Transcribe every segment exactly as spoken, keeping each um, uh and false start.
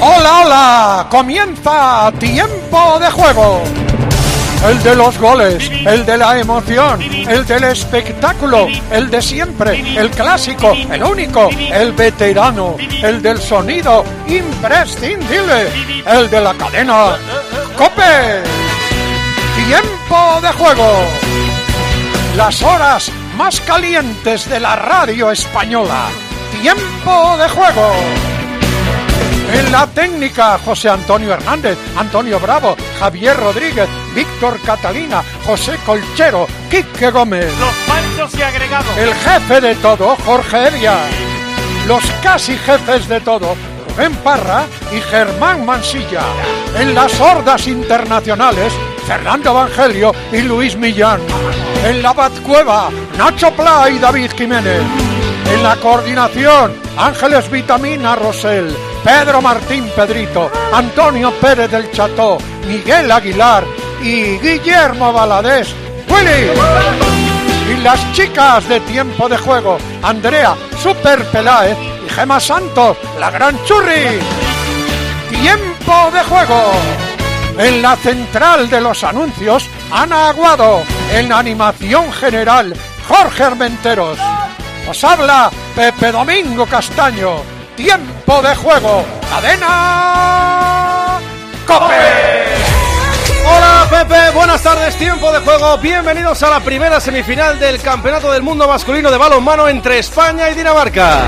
Hola, hola, comienza Tiempo de Juego. El de los goles, el de la emoción, el del espectáculo, el de siempre, el clásico, el único, el veterano, el del sonido imprescindible, el de la cadena COPE. Tiempo de Juego. Las horas más calientes de la radio española. Tiempo de Juego. En la técnica, José Antonio Hernández, Antonio Bravo, Javier Rodríguez, Víctor Catalina, José Colchero, Quique Gómez. Los panchos y agregados. El jefe de todo, Jorge Evia. Los casi jefes de todo, Rubén Parra y Germán Mansilla. En las hordas internacionales, Fernando Evangelio y Luis Millán. En la Batcueva, Nacho Pla y David Jiménez. En la coordinación, Ángeles Vitamina Rosell, Pedro Martín Pedrito, Antonio Pérez del Cható, Miguel Aguilar y Guillermo Valadés. ¡Willy! Y las chicas de Tiempo de Juego, Andrea Super Peláez y Gema Santos, la gran churri. Tiempo de Juego. En la central de los anuncios, Ana Aguado. En la animación general, Jorge Armenteros. Os habla Pepe Domingo Castaño. Tiempo de Juego. Cadena COPE. Hola Pepe, buenas tardes. Tiempo de Juego. Bienvenidos a la primera semifinal del Campeonato del Mundo Masculino de Balonmano entre España y Dinamarca.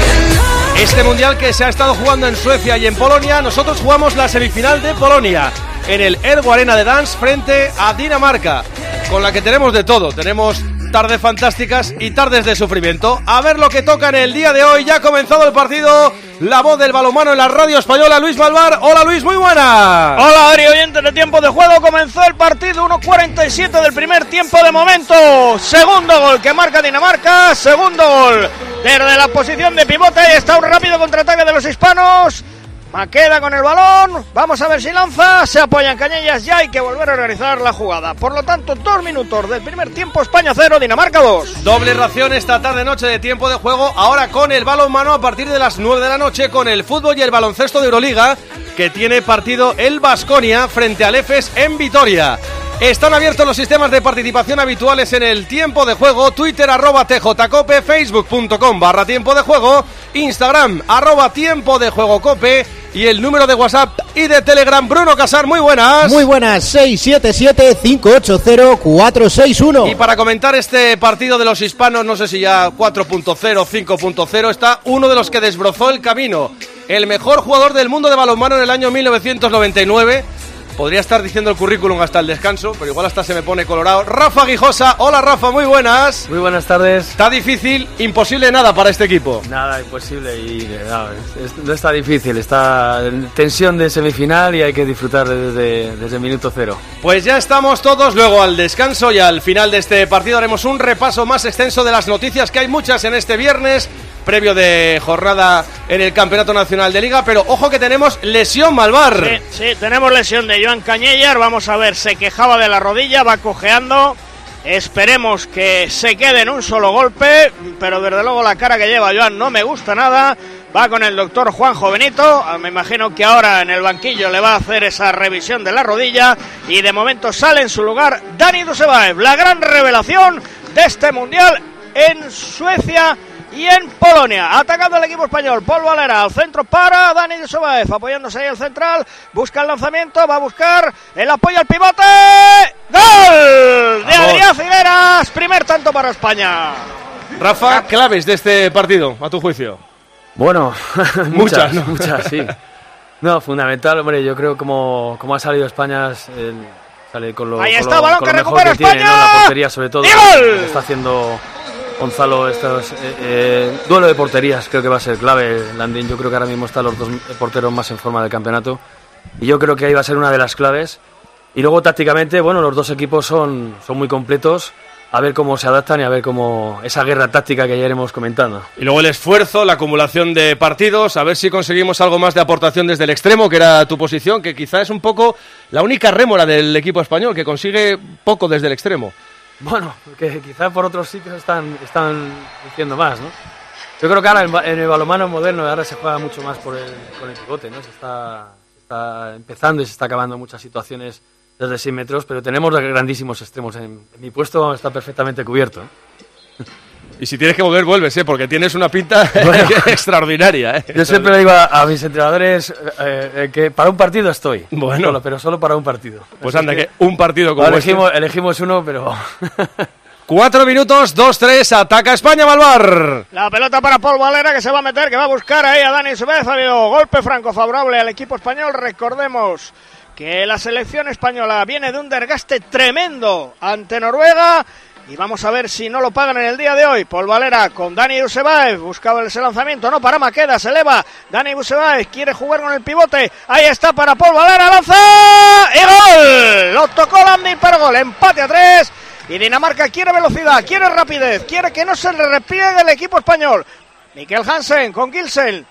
Este mundial que se ha estado jugando en Suecia y en Polonia, nosotros jugamos la semifinal de Polonia en el Ergo Arena de Dansk frente a Dinamarca, con la que tenemos de todo. Tenemos tardes fantásticas y tardes de sufrimiento. A ver lo que toca en el día de hoy. Ya ha comenzado el partido. La voz del balonmano en la radio española, Luis Malvar. Hola Luis, muy buena. Hola Adri, oyentes de Tiempo de Juego. Comenzó el partido, uno cuarenta y siete del primer tiempo de momento. Segundo gol que marca Dinamarca. Segundo gol desde la posición de pivote. Está un rápido contraataque de los hispanos. Maqueda con el balón, vamos a ver si lanza, se apoya en Cañellas, ya hay que volver a realizar la jugada. Por lo tanto, dos minutos del primer tiempo, España cero, Dinamarca dos. Doble ración esta tarde-noche de Tiempo de Juego, ahora con el balonmano a partir de las nueve de la noche, con el fútbol y el baloncesto de Euroliga, que tiene partido el Baskonia frente al Efes en Vitoria. Están abiertos los sistemas de participación habituales en el Tiempo de Juego, Twitter arroba tjcope, facebook.com barra Tiempo de Juego, Instagram arroba Tiempo de Juego Cope y el número de WhatsApp y de Telegram. Bruno Casar, muy buenas. Muy buenas, seis siete siete, cinco ocho cero, cuatro seis uno. Y para comentar este partido de los hispanos, no sé si ya cuatro punto cero, cinco punto cero, está uno de los que desbrozó el camino, el mejor jugador del mundo de balonmano en el año mil novecientos noventa y nueve. Podría estar diciendo el currículum hasta el descanso, pero igual hasta se me pone colorado. Rafa Guijosa, hola Rafa, muy buenas. Muy buenas tardes. Está difícil, imposible nada para este equipo. Nada, imposible y no, es, es, no está difícil, está en tensión de semifinal y hay que disfrutar desde, desde el minuto cero. Pues ya estamos todos, luego al descanso y al final de este partido haremos un repaso más extenso de las noticias, que hay muchas en este viernes, previo de jornada en el Campeonato Nacional de Liga, pero ojo que tenemos lesión, Malvar. Sí, sí, tenemos lesión de Joan Cañellas, vamos a ver, se quejaba de la rodilla, va cojeando, esperemos que se quede en un solo golpe, pero desde luego la cara que lleva Joan no me gusta nada. Va con el doctor Juanjo Benito, me imagino que ahora en el banquillo le va a hacer esa revisión de la rodilla y de momento sale en su lugar Dani Dusebaev, la gran revelación de este mundial en Suecia y en Polonia. Atacando el equipo español, Paul Valera al centro para Dani Dusebaev, apoyándose ahí el central, busca el lanzamiento, va a buscar el apoyo al pivote. ¡Gol! De Adrián Figueras, primer tanto para España. Rafa, claves de este partido, a tu juicio. Bueno, muchas, muchas, ¿no? muchas, sí. No, fundamental, hombre, yo creo como, como ha salido España, eh, sale con lo, ahí con está, lo, balón con que lo mejor recupera que tiene, España. ¿no? La portería sobre todo, ¡Gol! está haciendo Gonzalo estos, eh, eh, duelo de porterías, creo que va a ser clave. Landín, yo creo que ahora mismo están los dos porteros más en forma del campeonato y yo creo que ahí va a ser una de las claves. Y luego tácticamente, bueno, los dos equipos son, son muy completos. A ver cómo se adaptan y a ver cómo esa guerra táctica que ya iremos comentando. Y luego el esfuerzo, la acumulación de partidos, a ver si conseguimos algo más de aportación desde el extremo, que era tu posición, que quizá es un poco la única rémora del equipo español, que consigue poco desde el extremo. Bueno, que quizá por otros sitios están, están diciendo más, ¿no? Yo creo que ahora en el balonmano moderno ahora se juega mucho más por el, con el pivote, ¿no? Se está, se está empezando y se está acabando muchas situaciones desde seis metros, pero tenemos grandísimos extremos. En, en mi puesto está perfectamente cubierto, ¿eh? Y si tienes que volver, vuelves, ¿eh? Porque tienes una pinta bueno, extraordinaria, ¿eh? Yo siempre le digo a, a mis entrenadores eh, eh, que para un partido estoy. Bueno. Solo, pero solo para un partido. Pues anda, que, que un partido como elegimos, este. elegimos uno, pero... Cuatro minutos, dos tres, ataca España, Malvar. La pelota para Paul Valera, que se va a meter, que va a buscar ahí a Dani Suárez. Ha habido golpe franco favorable al equipo español. Recordemos que la selección española viene de un desgaste tremendo ante Noruega. Y vamos a ver si no lo pagan en el día de hoy. Paul Valera con Dani Busevaev. Buscaba ese lanzamiento. No para Maqueda. Se eleva. Dani Busevaev quiere jugar con el pivote. Ahí está para Paul Valera. Lanza. ¡Y gol! Lo tocó Landin, pero gol. Empate a tres. Y Dinamarca quiere velocidad. Quiere rapidez. Quiere que no se le repliegue el equipo español. Mikkel Hansen con Gilsen.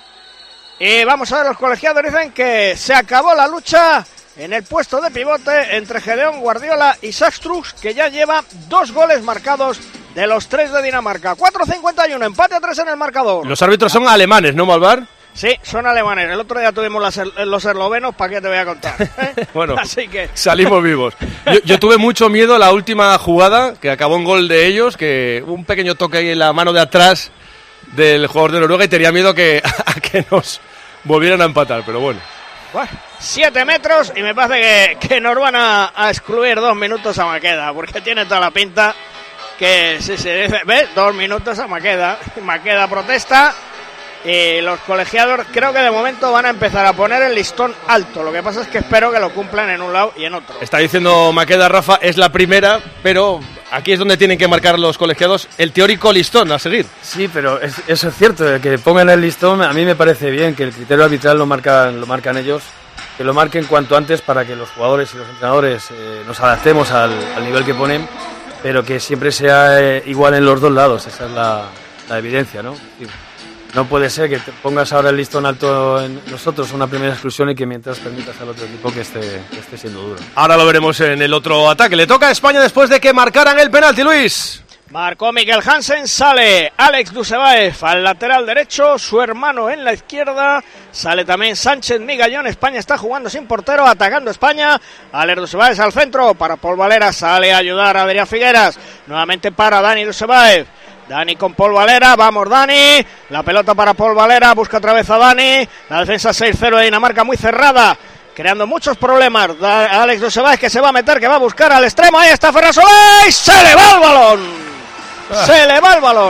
Y vamos a ver, los colegiados dicen que se acabó la lucha en el puesto de pivote entre Gedeón Guardiola y Sastruks, que ya lleva dos goles marcados de los tres de Dinamarca. cuatro cincuenta y uno, empate a tres en el marcador. Los árbitros son alemanes, ¿no, Malvar? Sí, son alemanes. El otro día tuvimos las, los eslovenos, ¿para qué te voy a contar? ¿Eh? Bueno, así que salimos vivos. Yo, yo tuve mucho miedo la última jugada, que acabó en gol de ellos, que hubo un pequeño toque ahí en la mano de atrás del jugador de Noruega y tenía miedo que, a que nos volvieran a empatar, pero bueno. Bueno, siete metros y me parece que, que nos van a, a excluir dos minutos a Maqueda, porque tiene toda la pinta que si se dice, ¿ves? Dos minutos a Maqueda. Maqueda protesta y los colegiados creo que de momento van a empezar a poner el listón alto. Lo que pasa es que espero que lo cumplan en un lado y en otro. Está diciendo Maqueda, Rafa, es la primera, pero aquí es donde tienen que marcar los colegiados el teórico listón a seguir. Sí, pero es, eso es cierto, que pongan el listón, a mí me parece bien, que el criterio arbitral lo marcan, lo marcan ellos, que lo marquen cuanto antes para que los jugadores y los entrenadores eh, nos adaptemos al, al nivel que ponen, pero que siempre sea eh, igual en los dos lados, esa es la, la evidencia, ¿no? Sí. No puede ser que te pongas ahora el listón alto en nosotros, una primera exclusión, y que mientras permitas al otro equipo que esté, que esté siendo duro. Ahora lo veremos en el otro ataque. Le toca a España después de que marcaran el penalti, Luis. Marcó Mikkel Hansen, sale Alex Dusevaev al lateral derecho, su hermano en la izquierda, sale también Sánchez Migallón. España está jugando sin portero, atacando España. Alex Dusevaev al centro, para Paul Valera, sale a ayudar a Adrián Figueras, nuevamente para Dani Dusevaev. Dani con Paul Valera, vamos Dani, la pelota para Paul Valera, busca otra vez a Dani, la defensa seis cero de Dinamarca muy cerrada, creando muchos problemas. Da Alex Dusevaev, que se va a meter, que va a buscar al extremo, ahí está Ferran Solé, ¡se le va el balón! Ah. ¡Se le va el balón!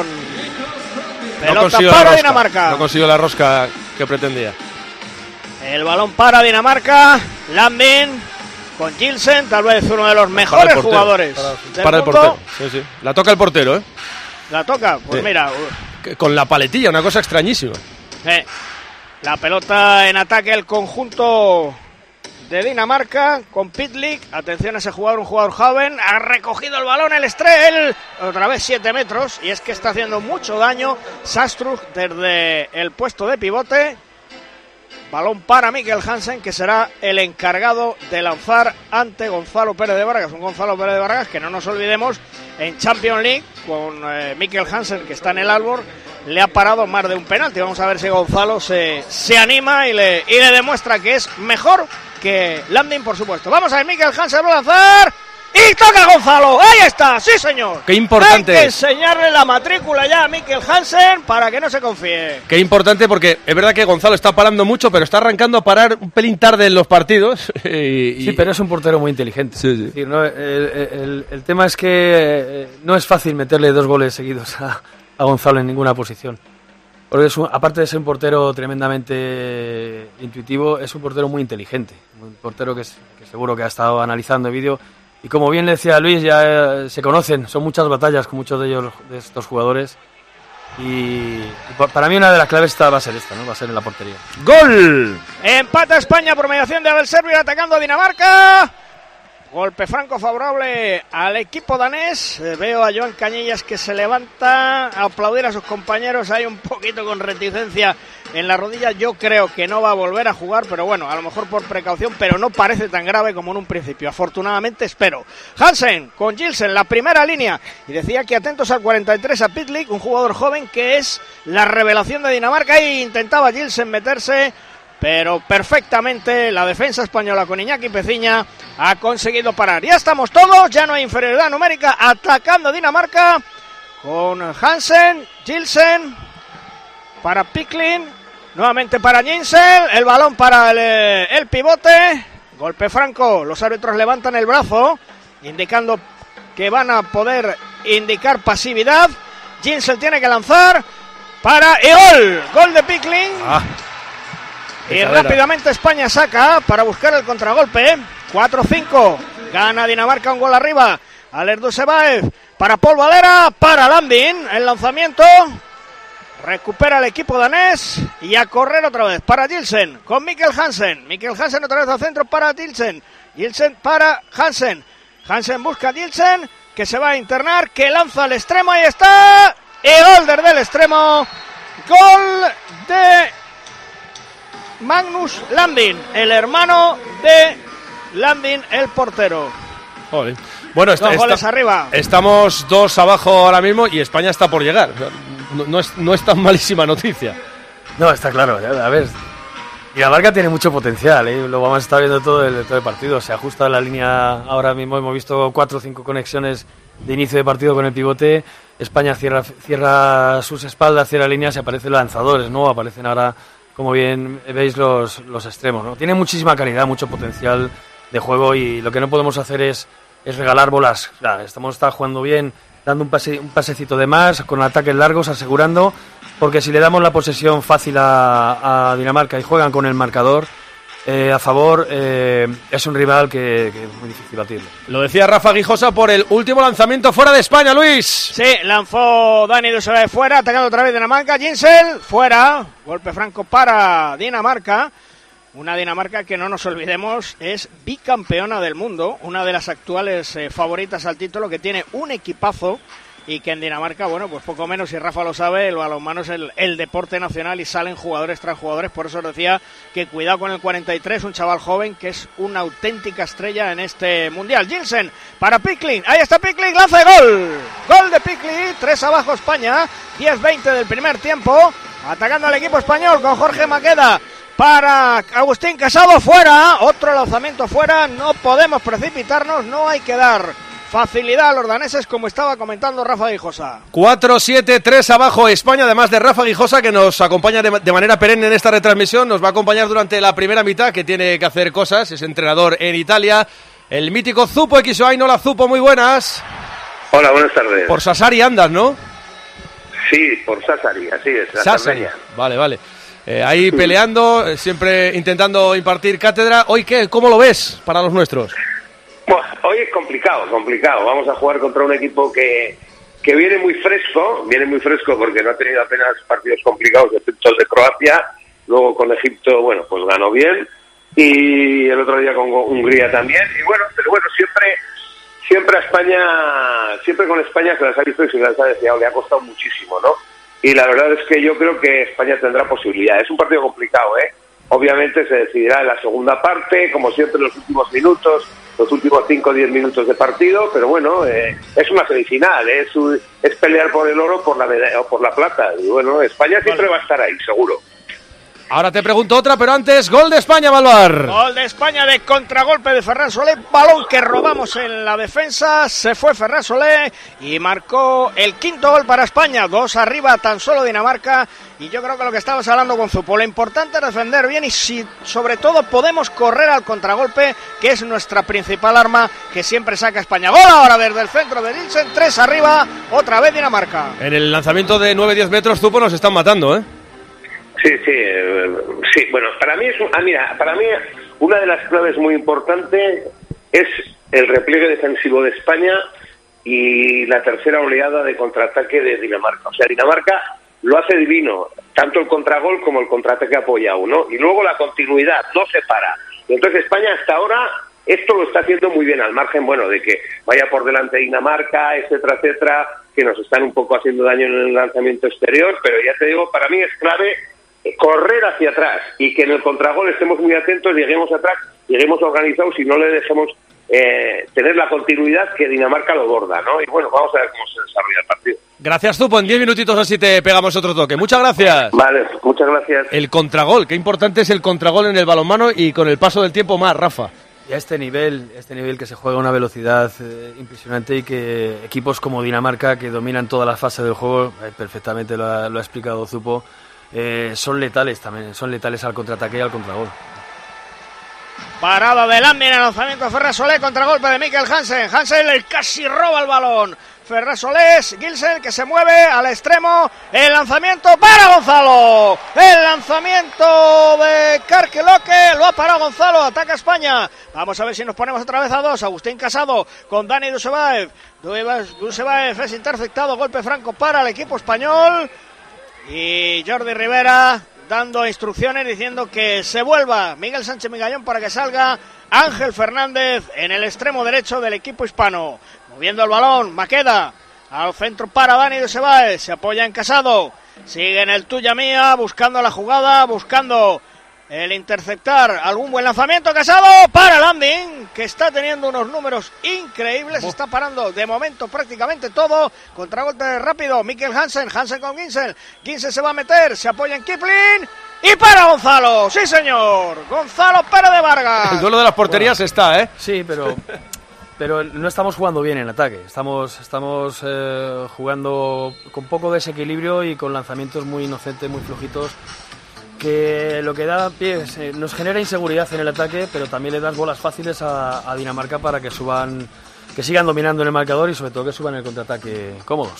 Pelota no para Dinamarca. No consiguió la rosca que pretendía. El balón para Dinamarca, Landin con Gilsen, tal vez uno de los mejores para jugadores para, del para el mundo. portero, sí, sí. La toca el portero, ¿eh? La toca, pues sí. Mira. Con la paletilla, una cosa extrañísima. Eh, la pelota en ataque, el conjunto de Dinamarca con Pitlick. Atención a ese jugador, un jugador joven. Ha recogido el balón, el Estrel. Otra vez siete metros. Y es que está haciendo mucho daño Sastrup desde el puesto de pivote. Balón para Mikkel Hansen, que será el encargado de lanzar ante Gonzalo Pérez de Vargas. Un Gonzalo Pérez de Vargas que, no nos olvidemos, en Champions League con eh, Mikkel Hansen, que está en el Aalborg, le ha parado más de un penalti. Vamos a ver si Gonzalo se, se anima y le, y le demuestra que es mejor que Landin, por supuesto. Vamos a ver, Mikkel Hansen va a lanzar y toca Gonzalo. Ahí está, sí señor. Qué importante. Hay que enseñarle la matrícula ya a Mikkel Hansen para que no se confíe. Qué importante, porque es verdad que Gonzalo está parando mucho, pero está arrancando a parar un pelín tarde en los partidos. Y, y... Sí, pero es un portero muy inteligente. Sí, sí. Es decir, ¿no? el, el, el tema es que eh, no es fácil meterle dos goles seguidos a, a Gonzalo en ninguna posición. Porque es un, aparte de ser un portero tremendamente intuitivo, es un portero muy inteligente. Un portero que, es, que seguro que ha estado analizando vídeo. Y como bien le decía Luis, ya eh, se conocen, son muchas batallas con muchos de ellos, de estos jugadores. Y, y para mí una de las claves esta va a ser esta, ¿no? Va a ser en la portería. ¡Gol! Empata España por mediación de Abel Serbio, atacando a Dinamarca. Golpe franco favorable al equipo danés. Eh, veo a Joan Cañellas que se levanta a aplaudir a sus compañeros. Hay un poquito con reticencia en la rodilla. Yo creo que no va a volver a jugar, pero bueno, a lo mejor por precaución, pero no parece tan grave como en un principio. Afortunadamente, espero. Hansen con Gilsen, la primera línea. Y decía que atentos al cuarenta y tres a Pitlick, un jugador joven que es la revelación de Dinamarca. Y intentaba Gilsen meterse, pero perfectamente la defensa española con Iñaki Peciña ha conseguido parar. Ya estamos todos, ya no hay inferioridad numérica, atacando Dinamarca con Hansen, Gilsen para Picklin, nuevamente para Ginsel, el balón para el, el pivote, golpe franco, los árbitros levantan el brazo indicando que van a poder indicar pasividad. Ginsel tiene que lanzar para y gol, gol de Picklin. Ah. Y rápidamente España saca para buscar el contragolpe. cuatro cinco. Gana Dinamarca un gol arriba. Aller Dusebaev para Paul Valera, para Landin. El lanzamiento. Recupera el equipo danés. Y a correr otra vez para Gilsen con Mikkel Hansen. Mikkel Hansen otra vez al centro para Gilsen. Gilsen para Hansen. Hansen busca a Gilsen, que se va a internar, que lanza al extremo. Ahí está. Y gol desde el extremo. Gol de Magnus Landin, el hermano de Landin, el portero. Joder. Bueno, dos está, goles está, arriba. Estamos dos abajo ahora mismo y España está por llegar. No, no, es, no es tan malísima noticia. No, está claro. A ver, Dinamarca tiene mucho potencial, ¿eh? Lo vamos a estar viendo todo el, todo el partido. Se ajusta la línea ahora mismo. Hemos visto cuatro o cinco conexiones de inicio de partido con el pivote. España cierra, cierra sus espaldas, cierra líneas y aparecen los lanzadores, ¿no? Aparecen ahora, como bien veis, los, los extremos, ¿no? Tiene muchísima calidad, mucho potencial de juego y lo que no podemos hacer es, es regalar bolas. Claro, estamos está jugando bien, dando un, pase, un pasecito de más, con ataques largos, asegurando, porque si le damos la posesión fácil a, a Dinamarca y juegan con el marcador eh, a favor, eh, es un rival que, que es muy difícil batirlo. Lo decía Rafa Guijosa por el último lanzamiento fuera de España, Luis. Sí, lanzó Dani Dusebaev fuera, atacando otra vez Dinamarca. Ginsel fuera, golpe franco para Dinamarca. Una Dinamarca que, no nos olvidemos, es bicampeona del mundo, una de las actuales eh, favoritas al título, que tiene un equipazo y que en Dinamarca, bueno, pues poco menos, y Rafa lo sabe, el balonmano es el, el deporte nacional y salen jugadores tras jugadores. Por eso os decía que cuidado con el cuarenta y tres, un chaval joven que es una auténtica estrella en este mundial. Gilsen para Picklin, ahí está Picklin, lanza de gol, gol de Picklin, tres abajo España, diez veinte del primer tiempo, atacando al equipo español con Jorge Maqueda para Agustín Casado, fuera, otro lanzamiento fuera. No podemos precipitarnos, no hay que dar facilidad a los daneses, como estaba comentando Rafa Guijosa. cuatro siete tres abajo España, además de Rafa Guijosa, que nos acompaña de, de manera perenne en esta retransmisión. Nos va a acompañar durante la primera mitad, que tiene que hacer cosas, es entrenador en Italia, el mítico Zupo X O A. Hola Zupo, muy buenas. Hola, buenas tardes. Por Sassari andas, ¿no? Sí, por Sassari, así es. Sassari, vale, vale. Eh, ahí peleando, eh, siempre intentando impartir cátedra. ¿Hoy qué? ¿Cómo lo ves para los nuestros? Bueno, hoy es complicado, complicado. Vamos a jugar contra un equipo que, que viene muy fresco, viene muy fresco porque no ha tenido apenas partidos complicados, excepto el de Croacia. Luego con Egipto, bueno, pues ganó bien. Y el otro día con Hungría también. Y bueno, pero bueno, siempre siempre a España, siempre con España se las ha visto y se las ha deseado. Le ha costado muchísimo, ¿no? Y la verdad es que yo creo que España tendrá posibilidades. Es un partido complicado, ¿eh? Obviamente se decidirá en la segunda parte, como siempre en los últimos minutos, los últimos cinco o diez minutos de partido, pero bueno, eh, es una semifinal, ¿eh? es, un, es pelear por el oro por la medalla, o por la plata. Y bueno, España siempre vale. va a estar ahí, seguro. Ahora te pregunto otra, pero antes, gol de España, Balvar. Gol de España de contragolpe de Ferran Solé, balón que robamos en la defensa, se fue Ferran Solé y marcó el quinto gol para España, dos arriba tan solo Dinamarca. Y yo creo que lo que estabas hablando con Zupo, lo importante es defender bien y si sobre todo podemos correr al contragolpe, que es nuestra principal arma que siempre saca España. Gol ahora desde el centro de Nielsen, tres arriba, otra vez Dinamarca. En el lanzamiento de nueve diez metros, Zupo, nos están matando, ¿eh? Sí, sí, eh, sí. Bueno, para mí es un, ah, mira, para mí una de las claves muy importantes es el repliegue defensivo de España y la tercera oleada de contraataque de Dinamarca. O sea, Dinamarca lo hace divino, tanto el contragol como el contraataque apoyado, ¿no? Y luego la continuidad, no se para. Y entonces España hasta ahora Esto lo está haciendo muy bien, al margen, bueno, de que vaya por delante Dinamarca, etcétera, etcétera, que nos están un poco haciendo daño en el lanzamiento exterior, pero ya te digo, para mí es clave correr hacia atrás y que en el contragol estemos muy atentos, lleguemos atrás, lleguemos organizados y no le dejemos eh, tener la continuidad que Dinamarca lo borda, ¿no? Y bueno, vamos a ver cómo se desarrolla el partido. Gracias, Zupo. En diez minutitos así te pegamos otro toque. Muchas gracias. Vale, muchas gracias. El contragol, qué importante es el contragol en el balonmano y con el paso del tiempo más, Rafa. Y a este nivel, este nivel que se juega a una velocidad eh, impresionante y que equipos como Dinamarca, que dominan toda la fase del juego, eh, perfectamente lo ha, lo ha explicado Zupo, eh, son letales también, son letales al contraataque y al contragol. Parada de Landin, el lanzamiento de Ferran Solé, contragolpe de Mikkel Hansen. Hansen el casi roba el balón. Ferran Solés, Gilsen que se mueve al extremo. El lanzamiento para Gonzalo. El lanzamiento de Karkeloke lo ha parado Gonzalo. Ataca España. Vamos a ver si nos ponemos otra vez a dos. Agustín Casado con Dani Dusebaev. Dusebaev es interceptado. Golpe franco para el equipo español. Y Jordi Rivera dando instrucciones diciendo que se vuelva Miguel Sánchez Migallón para que salga Ángel Fernández en el extremo derecho del equipo hispano. Moviendo el balón, Maqueda al centro para Dani Dusebaev, se apoya en Casado, sigue en el tuya mía, buscando la jugada, buscando el interceptar algún buen lanzamiento. Casado para Landin, que está teniendo unos números increíbles, oh. Está parando de momento prácticamente todo. Contragolpe rápido, Mikkel Hansen, Hansen con Ginsel, Ginsel se va a meter, se apoya en Kipling y para Gonzalo, sí señor, Gonzalo Pérez de Vargas. El duelo de las porterías bueno, está, ¿eh? Sí, pero pero no estamos jugando bien en ataque, estamos estamos eh, jugando con poco desequilibrio y con lanzamientos muy inocentes, muy flojitos, que lo que da pie es, eh, nos genera inseguridad en el ataque, pero también le das bolas fáciles a, a Dinamarca para que suban, que sigan dominando en el marcador y sobre todo que suban el contraataque cómodos.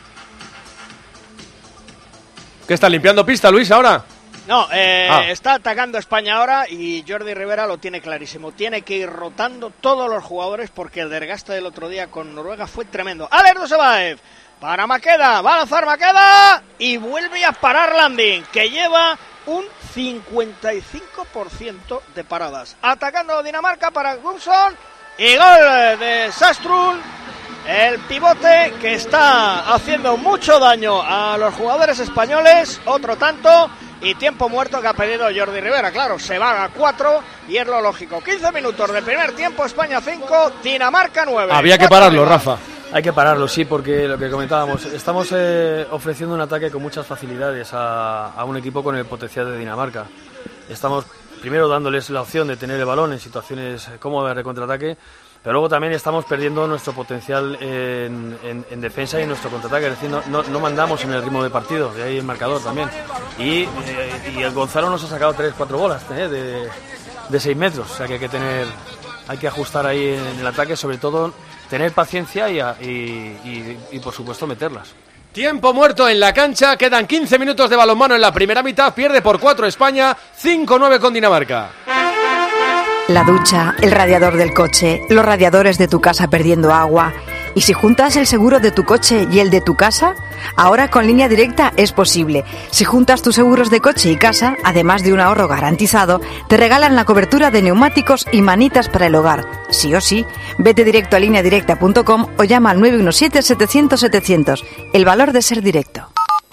¿Qué está limpiando pista, Luis, ahora? No, eh, ah. está atacando España ahora y Jordi Rivera lo tiene clarísimo. Tiene que ir rotando todos los jugadores porque el desgaste del otro día con Noruega fue tremendo. Alex Dusebaev para Maqueda, va a lanzar Maqueda y vuelve a parar Landin, que lleva un cincuenta y cinco por ciento de paradas. Atacando Dinamarca para Gumson y gol de Sastrul, el pivote que está haciendo mucho daño a los jugadores españoles. Otro tanto y tiempo muerto que ha pedido Jordi Rivera. Claro, se va a cuatro y es lo lógico. quince minutos de primer tiempo, España cinco, Dinamarca nueve. Había que pararlo, Rafa. Hay que pararlo, sí, porque lo que comentábamos, estamos eh, ofreciendo un ataque con muchas facilidades a, a un equipo con el potencial de Dinamarca. Estamos primero dándoles la opción de tener el balón en situaciones cómodas de contraataque, pero luego también estamos perdiendo nuestro potencial en, en, en defensa y en nuestro contraataque, es decir, no, no, no mandamos en el ritmo de partido, de ahí el marcador también. Y, eh, y el Gonzalo nos ha sacado tres, cuatro bolas eh, de, de seis metros, o sea que hay que tener, hay que ajustar ahí en el ataque, sobre todo tener paciencia y, y, y, y por supuesto meterlas. Tiempo muerto en la cancha, quedan quince minutos de balonmano en la primera mitad, pierde por cuatro España, cinco nueve con Dinamarca. La ducha, el radiador del coche, los radiadores de tu casa perdiendo agua. ¿Y si juntas el seguro de tu coche y el de tu casa? Ahora con Línea Directa es posible. Si juntas tus seguros de coche y casa, además de un ahorro garantizado, te regalan la cobertura de neumáticos y manitas para el hogar. Sí o sí, vete directo a línea directa punto com o llama al nueve uno siete, setecientos, setecientos. El valor de ser directo.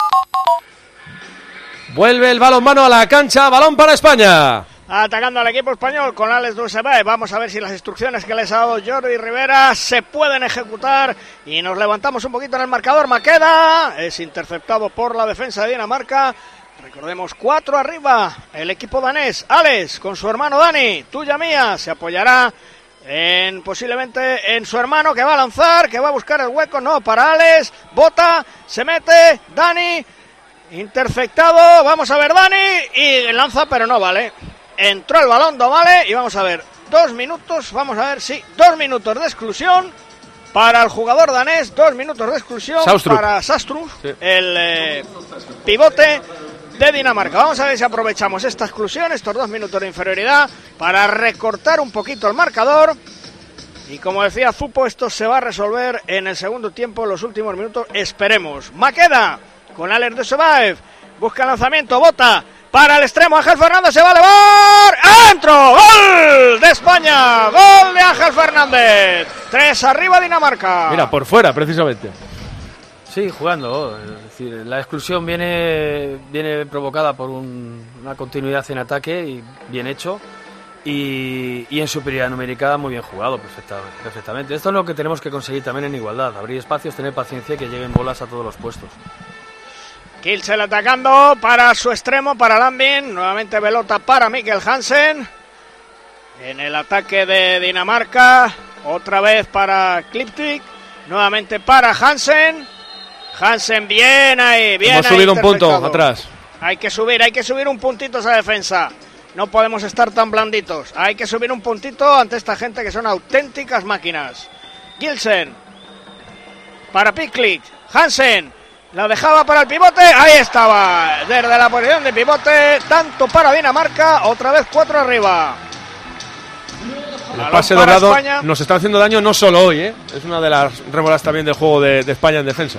Vuelve el balonmano a la cancha, balón para España. Atacando al equipo español con Alex Dusebaev. Vamos a ver si las instrucciones que les ha dado Jordi Rivera se pueden ejecutar. Y nos levantamos un poquito en el marcador. Maqueda es interceptado por la defensa de Dinamarca. Recordemos, cuatro arriba el equipo danés. Alex con su hermano Dani, tuya mía, se apoyará en posiblemente en su hermano, que va a lanzar, que va a buscar el hueco. No, para Alex, bota, se mete, Dani, interceptado. Vamos a ver Dani y lanza, pero no vale. Entró el balón, no vale, y vamos a ver, dos minutos, vamos a ver, sí, dos minutos de exclusión para el jugador danés, dos minutos de exclusión Saustrup. para Sastrup, sí. el eh, pivote de Dinamarca. Vamos a ver si aprovechamos esta exclusión, estos dos minutos de inferioridad, para recortar un poquito el marcador. Y como decía Zupo, esto se va a resolver en el segundo tiempo, en los últimos minutos, esperemos. Maqueda con Alex Dusebaev. busca el lanzamiento, bota para el extremo, Ángel Fernández se va a elevar, ¡adentro! ¡Gol de España! ¡Gol de Ángel Fernández! Tres arriba Dinamarca. Mira, por fuera, precisamente. Sí, jugando. Es decir, la exclusión viene, viene provocada por un, una continuidad en ataque y bien hecho. Y, y en superioridad numérica muy bien jugado, perfecta, perfectamente. Esto es lo que tenemos que conseguir también en igualdad. Abrir espacios, tener paciencia y que lleguen bolas a todos los puestos. Kilsel atacando para su extremo, para Landin. Nuevamente pelota para Mikkel Hansen. En el ataque de Dinamarca. Otra vez para Kliptik. Nuevamente para Hansen. Hansen bien ahí, bien. Hemos ahí subido un punto atrás. Hay que subir, hay que subir un puntito esa defensa. No podemos estar tan blanditos. Hay que subir un puntito ante esta gente que son auténticas máquinas. Gilsen. Para Picklick. Hansen. La dejaba para el pivote, ahí estaba, desde la posición de pivote, tanto para Dinamarca, otra vez cuatro arriba. El pase dorado España. Nos está haciendo daño no solo hoy, ¿eh? Es una de las rémoras también del juego de, de España en defensa.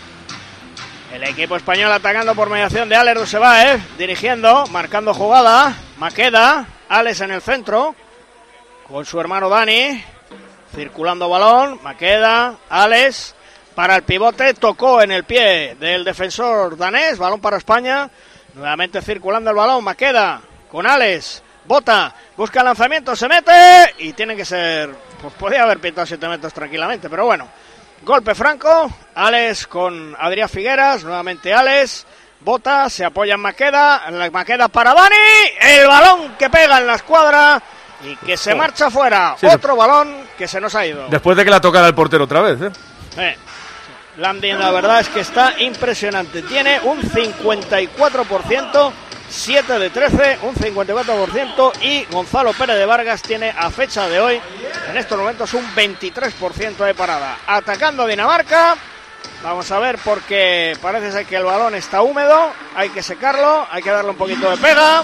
El equipo español atacando por mediación de Alex Dusebaev, dirigiendo, marcando jugada, Maqueda, Alex en el centro, con su hermano Dani, circulando balón, Maqueda, Alex... Para el pivote, tocó en el pie del defensor danés, balón para España, nuevamente circulando el balón, Maqueda con Alex, bota, busca el lanzamiento, se mete y tiene que ser, pues podía haber pintado siete metros tranquilamente, pero bueno, golpe franco, Alex con Adrián Figueras, nuevamente Alex, bota, se apoya en Maqueda, en la Maqueda para Dani, el balón que pega en la escuadra y que se marcha fuera, sí, otro balón que se nos ha ido. Después de que la tocara el portero otra vez, ¿eh? Eh. Landin, la verdad es que está impresionante. Tiene un cincuenta y cuatro por ciento, siete de trece, un cincuenta y cuatro por ciento. Y Gonzalo Pérez de Vargas tiene a fecha de hoy, en estos momentos, un veintitrés por ciento de parada. Atacando a Dinamarca. Vamos a ver, porque parece ser que el balón está húmedo. Hay que secarlo, hay que darle un poquito de pega.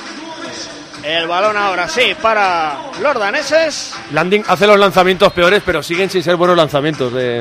El balón ahora sí para los daneses. Landin hace los lanzamientos peores, pero siguen sin ser buenos lanzamientos de...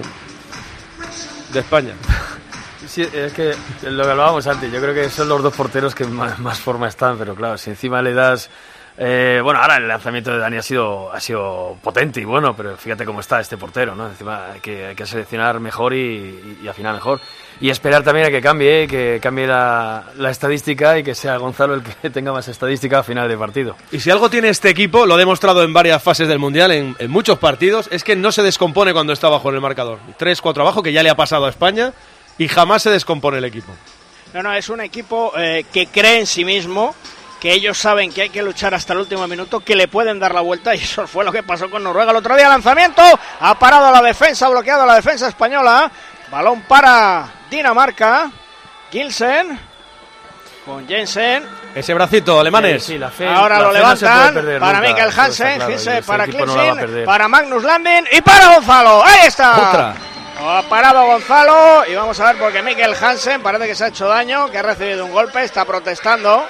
de España. Sí, es que lo que hablábamos antes, yo creo que son los dos porteros que más, más forma están, pero claro, si encima le das eh, bueno, ahora el lanzamiento de Dani ha sido ha sido potente y bueno, pero fíjate cómo está este portero, ¿no? Encima hay que, hay que seleccionar mejor y, y, y afinar mejor y esperar también a que cambie, ¿eh? que cambie la, la estadística y que sea Gonzalo el que tenga más estadística a final de partido. Y si algo tiene este equipo, lo ha demostrado en varias fases del Mundial, en, en muchos partidos, es que no se descompone cuando está bajo en el marcador. tres cuatro abajo, que ya le ha pasado a España, y jamás se descompone el equipo. No, no, es un equipo eh, que cree en sí mismo, que ellos saben que hay que luchar hasta el último minuto, que le pueden dar la vuelta, y eso fue lo que pasó con Noruega el otro día. Lanzamiento, ha parado la defensa, ha bloqueado la defensa española, balón para Dinamarca, Gilsen con Jensen. Ese bracito, alemanes. Sí, sí, la fe, ahora la lo fe levantan no para nunca, Mikkel Hansen, claro, Gilsen para Klipsin, no para Magnus Landin y para Gonzalo. Ahí está. Otra. Ha parado Gonzalo y vamos a ver porque Mikkel Hansen parece que se ha hecho daño, que ha recibido un golpe, está protestando.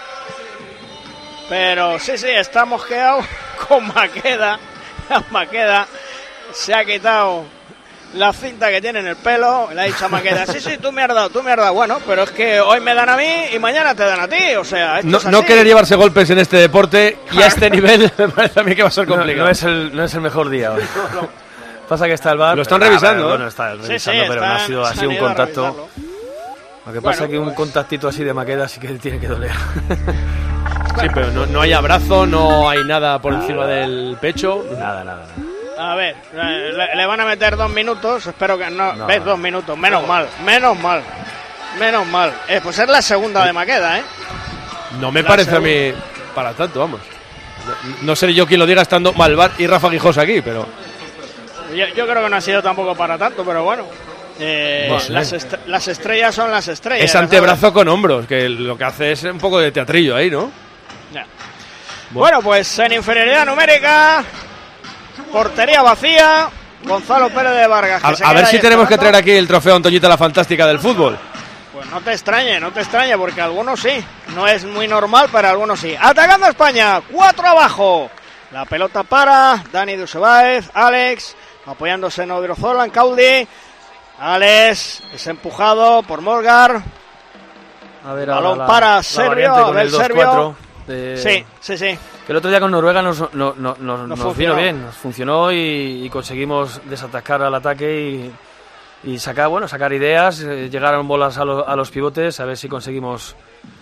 Pero sí, sí, está mosqueado con Maqueda. Maqueda se ha quitado la cinta que tiene en el pelo. Le ha dicho a Maqueda, sí, sí, tú me has dado, tú me has dado. Bueno, pero es que hoy me dan a mí y mañana te dan a ti. O sea, esto no, es así. No querer llevarse golpes en este deporte y a este nivel me parece a mí que va a ser complicado. No, no, es, el, no es el mejor día hoy. No, no. Pasa que está el V A R. Lo están revisando. Ah, bueno, está revisando, sí, sí, pero está, no ha sido, ha sido un contacto. Lo que pasa es bueno, que un contactito así de Maqueda sí que tiene que doler. Sí, pero no, no hay abrazo, no hay nada por encima del pecho. Nada, nada, nada. A ver, le, le van a meter dos minutos, espero que no. no ¿Ves? Dos minutos, menos no. mal, menos mal, menos mal. Eh, pues es la segunda de Maqueda, ¿eh? No me la parece segunda. a mí para tanto, vamos. No, no seré yo quien lo diga estando Malvar y Rafa Guijós aquí, pero... Yo, yo creo que no ha sido tampoco para tanto, pero bueno. Eh, no sé. las, est- las estrellas son las estrellas. Es antebrazo con hombros, que lo que hace es un poco de teatrillo ahí, ¿no? Ya. Bueno, pues en inferioridad numérica, portería vacía, Gonzalo Pérez de Vargas. Que A, se a queda ver si ahí tenemos esperando. que traer aquí el trofeo Antoñita la Fantástica del fútbol. Pues no te extrañe, no te extrañe, porque algunos sí. No es muy normal, pero algunos sí. Atacando a España, cuatro abajo. La pelota para Dani Dusebaev, Alex, apoyándose en Odriozola, en Caudi. Alex es empujado por Morgar. a ver balón la, para la Serbio, con a ver el dos Serbio. cuatro de... Sí, sí, sí. Que el otro día con Noruega nos, no, no, nos, Nos nos vino bien, nos funcionó y, y conseguimos desatacar al ataque y, y sacar, bueno, sacar ideas, eh, llegaron bolas a, lo, a los pivotes, a ver si conseguimos,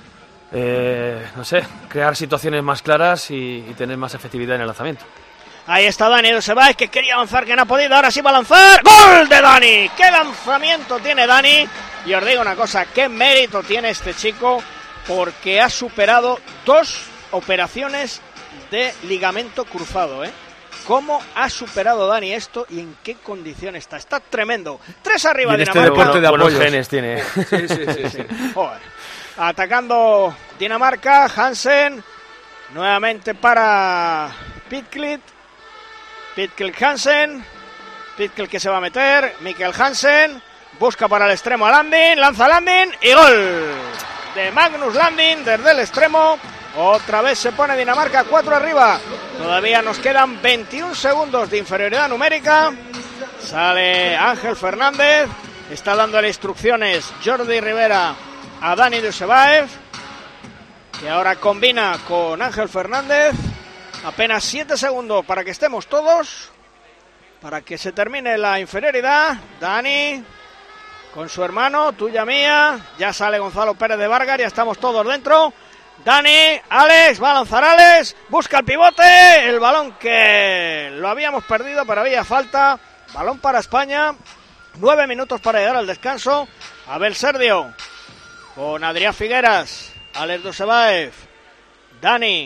eh, no sé, crear situaciones más claras y, y tener más efectividad en el lanzamiento. Ahí está Dani Dusevay, que quería avanzar, que no ha podido, ahora sí va a lanzar. ¡Gol de Dani! ¡Qué lanzamiento tiene Dani! Y os digo una cosa, qué mérito tiene este chico, porque ha superado dos operaciones de ligamento cruzado, ¿eh? ¿Cómo ha superado Dani esto y en qué condición está? Está tremendo. Tres arriba este Dinamarca. deporte de Buenos apoyos. genes tiene. Sí, sí, sí, sí. Joder. Atacando Dinamarca, Hansen. Nuevamente para Pitclit. Pitclit Hansen. Pitclit que se va a meter. Mikkel Hansen. Busca para el extremo a Landin. Lanza Landin y gol de Magnus Landin desde el extremo. Otra vez se pone Dinamarca cuatro arriba. Todavía nos quedan veintiún segundos de inferioridad numérica. Sale Ángel Fernández. Está dándole instrucciones Jordi Rivera a Dani Dusevay, que ahora combina con Ángel Fernández. Apenas siete segundos para que estemos todos, para que se termine la inferioridad. Dani con su hermano, tuya mía. Ya sale Gonzalo Pérez de Vargas, ya estamos todos dentro. Dani, Alex, va a lanzar Alex, busca el pivote, el balón que lo habíamos perdido, pero había falta. Balón para España, nueve minutos para llegar al descanso. Abel Serdio con Adrián Figueras, Alex Dusevay, Dani.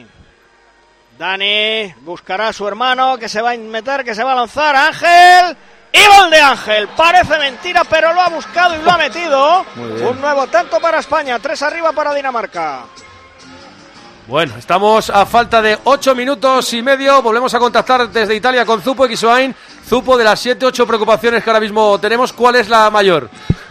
Dani buscará a su hermano, que se va a meter, que se va a lanzar. Ángel, y gol de Ángel. Parece mentira, pero lo ha buscado y lo ha metido. Un nuevo tanto para España, tres arriba para Dinamarca. Bueno, estamos a falta de ocho minutos y medio. Volvemos a contactar desde Italia con Zupo Ixoain. Zupo, de las siete, ocho preocupaciones que ahora mismo tenemos, ¿cuál es la mayor?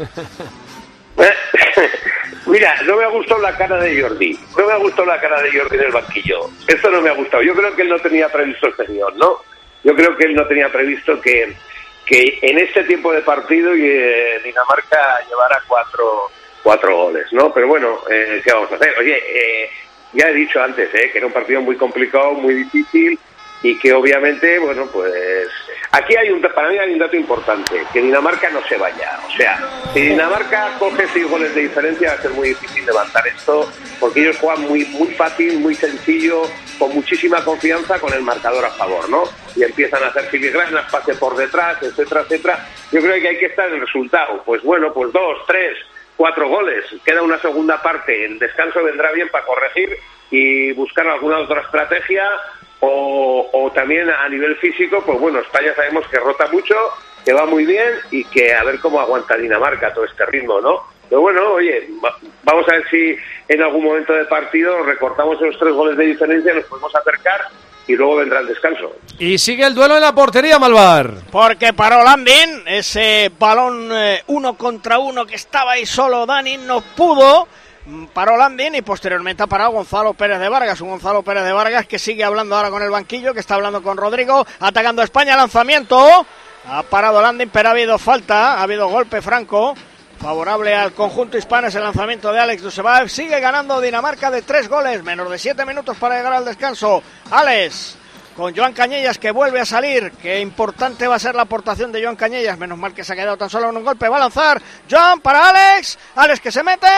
Mira, no me ha gustado la cara de Jordi. No me ha gustado la cara de Jordi en el banquillo. Esto no me ha gustado. Yo creo que él no tenía previsto este guión, ¿no? Yo creo que él no tenía previsto que, que en este tiempo de partido eh, Dinamarca llevara cuatro, cuatro goles, ¿no? Pero bueno, eh, ¿qué vamos a hacer? Oye, eh, ya he dicho antes, eh, que era un partido muy complicado, muy difícil y que obviamente, bueno, pues aquí hay un, para mí hay un dato importante, que Dinamarca no se vaya. O sea, si Dinamarca coge seis goles de diferencia va a ser muy difícil levantar esto, porque ellos juegan muy, muy fácil, muy sencillo, con muchísima confianza, con el marcador a favor, ¿no? Y empiezan a hacer filigranas, pase por detrás, etcétera, etcétera. Yo creo que hay que estar en el resultado. Pues bueno, pues dos, tres, cuatro goles. Queda una segunda parte. El descanso vendrá bien para corregir y buscar alguna otra estrategia. O, o también a nivel físico, pues bueno, España sabemos que rota mucho, que va muy bien y que a ver cómo aguanta Dinamarca todo este ritmo, ¿no? Pero bueno, oye, va, vamos a ver si en algún momento del partido recortamos esos tres goles de diferencia, nos podemos acercar y luego vendrá el descanso. Y sigue el duelo en la portería, Malvar. Porque paró Landin, ese balón eh, uno contra uno que estaba ahí solo Dani, no pudo. Paró Landin y posteriormente ha parado Gonzalo Pérez de Vargas, un Gonzalo Pérez de Vargas que sigue hablando ahora con el banquillo, que está hablando con Rodrigo, atacando a España, lanzamiento, ha parado Landin, pero ha habido falta, ha habido golpe franco, favorable al conjunto hispano, ese lanzamiento de Alex Dusevay. Sigue ganando Dinamarca de tres goles, menos de siete minutos para llegar al descanso. Alex, con Joan Cañellas que vuelve a salir, qué importante va a ser la aportación de Joan Cañellas, menos mal que se ha quedado tan solo en un golpe, va a lanzar Joan para Alex, Alex que se mete.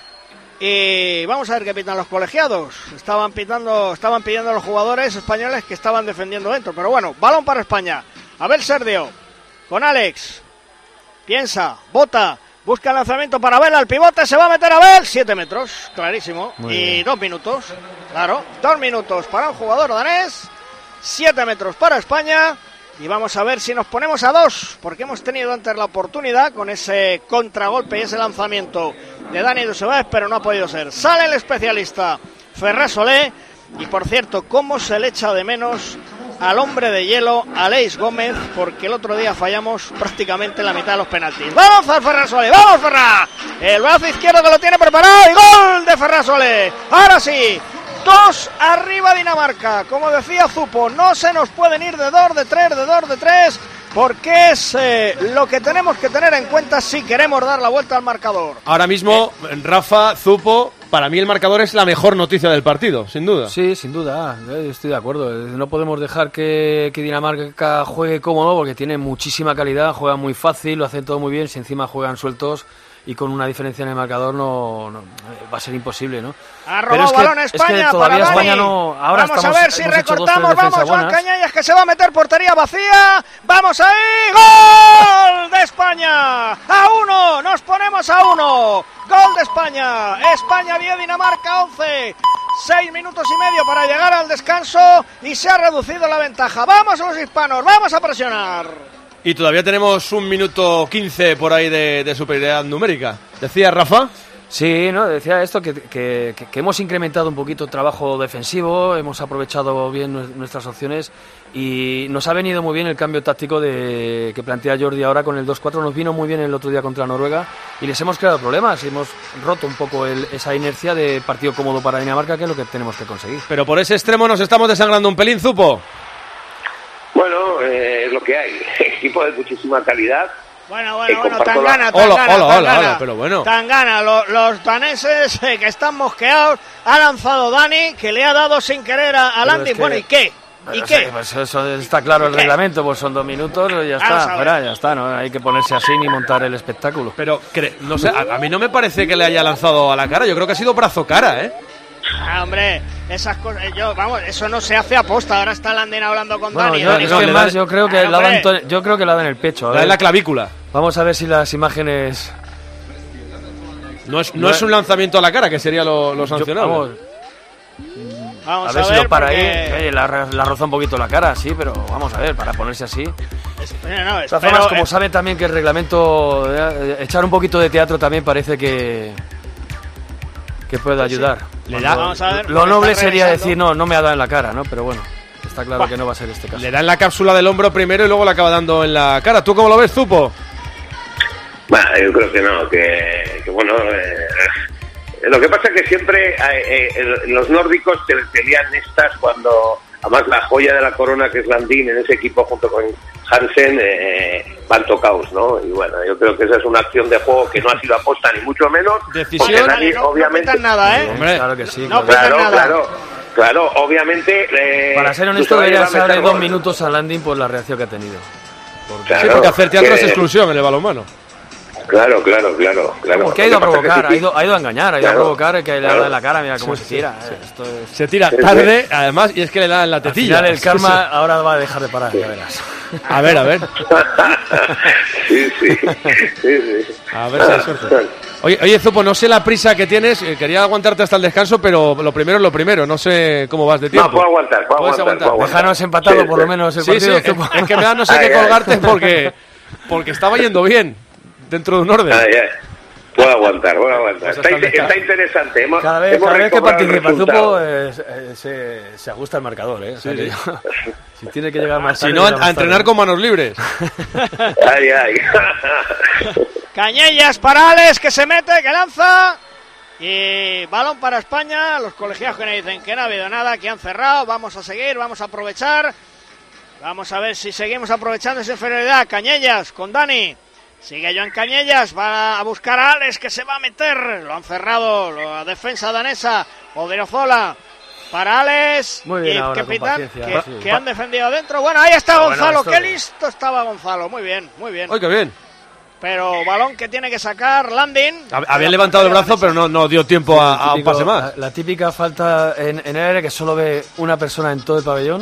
Y vamos a ver qué pitan los colegiados. Estaban pitando, estaban pidiendo a los jugadores españoles que estaban defendiendo dentro. Pero bueno, balón para España. Abel Serdio con Alex. Piensa, bota, busca el lanzamiento para Abel al pivote. Se va a meter Abel. Siete metros, clarísimo. Muy y bien. Dos minutos. Claro, dos minutos para un jugador danés. Siete metros para España. Y vamos a ver si nos ponemos a dos, porque hemos tenido antes la oportunidad con ese contragolpe y ese lanzamiento de Dani Dusevay, pero no ha podido ser. Sale el especialista Ferran Solé, y por cierto, cómo se le echa de menos al hombre de hielo, Aleix Gómez, porque el otro día fallamos prácticamente la mitad de los penaltis. ¡Vamos al Ferran Solé! ¡Vamos, Ferran! El brazo izquierdo que lo tiene preparado y gol de Ferran Solé. Ahora sí. Dos arriba Dinamarca, como decía Zupo, no se nos pueden ir de dos, de tres, de dos, de tres, porque es eh, lo que tenemos que tener en cuenta si queremos dar la vuelta al marcador. Ahora mismo, eh. Rafa, Zupo, para mí el marcador es la mejor noticia del partido, sin duda. Sí, sin duda, estoy de acuerdo. No podemos dejar que, que Dinamarca juegue cómodo porque tiene muchísima calidad, juega muy fácil, lo hacen todo muy bien, si encima juegan sueltos y con una diferencia en el marcador no, no va a ser imposible, ¿no? Ha robado balón España, es que todavía para España no. Ahora vamos estamos, a ver si recortamos, vamos, Joan Cañellas, que se va a meter portería vacía. Vamos ahí, gol de España. A uno, nos ponemos a uno. Gol de España. España diez, Dinamarca once. Seis minutos y medio para llegar al descanso y se ha reducido la ventaja. Vamos a los hispanos, vamos a presionar. Y todavía tenemos un minuto quince por ahí de, de superioridad numérica. ¿Decía Rafa? Sí, no, decía esto, que, que, que hemos incrementado un poquito el trabajo defensivo, hemos aprovechado bien nuestras opciones y nos ha venido muy bien el cambio táctico de, que plantea Jordi ahora con el dos cuatro. Nos vino muy bien el otro día contra Noruega y les hemos creado problemas, hemos roto un poco el, esa inercia de partido cómodo para Dinamarca, que es lo que tenemos que conseguir. Pero por ese extremo nos estamos desangrando un pelín, Zupo. Bueno, eh, es lo que hay. Equipo de muchísima calidad. Bueno, bueno, bueno, tan gana, tan hola, gana, hola, tan hola, gana, hola, pero bueno. Tan gana, los, los daneses eh, que están mosqueados, ha lanzado Dani, que le ha dado sin querer a, a Landin, es que, bueno, ¿y qué? ¿Y qué? Sí, pues eso está claro el reglamento, pues son dos minutos y ya está, fuera, ya está, no hay que ponerse así ni montar el espectáculo. Pero, no sé, a, a mí no me parece que le haya lanzado a la cara, yo creo que ha sido brazo cara, ¿eh? Ah, hombre, esas cosas, yo, vamos, eso no se hace a posta. Ahora está Landin hablando con bueno, Dani. Yo, Dani es que no, más, yo creo que ah, la dan, yo creo que la da en el pecho. La en la clavícula. Vamos a ver si las imágenes. No es, no no es un lanzamiento a la cara, que sería lo, lo sancionable. Yo, vamos, vamos a ver, a si ver lo para porque... ahí. Oye, la, la roza un poquito la cara, sí, pero vamos a ver, para ponerse así. Espera, no, de todas formas, como es... saben también que el reglamento, eh, echar un poquito de teatro también parece que. que puede ayudar. Sí. Le da, vamos a ver, lo noble sería decir, no, no me ha dado en la cara, ¿no? Pero bueno, está claro bah. que no va a ser este caso. Le da en la cápsula del hombro primero y luego le acaba dando en la cara. ¿Tú cómo lo ves, Zupo? Bueno, yo creo que no, que, que bueno... Eh, lo que pasa es que siempre eh, eh, los nórdicos te, te lían estas cuando... Además, la joya de la corona, que es Landin, en ese equipo junto con Hansen, eh, van tocaos, ¿no? Y bueno, yo creo que esa es una acción de juego que no ha sido aposta, ni mucho menos. Decisión, Dani, no, obviamente, no nada, ¿eh? Hombre, claro que sí. No claro, nada. claro, claro, obviamente... Eh, Para ser honesto, debería darle dos minutos a Landin por la reacción que ha tenido. Porque, claro, sí, porque hacer teatro que... es exclusión en el balonmano. Claro, claro, claro, claro. Porque ha ido a provocar, ha ido, ha ido a engañar, ha ido claro, a provocar, que le claro. ha dado en la cara, mira cómo sí, se tira. Sí, eh, esto es... Se tira tarde, además, y es que le da en la tetilla. Al final el karma sí, sí. ahora va a dejar de parar, sí. ya verás. A ver, a ver. sí, sí, sí, sí. A ver si hay suerte. Oye, oye, Zupo, no sé la prisa que tienes, quería aguantarte hasta el descanso, pero lo primero es lo primero, no sé cómo vas de tiempo. No, puedo aguantar, puedo aguantar, aguantar. Puedo aguantar. Déjanos empatado sí, por lo menos el sí, partido, sí, Zupo. Es que me da no sé ay, qué ay. colgarte porque, porque estaba yendo bien, dentro de un orden. Ay, ay. Puedo aguantar, puedo aguantar. Está, está interesante. Hemos, cada vez, hemos cada vez que participa Zupo eh, eh, se, se ajusta el marcador. ¿eh? O sea, sí, sí. Si tiene que llegar más tarde... Si no, a, a entrenar con manos libres. Ay, ay. Cañellas para Alex, que se mete, que lanza. Y balón para España. Los colegiados que nos dicen que no ha habido nada, que han cerrado. Vamos a seguir, vamos a aprovechar. Vamos a ver si seguimos aprovechando esa inferioridad. Cañellas con Dani. Sigue Joan Cañellas, va a buscar a Alex, que se va a meter. Lo han cerrado la defensa danesa. Odriozola para Alex. Muy bien, y ahora, Capitán, que, sí. que han defendido adentro. Bueno, ahí está Gonzalo. Bueno, qué listo estaba Gonzalo. Muy bien, muy bien. ¡Ay, qué bien! Pero balón que tiene que sacar Landin. Había levantado el brazo, pero no, no dio tiempo sí, a, típico, a un pase más. La, la típica falta en, en el aire que solo ve una persona en todo el pabellón.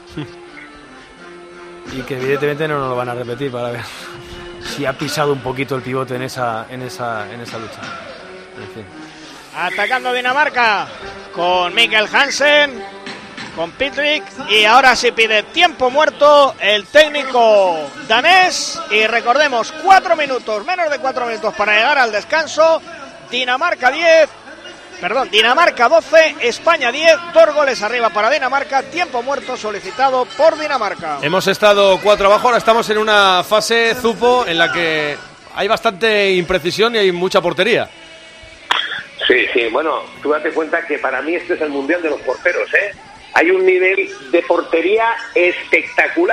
Y que evidentemente no nos lo van a repetir para ver si ha pisado un poquito el pivote en esa en esa en esa lucha. En fin. Atacando Dinamarca con Mikkel Hansen, con Pitrick, y ahora sí pide tiempo muerto el técnico danés. Y recordemos, cuatro minutos, menos de cuatro minutos para llegar al descanso. Dinamarca diez, perdón, Dinamarca doce, España diez, dos goles arriba para Dinamarca, tiempo muerto solicitado por Dinamarca. Hemos estado cuatro abajo, ahora estamos en una fase, Zupo, en la que hay bastante imprecisión y hay mucha portería. Sí, sí, bueno, tú date cuenta que para mí este es el mundial de los porteros, ¿eh? Hay un nivel de portería espectacular.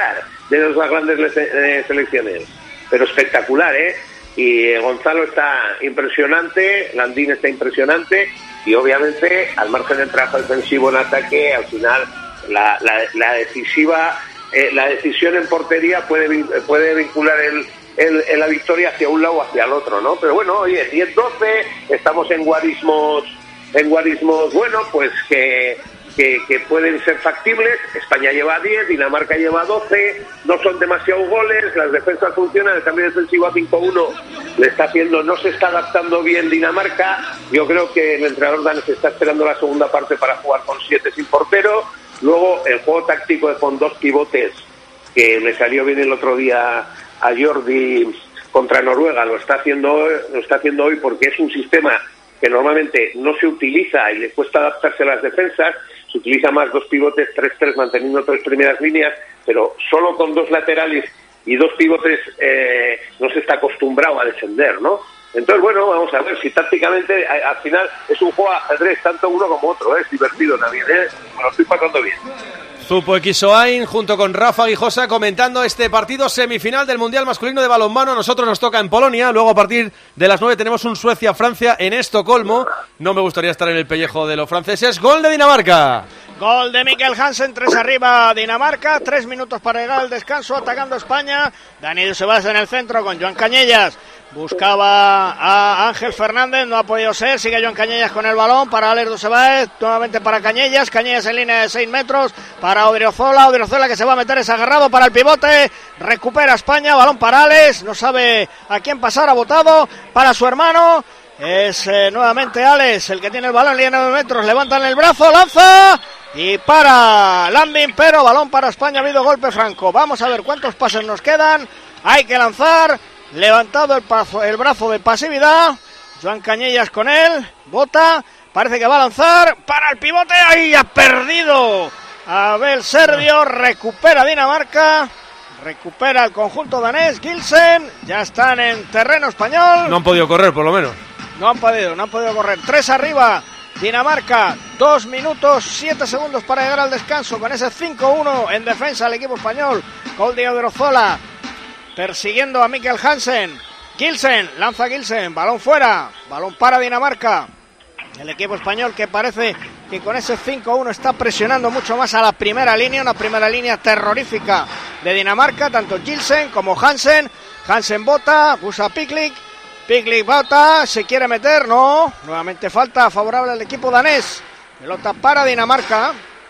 de las grandes eh, selecciones. Pero espectacular, ¿eh? Y Gonzalo está impresionante, Landín está impresionante, y obviamente, al margen del trabajo defensivo en ataque, al final la, la, la decisiva, eh, la decisión en portería puede, puede vincular el, el, el, la victoria hacia un lado o hacia el otro, ¿no? Pero bueno, oye, diez doce, estamos en guarismos, en guarismos, bueno, pues que... Que, que pueden ser factibles. España lleva diez, Dinamarca lleva doce, no son demasiados goles, las defensas funcionan, el cambio defensivo a cinco uno le está haciendo, no se está adaptando bien Dinamarca. Yo creo que el entrenador danés está esperando la segunda parte para jugar con siete sin portero. Luego el juego táctico de con dos pivotes, que le salió bien el otro día a Jordi contra Noruega, lo está haciendo, lo está haciendo hoy, porque es un sistema que normalmente no se utiliza y le cuesta adaptarse a las defensas. Se utiliza más dos pivotes, tres tres, manteniendo tres primeras líneas, pero solo con dos laterales y dos pivotes eh, no se está acostumbrado a defender, ¿no? Entonces, bueno, vamos a ver si tácticamente a, al final es un juego de ajedrez, tanto uno como otro, ¿eh? Es divertido también, ¿eh? Me lo estoy pasando bien. Zupo Equisoain junto con Rafa Guijosa comentando este partido semifinal del Mundial Masculino de Balonmano. A nosotros nos toca en Polonia, luego a partir de las nueve tenemos un Suecia-Francia en Estocolmo. No me gustaría estar en el pellejo de los franceses. Gol de Dinamarca. Gol de Mikkel Hansen, tres arriba Dinamarca, tres minutos para llegar al descanso, atacando España. Dani Dusevas en el centro con Joan Cañellas. Buscaba a Ángel Fernández, no ha podido ser, sigue Joan Cañellas con el balón para Alex Dusevas, nuevamente para Cañellas, Cañellas en línea de seis metros, para Odriozola, Odriozola que se va a meter, es agarrado para el pivote, recupera España, balón para Alex, no sabe a quién pasar, ha botado para su hermano, es eh, nuevamente Alex el que tiene el balón en línea de nueve metros, levantan el brazo, lanza y para Landin, pero balón para España, ha habido golpe franco. Vamos a ver cuántos pases nos quedan, hay que lanzar. Levantado el, paso, el brazo de pasividad, Joan Cañellas con él, bota, parece que va a lanzar, para el pivote, ahí ha perdido Abel Servio, recupera Dinamarca, recupera el conjunto danés, Gilsen, ya están en terreno español. No han podido correr por lo menos. No han podido, no han podido correr, tres arriba Dinamarca, dos minutos, siete segundos para llegar al descanso, con ese cinco uno en defensa el equipo español, gol de Odriozola. Persiguiendo a Mikkel Hansen, Gilsen, lanza Gilsen, balón fuera, balón para Dinamarca. El equipo español que parece que con ese cinco uno está presionando mucho más a la primera línea, una primera línea terrorífica de Dinamarca, tanto Gilsen como Hansen. Hansen bota, usa Piklik, Piklik bota, se quiere meter, no, nuevamente falta favorable al equipo danés. Pelota para Dinamarca,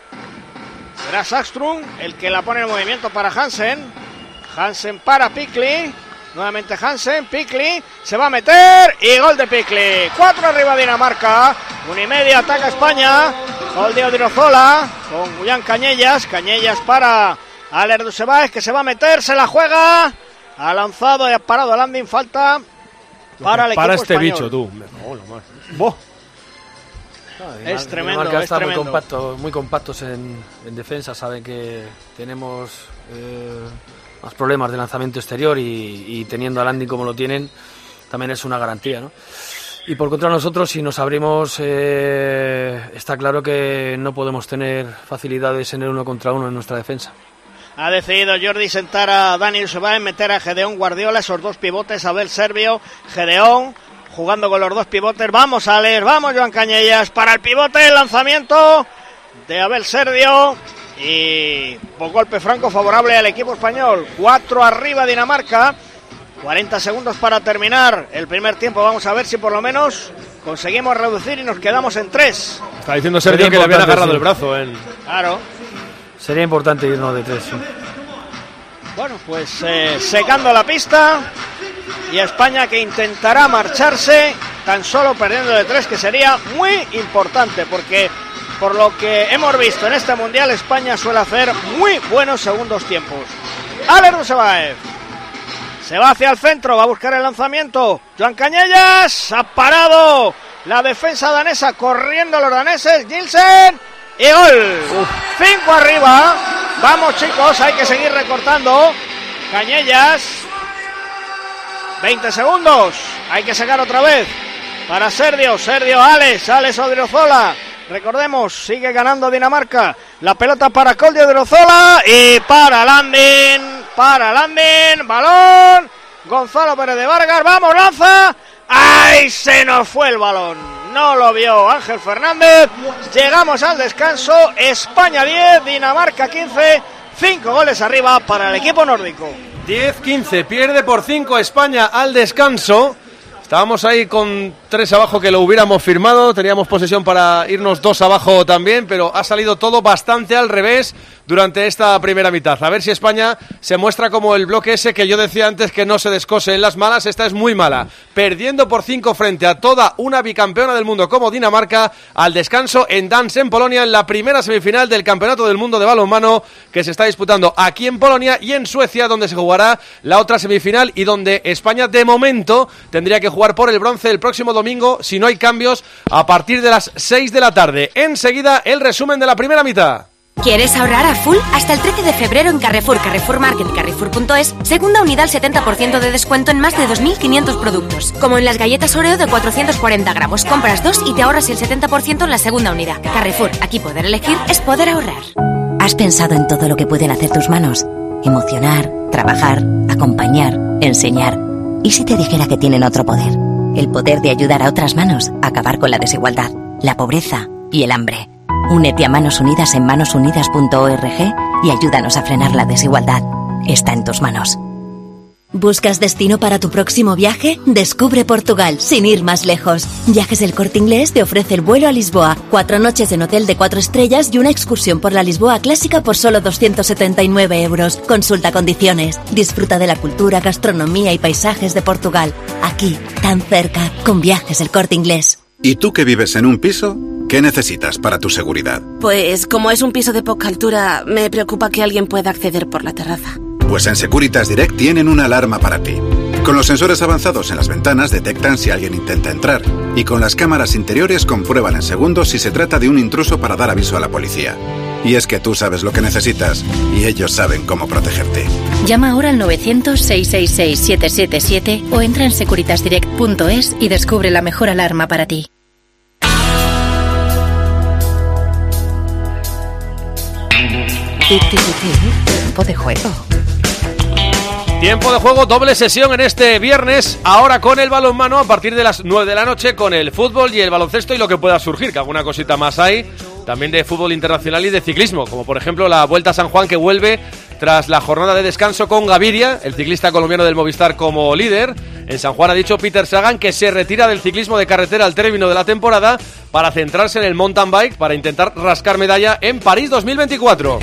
será Sackström el que la pone en movimiento para Hansen. Hansen para Pikli, nuevamente Hansen, Pikli, se va a meter y gol de Pikli, cuatro arriba Dinamarca, una y media, ataca España, gol de Odriozola con Joan Cañellas, Cañellas para Alex Dusevas que se va a meter, se la juega, ha lanzado y ha parado a Landin, falta para el equipo para este español. Bicho tú, me cago en la madre. ¡Boh! Es tremendo, Dinamarca es está tremendo. Muy, compacto, muy compactos en, en defensa, saben que tenemos eh, más problemas de lanzamiento exterior y, y teniendo a Landin como lo tienen, también es una garantía, ¿no? Y por contra nosotros, si nos abrimos, eh, está claro que no podemos tener facilidades en el uno contra uno en nuestra defensa. Ha decidido Jordi sentar a Dani Dusevas, meter a Gedeón Guardiola, esos dos pivotes, Abel Servio, Gedeón, jugando con los dos pivotes, vamos a leer, vamos Joan Cañellas, para el pivote, el lanzamiento de Abel Servio, y por golpe franco favorable al equipo español, cuatro arriba Dinamarca, cuarenta segundos para terminar el primer tiempo, vamos a ver si por lo menos conseguimos reducir y nos quedamos en tres. Está diciendo Sergio que le habían agarrado sí. el brazo. En... Claro. Sería importante irnos de tres, sí. Bueno, pues eh, secando la pista y España que intentará marcharse tan solo perdiendo de tres, que sería muy importante porque por lo que hemos visto en este Mundial España suele hacer muy buenos segundos tiempos. Alex Dusevas se va hacia el centro, va a buscar el lanzamiento, Joan Cañellas, ha parado la defensa danesa, corriendo los daneses, Gilsen y gol. Uf. Cinco arriba, vamos chicos, hay que seguir recortando. Cañellas, veinte segundos, hay que sacar otra vez para Sergio, Sergio, Alex, Alex Odriozola, recordemos, sigue ganando Dinamarca, la pelota para Koldi Odriozola y para Landin, para Landín, balón, Gonzalo Pérez de Vargas, vamos, lanza, ¡ay! Se nos fue el balón, no lo vio Ángel Fernández. Llegamos al descanso, España diez, Dinamarca quince, cinco goles arriba para el equipo nórdico. diez quince, pierde por cinco España al descanso. Estábamos ahí con tres abajo que lo hubiéramos firmado, teníamos posesión para irnos dos abajo también, pero ha salido todo bastante al revés durante esta primera mitad. A ver si España se muestra como el bloque ese que yo decía antes que no se descose en las malas. Esta es muy mala, perdiendo por cinco frente a toda una bicampeona del mundo como Dinamarca, al descanso en Dansk, en Polonia, en la primera semifinal del Campeonato del Mundo de Balonmano que se está disputando aquí en Polonia y en Suecia, donde se jugará la otra semifinal y donde España de momento tendría que jugar por el bronce el próximo domingo, si no hay cambios, a partir de las seis de la tarde. Enseguida el resumen de la primera mitad. ¿Quieres ahorrar a full? Hasta el trece de febrero en Carrefour, Carrefour Market y Carrefour punto es, segunda unidad al setenta por ciento de descuento en más de dos mil quinientos productos. Como en las galletas Oreo de cuatrocientos cuarenta gramos. Compras dos y te ahorras el setenta por ciento en la segunda unidad. Carrefour, aquí poder elegir es poder ahorrar. ¿Has pensado en todo lo que pueden hacer tus manos? Emocionar, trabajar, acompañar, enseñar. ¿Y si te dijera que tienen otro poder? El poder de ayudar a otras manos a acabar con la desigualdad, la pobreza y el hambre. Únete a Manos Unidas en manos unidas punto org y ayúdanos a frenar la desigualdad. Está en tus manos. ¿Buscas destino para tu próximo viaje? Descubre Portugal, sin ir más lejos. Viajes El Corte Inglés te ofrece el vuelo a Lisboa, cuatro noches en hotel de cuatro estrellas y una excursión por la Lisboa clásica por solo doscientos setenta y nueve euros. Consulta condiciones. Disfruta de la cultura, gastronomía y paisajes de Portugal. Aquí, tan cerca, con Viajes El Corte Inglés. ¿Y tú que vives en un piso? ¿Qué necesitas para tu seguridad? Pues como es un piso de poca altura, me preocupa que alguien pueda acceder por la terraza. Pues en Securitas Direct tienen una alarma para ti. Con los sensores avanzados en las ventanas detectan si alguien intenta entrar y con las cámaras interiores comprueban en segundos si se trata de un intruso para dar aviso a la policía. Y es que tú sabes lo que necesitas y ellos saben cómo protegerte. Llama ahora al novecientos, seiscientos sesenta y seis, setecientos setenta y siete o entra en securitas direct punto es y descubre la mejor alarma para ti. Tiempo de juego. Tiempo de juego, doble sesión en este viernes, ahora con el balonmano a partir de las nueve de la noche, con el fútbol y el baloncesto y lo que pueda surgir, que alguna cosita más hay, también de fútbol internacional y de ciclismo, como por ejemplo la Vuelta a San Juan, que vuelve tras la jornada de descanso con Gaviria, el ciclista colombiano del Movistar, como líder. En San Juan ha dicho Peter Sagan que se retira del ciclismo de carretera al término de la temporada para centrarse en el mountain bike, para intentar rascar medalla en París dos mil veinticuatro.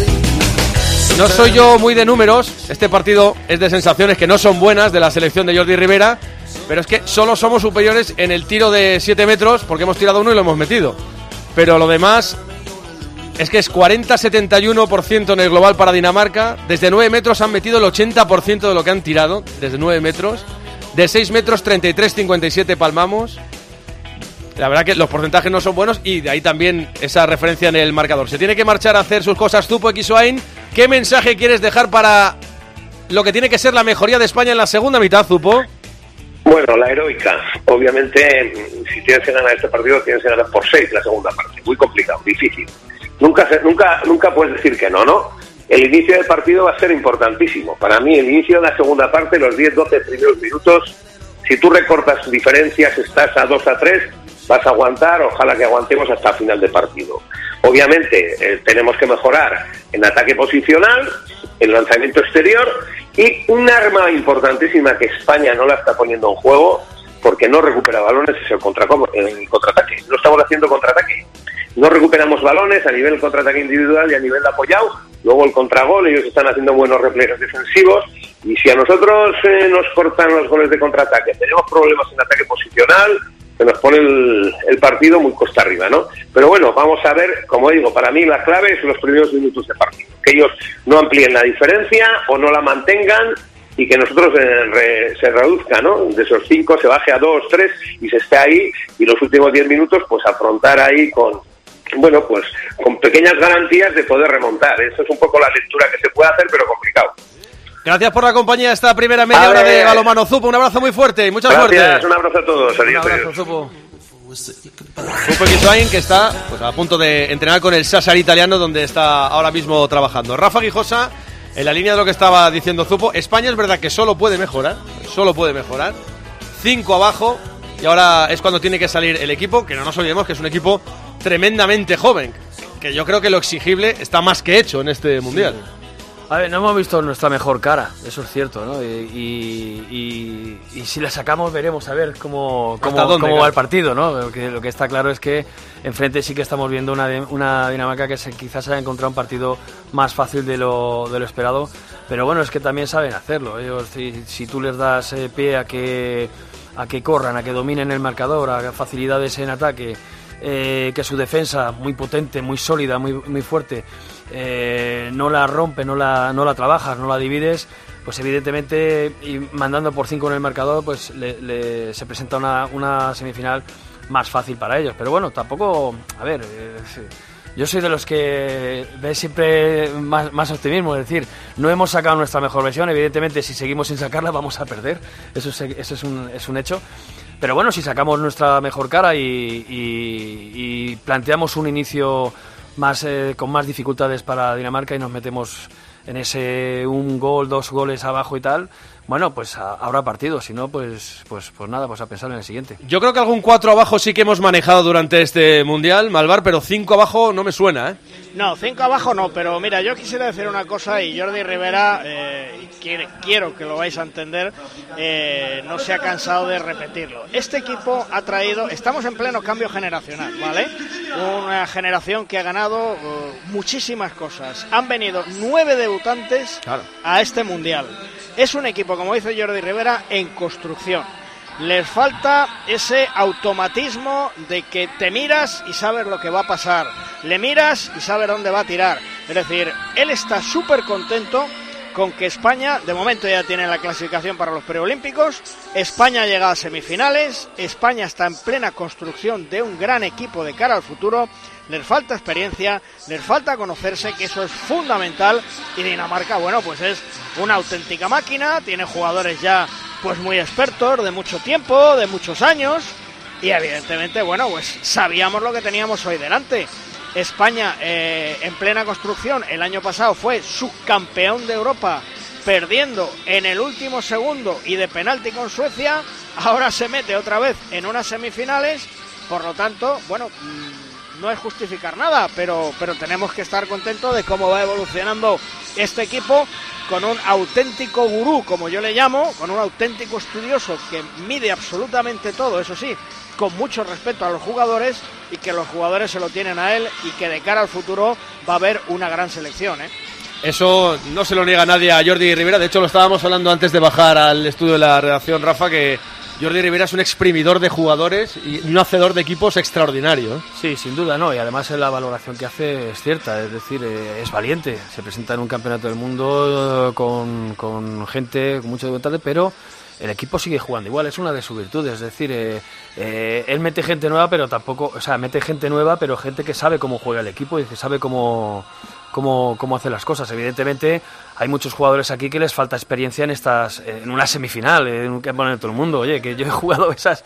No soy yo muy de números, este partido es de sensaciones que no son buenas de la selección de Jordi Rivera, pero es que solo somos superiores en el tiro de siete metros porque hemos tirado uno y lo hemos metido. Pero lo demás es que es cuarenta a setenta y uno por ciento en el global para Dinamarca. Desde nueve metros han metido el ochenta por ciento de lo que han tirado, desde nueve metros. De seis metros, treinta y tres a cincuenta y siete palmamos. La verdad que los porcentajes no son buenos y de ahí también esa referencia en el marcador. Se tiene que marchar a hacer sus cosas Zupo Xwain. ¿Qué mensaje quieres dejar para lo que tiene que ser la mejoría de España en la segunda mitad, Zupo? Bueno, la heroica. Obviamente, si tienes que ganar este partido, tienes que ganar por seis la segunda parte. Muy complicado, difícil. Nunca, nunca, nunca puedes decir que no, ¿no? El inicio del partido va a ser importantísimo. Para mí, el inicio de la segunda parte, los diez doce primeros minutos, si tú recortas diferencias, estás a dos a tres, vas a aguantar, ojalá que aguantemos hasta el final del partido. Obviamente, eh, tenemos que mejorar en ataque posicional, en lanzamiento exterior, y un arma importantísima que España no la está poniendo en juego, porque no recupera balones, es el, contra, el contraataque. No estamos haciendo contraataque. No recuperamos balones a nivel contraataque individual y a nivel de apoyado. Luego el contragol, ellos están haciendo buenos repliegues defensivos, y si a nosotros eh, nos cortan los goles de contraataque, tenemos problemas en ataque posicional, se nos pone el, el partido muy costa arriba, ¿no? Pero bueno, vamos a ver, como digo, para mí la clave es los primeros minutos de partido, que ellos no amplíen la diferencia o no la mantengan y que nosotros eh, re, se reduzca, ¿no? De esos cinco se baje a dos, tres y se esté ahí, y los últimos diez minutos pues afrontar ahí con, bueno, pues con pequeñas garantías de poder remontar. Esa es un poco la lectura que se puede hacer, pero complicado. Gracias por la compañía esta primera media hora de balonmano, Zupo. Un abrazo muy fuerte y mucha Gracias, suerte. Un abrazo a todos. Adiós. Un abrazo, Zupo. Zupo Xwain, que está pues, a punto de entrenar con el Sassari italiano, donde está ahora mismo trabajando. Rafa Guijosa En la línea de lo que estaba diciendo Zupo, España es verdad que solo puede mejorar, solo puede mejorar. Cinco abajo y ahora es cuando tiene que salir el equipo, que no nos olvidemos que es un equipo tremendamente joven, que yo creo que lo exigible está más que hecho en este Mundial. Sí. A ver, no hemos visto nuestra mejor cara, eso es cierto, ¿no? Y, y, y, y si la sacamos veremos a ver cómo, cómo, dónde, cómo claro. va el partido, ¿no? Lo que, lo que está claro es que enfrente sí que estamos viendo una, una Dinamarca que se, quizás haya encontrado un partido más fácil de lo, de lo esperado, pero bueno, es que también saben hacerlo. Ellos, si, si tú les das eh, pie a que, a que corran, a que dominen el marcador, a facilidades en ataque, eh, que su defensa muy potente, muy sólida, muy, muy fuerte, Eh, no la rompe, no la, no la trabajas, no la divides, pues evidentemente, y mandando por cinco en el marcador, pues le, le, se presenta una, una semifinal más fácil para ellos. Pero bueno, tampoco, a ver, eh, yo soy de los que ve siempre más, más optimismo, es decir, no hemos sacado nuestra mejor versión, evidentemente si seguimos sin sacarla vamos a perder, eso es, eso es, un, es un hecho. Pero bueno, si sacamos nuestra mejor cara y, y, y planteamos un inicio más eh, con más dificultades para Dinamarca y nos metemos en ese un gol, dos goles abajo y tal, bueno, pues a, habrá partido, si no, pues, pues, pues nada, pues a pensar en el siguiente. Yo creo que algún cuatro abajo sí que hemos manejado durante este Mundial, Malvar, pero cinco abajo no me suena, ¿eh? No, cinco abajo no, pero mira, yo quisiera decir una cosa y Jordi Rivera, eh, quiere, quiero que lo vais a entender, eh, no se ha cansado de repetirlo. Este equipo ha traído, estamos en pleno cambio generacional, ¿vale? Una generación que ha ganado uh, muchísimas cosas. Han venido nueve debutantes claro. a este Mundial. Es un equipo, como dice Jordi Rivera, en construcción. Les falta ese automatismo de que te miras y sabes lo que va a pasar. Le miras y sabes dónde va a tirar. Es decir, él está súper contento con que España, de momento ya tiene la clasificación para los preolímpicos. España llega a semifinales. España está en plena construcción de un gran equipo de cara al futuro. Les falta experiencia, les falta conocerse, que eso es fundamental. Y Dinamarca, bueno, pues es una auténtica máquina. Tiene jugadores ya pues muy expertos, de mucho tiempo, de muchos años, y evidentemente, bueno, pues sabíamos lo que teníamos hoy delante. España eh, en plena construcción, el año pasado fue subcampeón de Europa, perdiendo en el último segundo y de penalti con Suecia, ahora se mete otra vez en unas semifinales, por lo tanto, bueno, no es justificar nada, pero, pero tenemos que estar contentos de cómo va evolucionando este equipo, con un auténtico gurú, como yo le llamo, con un auténtico estudioso que mide absolutamente todo, eso sí, con mucho respeto a los jugadores, y que los jugadores se lo tienen a él, y que de cara al futuro va a haber una gran selección, ¿eh? Eso no se lo niega nadie a Jordi Rivera. De hecho, lo estábamos hablando antes de bajar al estudio de la redacción, Rafa, que Jordi Rivera es un exprimidor de jugadores y un hacedor de equipos extraordinario, ¿eh? Sí, sin duda, no, y además la valoración que hace es cierta, es decir, eh, es valiente, se presenta en un campeonato del mundo eh, con, con gente, con mucha voluntad, pero el equipo sigue jugando igual, es una de sus virtudes, es decir, eh, eh, él mete gente nueva, pero tampoco, o sea, mete gente nueva, pero gente que sabe cómo juega el equipo y que sabe cómo... Cómo, cómo hace las cosas. Evidentemente hay muchos jugadores aquí que les falta experiencia en estas en una semifinal, en un campeonato del mundo. Oye, que yo he jugado esas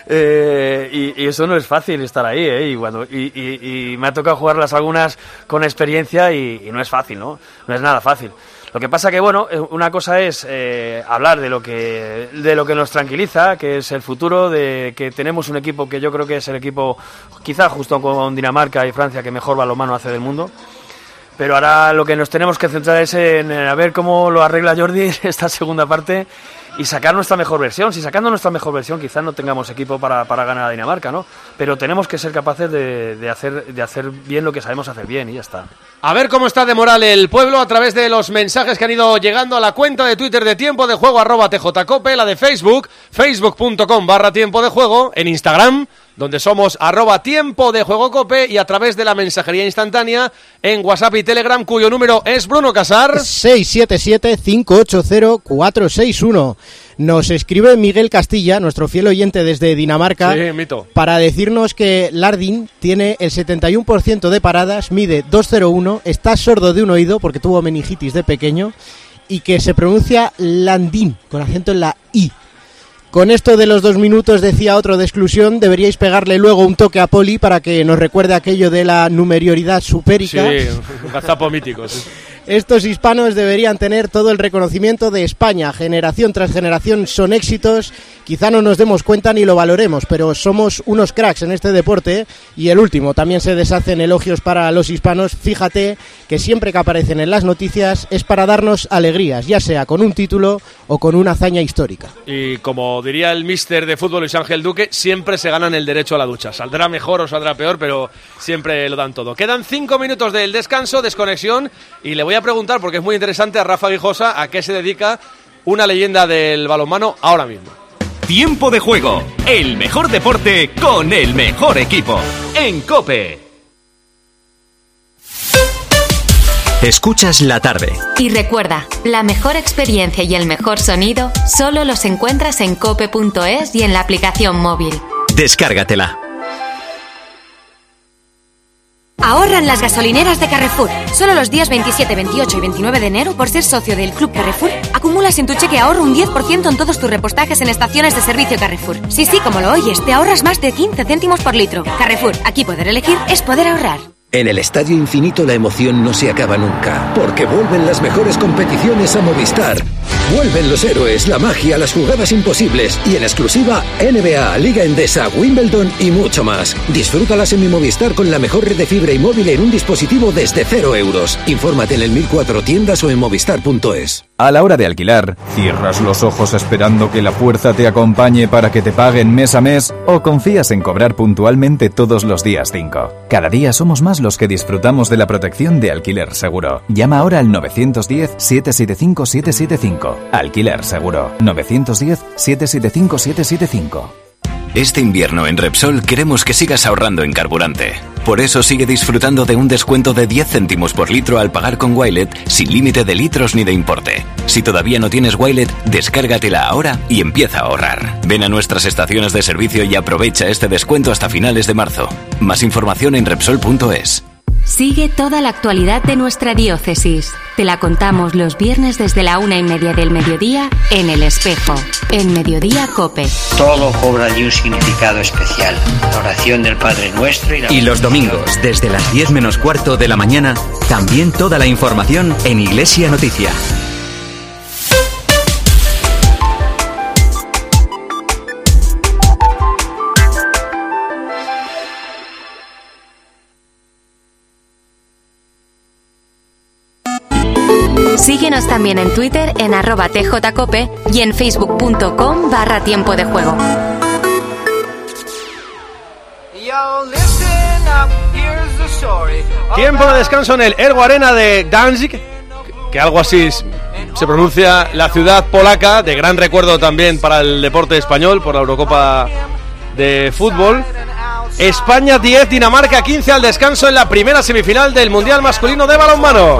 eh, y, y eso no es fácil estar ahí, ¿eh? y, cuando, y, y, y me ha tocado jugarlas algunas con experiencia y, y no es fácil, ¿no? No es nada fácil. Lo que pasa que, bueno, una cosa es eh, hablar de lo que de lo que nos tranquiliza, que es el futuro, de que tenemos un equipo que yo creo que es el equipo, quizá justo con Dinamarca y Francia, que mejor balonmano hace del mundo. Pero ahora lo que nos tenemos que centrar es en a ver cómo lo arregla Jordi esta segunda parte y sacar nuestra mejor versión. Si sacando nuestra mejor versión quizás no tengamos equipo para, para ganar a Dinamarca, ¿no? Pero tenemos que ser capaces de, de, hacer, de hacer bien lo que sabemos hacer bien y ya está. A ver cómo está de moral el pueblo a través de los mensajes que han ido llegando a la cuenta de Twitter de Tiempo de Juego, arroba tjcope, la de Facebook, facebook.com barra Tiempo de Juego, en Instagram, donde somos arroba Tiempo de Juego Cope, y a través de la mensajería instantánea en WhatsApp y Telegram, cuyo número es Bruno Casar. seis siete siete, cinco ocho cero, cuatro seis uno. Nos escribe Miguel Castilla, nuestro fiel oyente desde Dinamarca, sí, mito, para decirnos que Lardin tiene el setenta y uno por ciento de paradas, mide dos cero uno, está sordo de un oído porque tuvo meningitis de pequeño, y que se pronuncia Landin, con acento en la I. Con esto de los dos minutos, decía otro de exclusión, deberíais pegarle luego un toque a Poli para que nos recuerde aquello de la numerioridad supérica. Sí, un gazapo mítico. Sí. Estos hispanos deberían tener todo el reconocimiento de España. Generación tras generación son éxitos. Quizá no nos demos cuenta ni lo valoremos, pero somos unos cracks en este deporte. Y el último, también se deshacen elogios para los hispanos. Fíjate que siempre que aparecen en las noticias es para darnos alegrías, ya sea con un título o con una hazaña histórica. Y como diría el míster de fútbol Luis Ángel Duque, siempre se ganan el derecho a la ducha. Saldrá mejor o saldrá peor, pero siempre lo dan todo. Quedan cinco minutos del descanso, desconexión, y le voy a preguntar, porque es muy interesante, a Rafa Guijosa a qué se dedica una leyenda del balonmano ahora mismo. Tiempo de juego, el mejor deporte con el mejor equipo, en COPE. Escuchas la tarde. Y recuerda, la mejor experiencia y el mejor sonido solo los encuentras en cope punto es y en la aplicación móvil. Descárgatela. Ahorra en las gasolineras de Carrefour. Solo los días veintisiete, veintiocho y veintinueve de enero, por ser socio del Club Carrefour, acumulas en tu cheque ahorro un diez por ciento en todos tus repostajes en estaciones de servicio Carrefour. Sí, sí, como lo oyes, te ahorras más de quince céntimos por litro. Carrefour, aquí poder elegir es poder ahorrar. En el Estadio Infinito la emoción no se acaba nunca, porque vuelven las mejores competiciones a Movistar. Vuelven los héroes, la magia, las jugadas imposibles y en exclusiva N B A, Liga Endesa, Wimbledon y mucho más. Disfrútalas en mi Movistar con la mejor red de fibra y móvil en un dispositivo desde cero euros. Infórmate en el mil cuatro tiendas o en movistar punto es. A la hora de alquilar, ¿cierras los ojos esperando que la fuerza te acompañe para que te paguen mes a mes o confías en cobrar puntualmente todos los días cinco? Cada día somos más los que disfrutamos de la protección de Alquiler Seguro. Llama ahora al nueve uno cero, siete siete cinco, siete siete cinco. Alquiler Seguro. nueve uno cero, siete siete cinco, siete siete cinco. Este invierno en Repsol queremos que sigas ahorrando en carburante. Por eso sigue disfrutando de un descuento de diez céntimos por litro al pagar con Wilet sin límite de litros ni de importe. Si todavía no tienes Wilet, descárgatela ahora y empieza a ahorrar. Ven a nuestras estaciones de servicio y aprovecha este descuento hasta finales de marzo. Más información en Repsol punto es. Sigue toda la actualidad de nuestra diócesis. Te la contamos los viernes desde la una y media del mediodía en El Espejo, en Mediodía COPE. Todo cobra allí un significado especial. La oración del Padre Nuestro y la... Y los domingos, desde las diez menos cuarto de la mañana, también toda la información en Iglesia Noticia. Síguenos también en Twitter en arroba tjcope y en facebook punto com barra tiempo de juego. Tiempo de descanso en el Ergo Arena de Danzig, que algo así se pronuncia, la ciudad polaca, de gran recuerdo también para el deporte español por la Eurocopa de fútbol. España diez, Dinamarca quince al descanso en la primera semifinal del Mundial Masculino de Balonmano,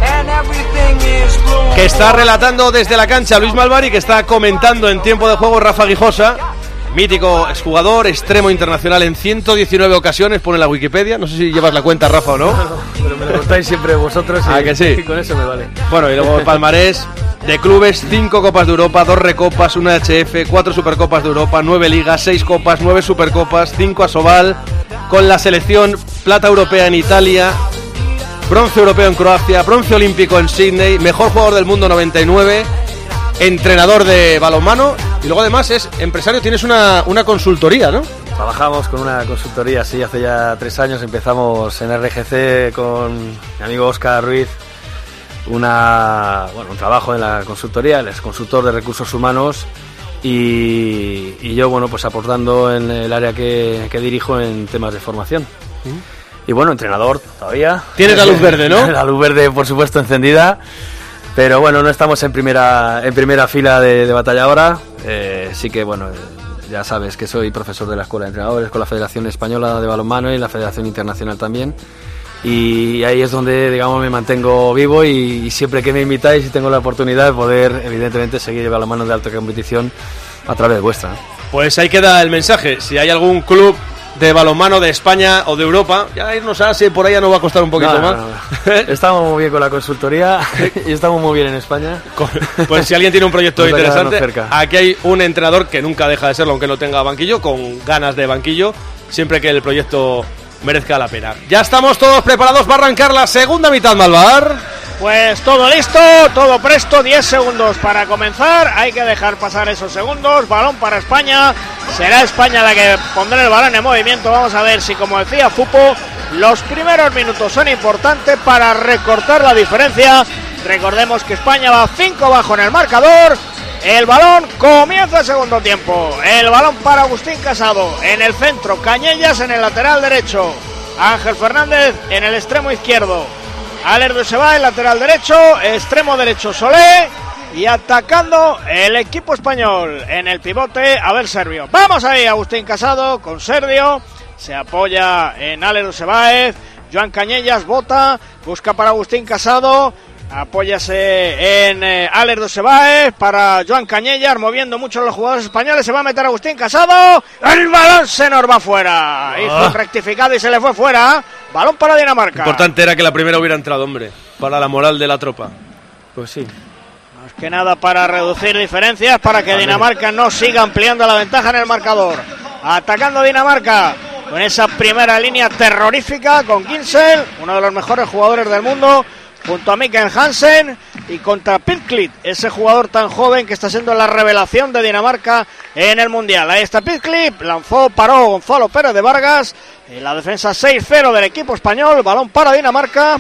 que está relatando desde la cancha Luis Malvari, que está comentando en tiempo de juego Rafa Guijosa, mítico exjugador, extremo internacional en ciento diecinueve ocasiones, pone la Wikipedia. No sé si llevas la cuenta, Rafa, o no. No, no, pero me lo contáis siempre vosotros. Ah, y, que sí. Y con eso me vale. Bueno, y luego el palmarés de clubes: cinco Copas de Europa, dos Recopas, una H F, cuatro Supercopas de Europa, nueve Ligas, seis Copas, nueve Supercopas, cinco Asobal, con la selección plata europea en Italia, bronce europeo en Croacia, bronce olímpico en Sydney, mejor jugador del mundo noventa y nueve, entrenador de balonmano y luego además es empresario. Tienes una, una consultoría, ¿no? Trabajamos con una consultoría, sí, hace ya tres años empezamos en R G C con mi amigo Óscar Ruiz, una, bueno, un trabajo en la consultoría. Él es consultor de recursos humanos y, y yo, bueno, pues aportando en el área que, que dirijo en temas de formación. ¿Mm? Y bueno, entrenador todavía. Tienes la luz verde, ¿no? La luz verde, por supuesto, encendida. Pero bueno, no estamos en primera en primera fila de, de batalla ahora. Eh, sí que, bueno, ya sabes que soy profesor de la Escuela de Entrenadores con la Federación Española de Balonmano y la Federación Internacional también. Y ahí es donde, digamos, me mantengo vivo y, y siempre que me invitáis y tengo la oportunidad de poder, evidentemente, seguir el balonmano de alta competición a través de vuestra. Pues ahí queda el mensaje. Si hay algún club de balonmano de España o de Europa, ya irnos a Asia, por ahí ya nos va a costar un poquito no, más. No, no. Estamos muy bien con la consultoría y estamos muy bien en España. Pues si alguien tiene un proyecto interesante, aquí hay un entrenador que nunca deja de serlo, aunque no tenga banquillo, con ganas de banquillo, siempre que el proyecto merezca la pena. Ya estamos todos preparados para arrancar la segunda mitad, Malvar. Pues todo listo, todo presto, diez segundos para comenzar, hay que dejar pasar esos segundos, balón para España, será España la que pondrá el balón en movimiento, vamos a ver si, como decía Fupo, los primeros minutos son importantes para recortar la diferencia. Recordemos que España va cinco abajo en el marcador, el balón comienza el segundo tiempo, el balón para Agustín Casado, en el centro, Cañellas en el lateral derecho, Ángel Fernández en el extremo izquierdo, Aller Dusevay, lateral derecho, extremo derecho Solé, y atacando el equipo español en el pivote Abel Servio. Vamos ahí, Agustín Casado con Sergio, se apoya en Aller Dusevay, Joan Cañellas bota, busca para Agustín Casado, apóyase en eh, Aller Dusevay para Joan Cañellas, moviendo mucho los jugadores españoles, se va a meter Agustín Casado, el balón se nos va fuera, oh. hizo un rectificado y se le fue fuera, balón para Dinamarca. Importante era que la primera hubiera entrado, hombre, para la moral de la tropa. Pues sí. Más que nada para reducir diferencias, para que Dinamarca no siga ampliando la ventaja en el marcador. Atacando Dinamarca con esa primera línea terrorífica con Ginsel, uno de los mejores jugadores del mundo, junto a Mikkel Hansen, y contra Pitclit, ese jugador tan joven que está siendo la revelación de Dinamarca en el Mundial. Ahí está Pitclit, lanzó, paró Gonzalo Pérez de Vargas, en la defensa seis cero del equipo español, balón para Dinamarca,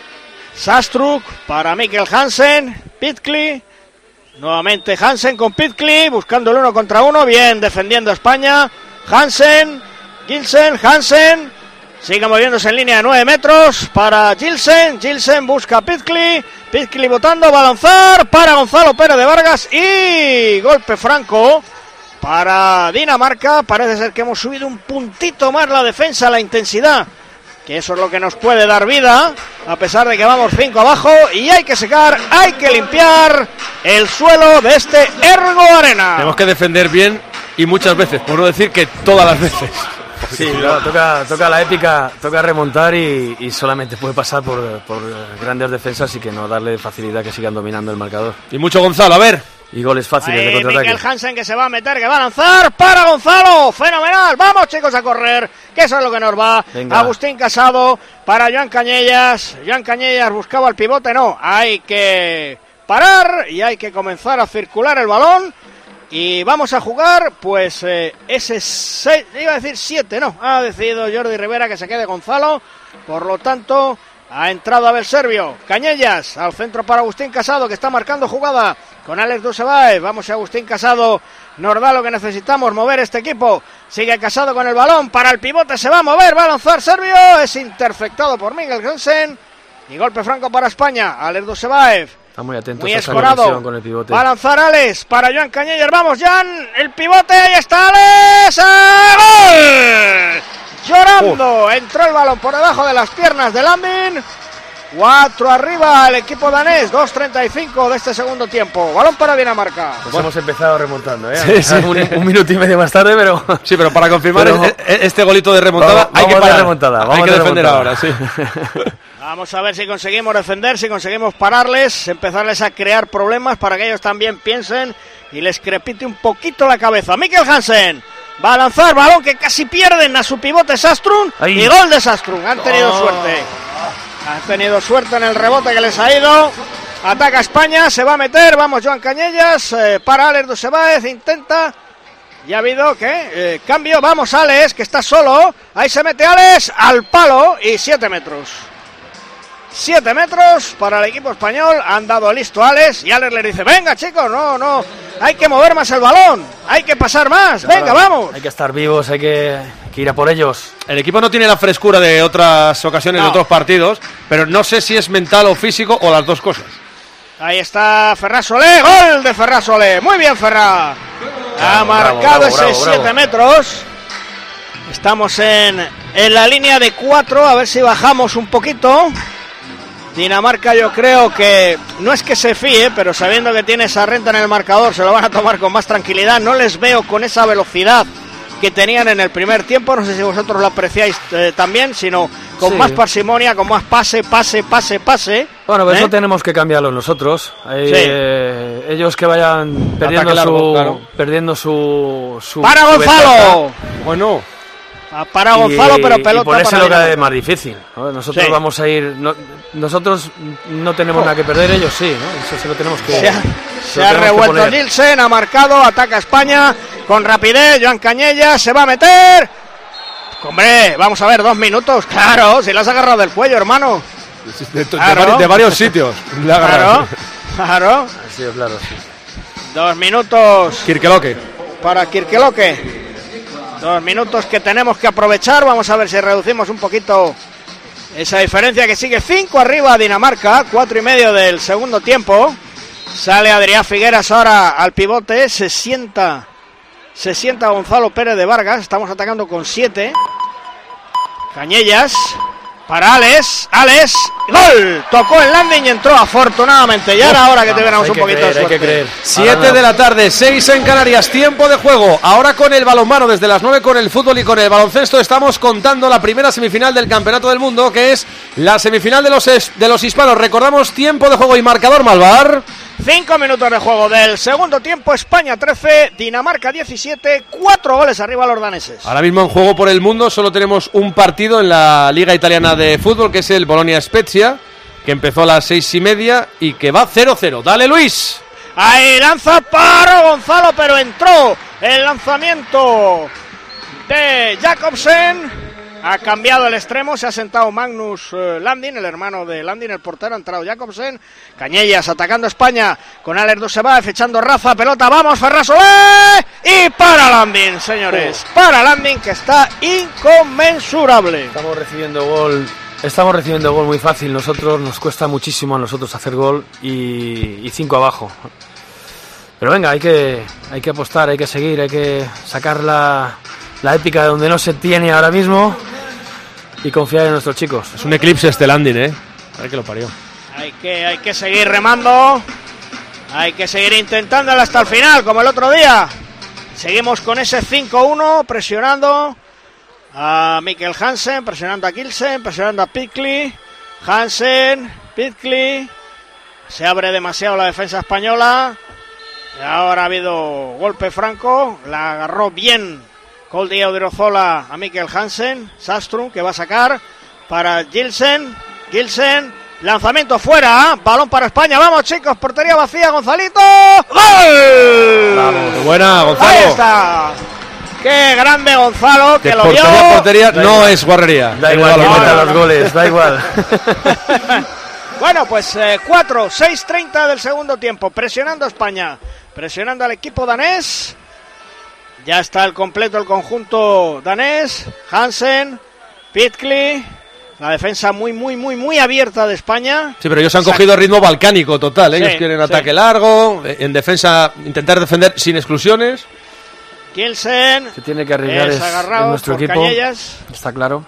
Sastrup para Mikkel Hansen, Pitclit, nuevamente Hansen con Pitclit, buscando el uno contra uno, bien defendiendo España, Hansen, Gilsen, Hansen, sigue moviéndose en línea de nueve metros para Gilsen. Gilsen busca a Pitclit. Pitclit botando, va a lanzar para Gonzalo Pérez de Vargas. Y golpe franco para Dinamarca. Parece ser que hemos subido un puntito más la defensa, la intensidad, que eso es lo que nos puede dar vida, a pesar de que vamos cinco abajo. Y hay que secar, hay que limpiar el suelo de este Ergo Arena. Tenemos que defender bien y muchas veces, por no decir que todas las veces. Sí, no, toca, toca la épica, toca remontar y, y solamente puede pasar por, por grandes defensas y que no darle facilidad que sigan dominando el marcador. Y mucho Gonzalo, a ver. Y goles fáciles Ahí, de contraataque. Mikkel Hansen que se va a meter, que va a lanzar para Gonzalo, fenomenal, vamos chicos a correr, que eso es lo que nos va. Venga. Agustín Casado para Joan Cañellas, Joan Cañellas buscaba el pivote, no, hay que parar y hay que comenzar a circular el balón. Y vamos a jugar, pues, eh, ese seis, iba a decir siete, no, ha decidido Jordi Rivera que se quede Gonzalo, por lo tanto, ha entrado Abel Servio, Cañellas, al centro para Agustín Casado, que está marcando jugada con Alex Dusevay, vamos a Agustín Casado, nos da lo que necesitamos, mover este equipo, sigue Casado con el balón, para el pivote se va a mover, va a lanzar Servio, es interceptado por Mikkel Hansen, y golpe franco para España, Alex Dusevay. Está muy atento, muy escorado, con el pivote. Va a lanzar Alex para Joan Cañellas, vamos Jan, el pivote, ahí está Alex, ¡gol! Llorando, oh. entró el balón por debajo de las piernas de Landin, cuatro arriba el equipo danés, dos treinta y cinco de este segundo tiempo, balón para Dinamarca. Pues bueno, hemos empezado remontando, ¿eh? Sí, sí. Un, un minuto y medio más tarde, pero... Sí, pero para confirmar pero, este, este golito de remontada, vamos, hay que parar, remontada, vamos hay que de defender remontada. ahora, sí. Vamos a ver si conseguimos defender, si conseguimos pararles, empezarles a crear problemas para que ellos también piensen y les crepite un poquito la cabeza. Mikkel Hansen va a lanzar, balón que casi pierden a su pivote Sastrun. Ahí. Y gol de Sastrun, han tenido oh. suerte. Han tenido suerte en el rebote que les ha ido. Ataca España, se va a meter, vamos Joan Cañellas, eh, para Alex Dusevay, intenta... Ya ha habido, ¿qué? Eh, cambio, vamos Alex, que está solo, ahí se mete Alex, al palo y siete metros. siete metros para el equipo español, han dado listo a Alex y Alex le dice, venga chicos, no, no, hay que mover más el balón, hay que pasar más, claro, venga, vamos. Hay que estar vivos, hay que, que ir a por ellos. El equipo no tiene la frescura de otras ocasiones, no. de otros partidos, pero no sé si es mental o físico o las dos cosas. Ahí está Ferran Solé, gol de Ferran Solé, muy bien Ferran, ha marcado bravo, bravo, ese siete metros. Estamos en, en la línea de cuatro, a ver si bajamos un poquito. Dinamarca yo creo que no es que se fíe, pero sabiendo que tiene esa renta en el marcador se lo van a tomar con más tranquilidad. No les veo con esa velocidad que tenían en el primer tiempo, no sé si vosotros lo apreciáis eh, también, sino con sí. más parsimonia, con más pase, pase, pase, pase. Bueno, pues ¿eh? eso tenemos que cambiarlo nosotros. Eh, sí. eh, ellos que vayan perdiendo largo, su, claro. perdiendo su, su ¡para su Gonzalo! Bueno. Para Gonzalo, y, pero pelota y ponérselo para cada vez más difícil, ¿no? Nosotros sí. vamos a ir... No, nosotros no tenemos oh. nada que perder, ellos sí, ¿no? Eso se lo tenemos que... Se ha, se se ha revuelto Nielsen, ha marcado, ataca España con rapidez, Joan Cañellas se va a meter... Hombre, vamos a ver, dos minutos, claro, si le has agarrado del cuello, hermano. De, de, claro. de, de varios sitios. Le ha claro, claro. Ha sido claro, sí. Dos minutos... Kirkeloque. Para Kirkeloque. Dos minutos que tenemos que aprovechar. Vamos a ver si reducimos un poquito esa diferencia que sigue. Cinco arriba Dinamarca. Cuatro y medio del segundo tiempo. Sale Adrián Figueras ahora al pivote. Se sienta, se sienta Gonzalo Pérez de Vargas. Estamos atacando con siete. Cañellas. Para Alex. Alex. ¡Gol! Tocó el landing y entró afortunadamente. Ya era hora que tuviéramos un poquito creer, de suerte. Hay que creer. siete de la tarde, seis en Canarias. Tiempo de juego. Ahora con el balonmano desde las nueve con el fútbol y con el baloncesto. Estamos contando la primera semifinal del Campeonato del Mundo, que es la semifinal de los, de los hispanos. Recordamos tiempo de juego y marcador, Malvar. Cinco minutos de juego del segundo tiempo. España trece, Dinamarca diecisiete. Cuatro goles arriba a los daneses. Ahora mismo en juego por el mundo solo tenemos un partido en la Liga Italiana de Fútbol, que es el Bolonia Spezia, que empezó a las seis y media y que va cero cero. Dale, Luis. Ahí lanza para Gonzalo, pero entró el lanzamiento de Jakobsen. Ha cambiado el extremo, se ha sentado Magnus eh, Landin, el hermano de Landin, el portero, ha entrado Jakobsen. Cañellas atacando a España con Alex Dusebaev, echando raza, pelota, vamos Ferrasolé, y para Landin, señores, oh. para Landin, que está inconmensurable. Estamos recibiendo gol, estamos recibiendo gol muy fácil, nosotros nos cuesta muchísimo a nosotros hacer gol y, y cinco abajo. Pero venga, hay que, hay que apostar, hay que seguir, hay que sacar la, la épica de donde no se tiene ahora mismo y confiar en nuestros chicos. Es un eclipse este landing, ¿eh? A ver que lo parió. Hay que, hay que seguir remando, hay que seguir intentándolo hasta el final, como el otro día. Seguimos con ese cinco uno, presionando a Mikkel Hansen, presionando a Kilsen, presionando a Pitkley. Hansen, Pitkley. Se abre demasiado la defensa española. Ahora ha habido golpe franco, la agarró bien Coldi Odriozola a Mikkel Hansen. Sastrum que va a sacar para Gilsen. Gilsen, lanzamiento fuera, balón para España, vamos chicos, portería vacía, Gonzalito. ¡Gol! Vamos, buena, Gonzalo. Ahí está. Qué grande Gonzalo, que de lo portería, vio. Portería no igual. Es guarrería. Da igual, que meta los goles, da igual. Bueno, pues eh, cuatro, seis treinta del segundo tiempo, presionando a España, presionando al equipo danés. Ya está el completo el conjunto danés. Hansen, Pitkley, la defensa muy, muy, muy, muy abierta de España. Sí, pero ellos han cogido ritmo balcánico total, ¿eh? Sí, ellos quieren sí. ataque largo, en defensa, intentar defender sin exclusiones. Kilsen, se tiene que arriesgar es, es nuestro equipo, Cañellas. Está claro.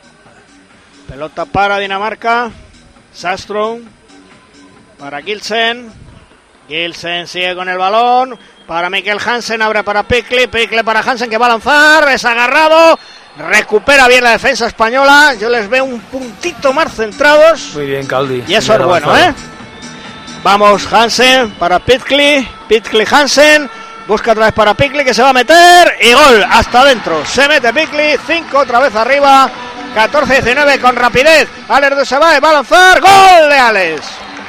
Pelota para Dinamarca. Sastrom para Gilsen. Gilsen sigue con el balón para Mikkel Hansen, abre para Pitkley, Pitkley para Hansen que va a lanzar, es agarrado, recupera bien la defensa española. Yo les veo un puntito más centrados. Muy bien, Caldi. Y eso es bueno, ¿eh? Vamos, Hansen para Pitkley, Pitkley Hansen, busca otra vez para Pitkley que se va a meter y gol hasta adentro. Se mete Pitkley, cinco otra vez arriba. catorce diecinueve con rapidez. Alex Dusebaev va a lanzar. ¡Gol de Alex!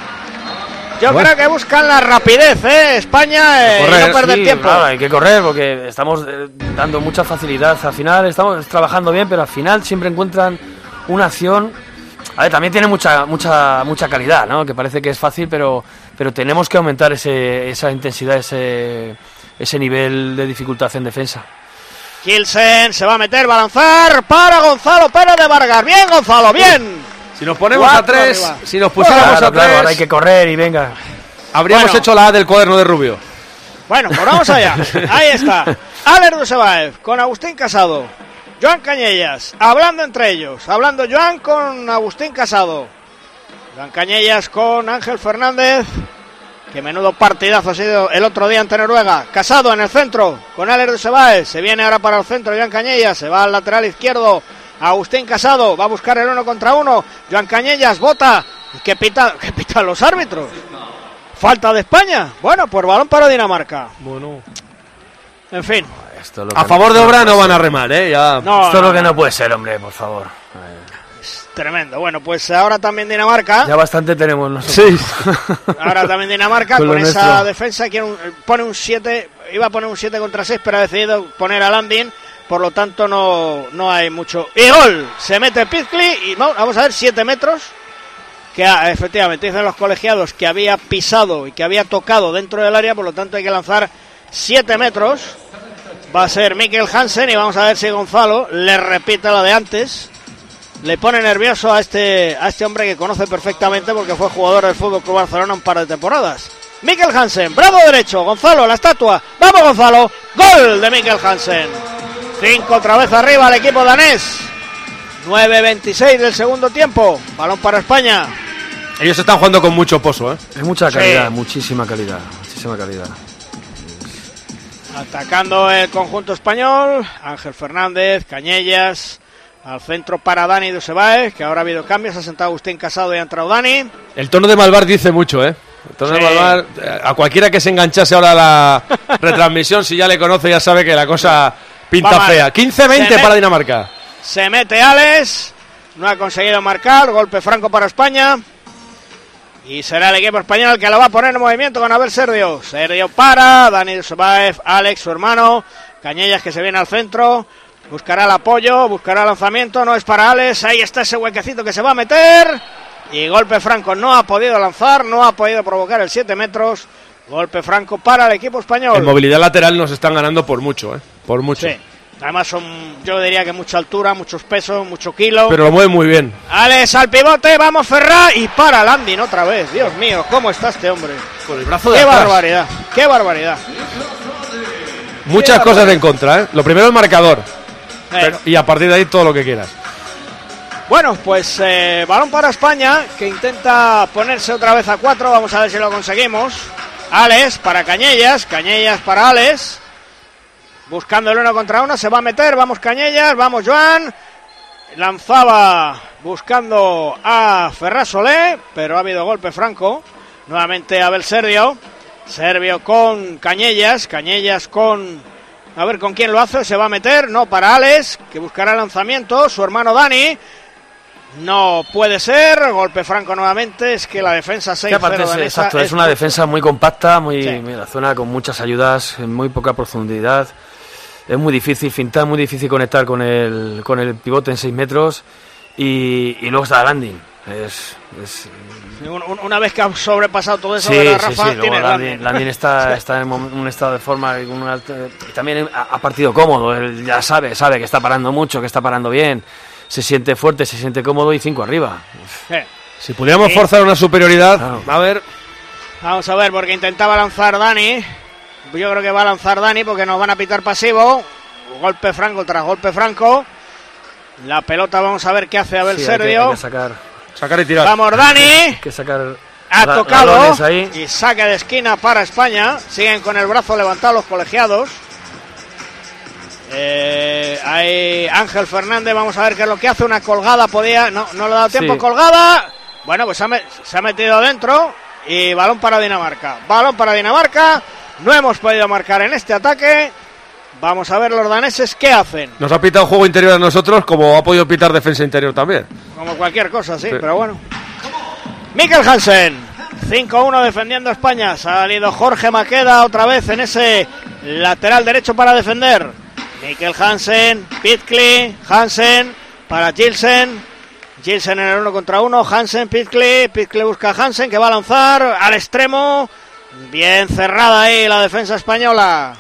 Yo bueno. creo que buscan la rapidez, ¿eh? España, eh, correr, no perder sí, tiempo. Claro, hay que correr porque estamos eh, dando mucha facilidad. Al final estamos trabajando bien, pero al final siempre encuentran una acción. A ver, también tiene mucha mucha mucha calidad, ¿no? Que parece que es fácil, pero pero tenemos que aumentar ese esa intensidad, ese ese nivel de dificultad en defensa. Kilsen se va a meter, va a lanzar para Gonzalo Pérez de Vargas. Bien, Gonzalo, bien. Si nos ponemos Cuatro a tres, arriba. si nos pusiéramos claro, a tres, claro, ahora hay que correr y venga. Habríamos bueno. hecho la A del cuaderno de Rubio. Bueno, pues vamos allá. Ahí está. Alex Dusebaev con Agustín Casado. Joan Cañellas, hablando entre ellos. Hablando Joan con Agustín Casado. Joan Cañellas con Ángel Fernández. Que menudo partidazo ha sido el otro día ante Noruega. Casado en el centro con Alex Dusebaev. Se viene ahora para el centro Joan Cañellas. Se va al lateral izquierdo. Agustín Casado va a buscar el uno contra uno. Joan Cañellas bota. ¿Qué pita, qué pitan los árbitros? Falta de España. Bueno, pues balón para Dinamarca. Bueno. En fin. Esto lo a que favor no, de obra no, no van a remar, ¿eh? Ya. No, esto es no, lo que no. no puede ser, hombre, por favor. Es tremendo. Bueno, pues ahora también Dinamarca. Ya bastante tenemos nosotros. Sí. Ahora también Dinamarca con, Con con esa nuestro. defensa quiere un, pone un siete, iba a poner un siete contra seis, pero ha decidido poner a Landin, por lo tanto no, no hay mucho. Y gol, se mete Pizcli y vamos, vamos a ver, siete metros, que ha, efectivamente dicen los colegiados que había pisado y que había tocado dentro del área, por lo tanto hay que lanzar siete metros. Va a ser Mikkel Hansen y vamos a ver si Gonzalo le repite la de antes. Le pone nervioso a este a este hombre que conoce perfectamente porque fue jugador del F C Barcelona un par de temporadas. Mikkel Hansen, bravo derecho, Gonzalo, la estatua. ¡Vamos, Gonzalo! ¡Gol de Mikkel Hansen! Cinco otra vez arriba al equipo danés. nueve veintiséis del segundo tiempo. Balón para España. Ellos están jugando con mucho pozo, ¿eh? Es mucha calidad, Sí. muchísima calidad, muchísima calidad. Atacando el conjunto español, Ángel Fernández, Cañellas, al centro para Dani Dusebaez, que ahora ha habido cambios, ha sentado Agustín Casado y ha entrado Dani. El tono de Malvar dice mucho, ¿eh? El tono Sí. de Malvar, eh, a cualquiera que se enganchase ahora a la retransmisión, si ya le conoce, ya sabe que la cosa pinta Va mal. fea. quince veinte Se para me- Dinamarca. Se mete Alex, no ha conseguido marcar, golpe franco para España. Y será el equipo español el que lo va a poner en movimiento con Abel Serdio. Serdio para, Dani Dusebaez, Alex, su hermano, Cañellas que se viene al centro. Buscará el apoyo, buscará el lanzamiento, no es para Alex, ahí está ese huequecito que se va a meter. Y golpe franco, no ha podido lanzar, no ha podido provocar el siete metros. Golpe franco para el equipo español. En movilidad lateral nos están ganando por mucho, ¿eh? Por mucho. Sí, además son, yo diría que mucha altura, muchos pesos, mucho kilo. Pero lo mueven muy bien. Alex al pivote, vamos Ferrá y para Landin otra vez. Dios mío, ¿cómo está este hombre? Con el brazo de Qué atrás. barbaridad, qué barbaridad. Muchas Qué cosas barbaridad. en contra, ¿eh? Lo primero el marcador. Eh. Pero- y a partir de ahí todo lo que quieras. Bueno, pues eh, balón para España, que intenta ponerse otra vez a cuatro. Vamos a ver si lo conseguimos. Alex para Cañellas, Cañellas para Alex. Buscando el uno contra uno, se va a meter. Vamos Cañellas, vamos Joan. Lanzaba buscando a Ferraz Solé, pero ha habido golpe franco. Nuevamente Abel Serdio. Serdio con Cañellas, Cañellas con... A ver con quién lo hace, se va a meter. No, para Alex, que buscará lanzamiento. Su hermano Dani. No puede ser, golpe franco nuevamente, es que la defensa seis Que aparte cero es, danesa exacto, es es una muy- defensa muy compacta, muy Sí. mira, la zona con muchas ayudas, en muy poca profundidad. Es muy difícil fintar, muy difícil conectar con el con el pivote en seis metros y, y luego está landing. Es, es Un- un- Una vez que ha sobrepasado todo eso sí, de la sí, Rafa, sí, tiene luego landing. Landin, Landin está, está en mom- un estado de forma y, con un alto- y también ha, ha partido cómodo, él ya sabe, sabe que está parando mucho, que está parando bien, se siente fuerte, se siente cómodo y cinco arriba. Eh, Si pudiéramos Sí. forzar una superioridad, a ver, Vamos a ver, porque intentaba lanzar Dani. Yo creo que va a lanzar Dani porque nos van a pitar pasivo. Golpe franco tras golpe franco. La pelota, vamos a ver qué hace Abel Sí, hay que- Serdio. hay que sacar, sacar y tirar. Vamos Dani. hay que sacar Ha ga- tocado galones ahí. y saque de esquina para España. Siguen con el brazo levantado los colegiados. Eh, hay Ángel Fernández, vamos a ver qué es lo que hace. Una colgada, podía, no, no le ha dado tiempo. Sí. Colgada. Bueno, pues se ha, me- se ha metido dentro. Y balón para Dinamarca. Balón para Dinamarca. No hemos podido marcar en este ataque. Vamos a ver los daneses qué hacen. Nos ha pitado juego interior a nosotros, como ha podido pitar defensa interior también. Como cualquier cosa, sí, Sí. pero bueno. Mikkel Hansen, cinco uno defendiendo a España. Ha salido Jorge Maqueda otra vez en ese lateral derecho para defender. Mikkel Hansen, Pizcli, Hansen para Gilsen. Gilsen en el uno contra uno. Hansen, Pizcli. Pizcli busca a Hansen que va a lanzar al extremo. Bien cerrada ahí la defensa española.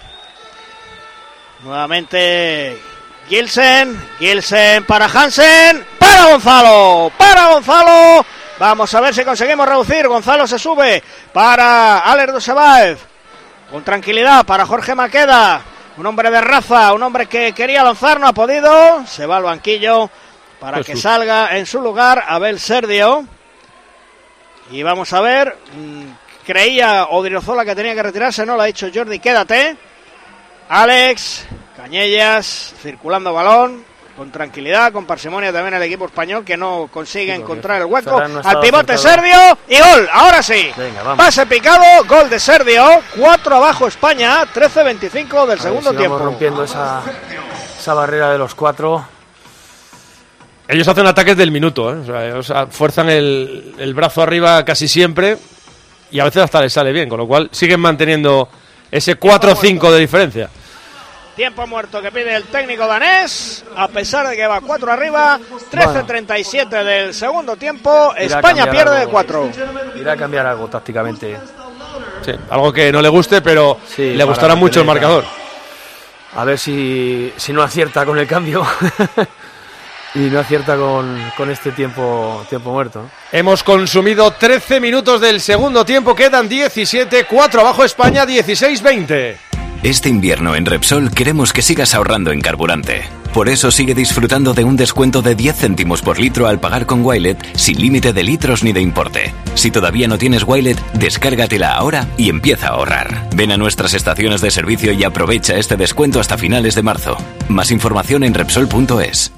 Nuevamente Gilsen. Gilsen para Hansen. Para Gonzalo. Para Gonzalo. Vamos a ver si conseguimos reducir. Gonzalo se sube para Alex Dusebaez. Con tranquilidad para Jorge Maqueda. Un hombre de raza. Un hombre que quería lanzar. No ha podido. Se va al banquillo para Jesús. que salga en su lugar Abel Serdio. Y vamos a ver. mm, Creía Odriozola que tenía que retirarse. No lo ha dicho Jordi. Quédate. Alex. Cañellas. Circulando balón. con tranquilidad, con parsimonia también el equipo español, que no consigue sí, encontrar el hueco. No al pivote Serdio y gol, ahora sí. Venga, pase picado, gol de Serdio, cuatro abajo España, trece veinticinco del a segundo si tiempo. Vamos rompiendo esa, esa barrera de los cuatro. Ellos hacen ataques del minuto, ¿eh? O sea, ellos fuerzan el, el brazo arriba casi siempre y a veces hasta les sale bien, con lo cual siguen manteniendo ese cuatro cinco de diferencia. Tiempo muerto que pide el técnico danés, a pesar de que va cuatro arriba, trece treinta y siete bueno. del segundo tiempo, España pierde algo, de cuatro. Irá a cambiar algo tácticamente. Sí, algo que no le guste, pero sí, le gustará mucho el marcador. A ver si, si no acierta con el cambio y no acierta con, con este tiempo, tiempo muerto, ¿no? Hemos consumido trece minutos del segundo tiempo, quedan diecisiete, cuatro abajo España, dieciséis veinte. Este invierno en Repsol queremos que sigas ahorrando en carburante. Por eso sigue disfrutando de un descuento de diez céntimos por litro al pagar con Wilet sin límite de litros ni de importe. Si todavía no tienes Wilet, descárgatela ahora y empieza a ahorrar. Ven a nuestras estaciones de servicio y aprovecha este descuento hasta finales de marzo. Más información en Repsol punto es.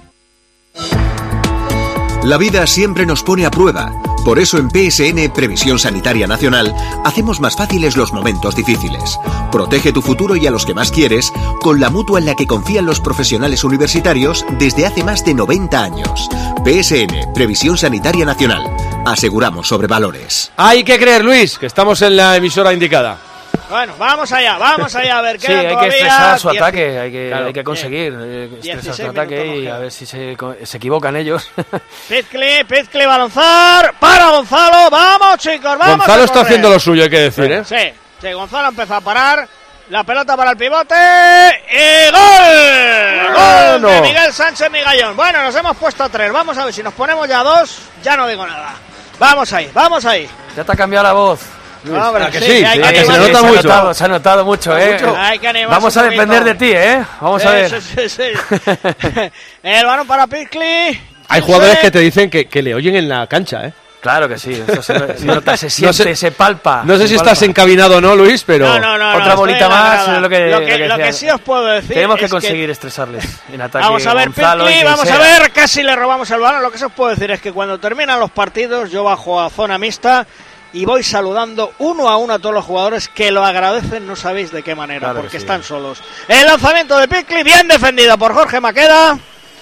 La vida siempre nos pone a prueba. Por eso en P S N Previsión Sanitaria Nacional hacemos más fáciles los momentos difíciles. Protege tu futuro y a los que más quieres con la mutua en la que confían los profesionales universitarios desde hace más de noventa años. P S N Previsión Sanitaria Nacional. Aseguramos sobre valores. Hay que creer, Luis, que estamos en la emisora indicada. Bueno, vamos allá, vamos allá a ver qué. Sí, hay todavía que estresar su diez... ataque, hay que, claro. hay que conseguir eh, estresar su ataque y a ver si se, se equivocan ellos. Pizcli, Pizcli va a lanzar para Gonzalo, vamos chicos, vamos. Gonzalo está haciendo lo suyo, hay que decir, ¿eh? Sí, sí, Gonzalo empezó a parar, la pelota para el pivote y gol, gol no. de Miguel Sánchez Migallón. Bueno, nos hemos puesto a tres, vamos a ver si nos ponemos ya a dos, ya no digo nada. Vamos ahí, vamos ahí. Ya te ha cambiado la voz. No, pero que sí, sí, que hay sí, que que se animarse. nota mucho. Se ha notado, se ha notado mucho, ¿eh? Mucho. Hay que animarse. Vamos a depender de ti, ¿eh? Vamos sí, a ver. Sí, sí, sí. El balón para Pizcli. Hay jugadores que te dicen que, que le oyen en la cancha, ¿eh? Claro que sí, eso se, se nota, se siente, no sé, se palpa. No sé se si palpa. Estás encabinado o no, Luis, pero... No, no, no, otra no, bolita más es lo que, lo, que, lo, que lo que sí os puedo decir. Tenemos que es conseguir que... estresarles en ataque. Vamos a ver, Pizcli, vamos sea. a ver, casi le robamos el balón. Lo que sí os puedo decir es que cuando terminan los partidos, yo bajo a zona mixta y voy saludando uno a uno a todos los jugadores que lo agradecen, no sabéis de qué manera, claro porque sí. están solos. El lanzamiento de Pizcli, bien defendido por Jorge Maqueda.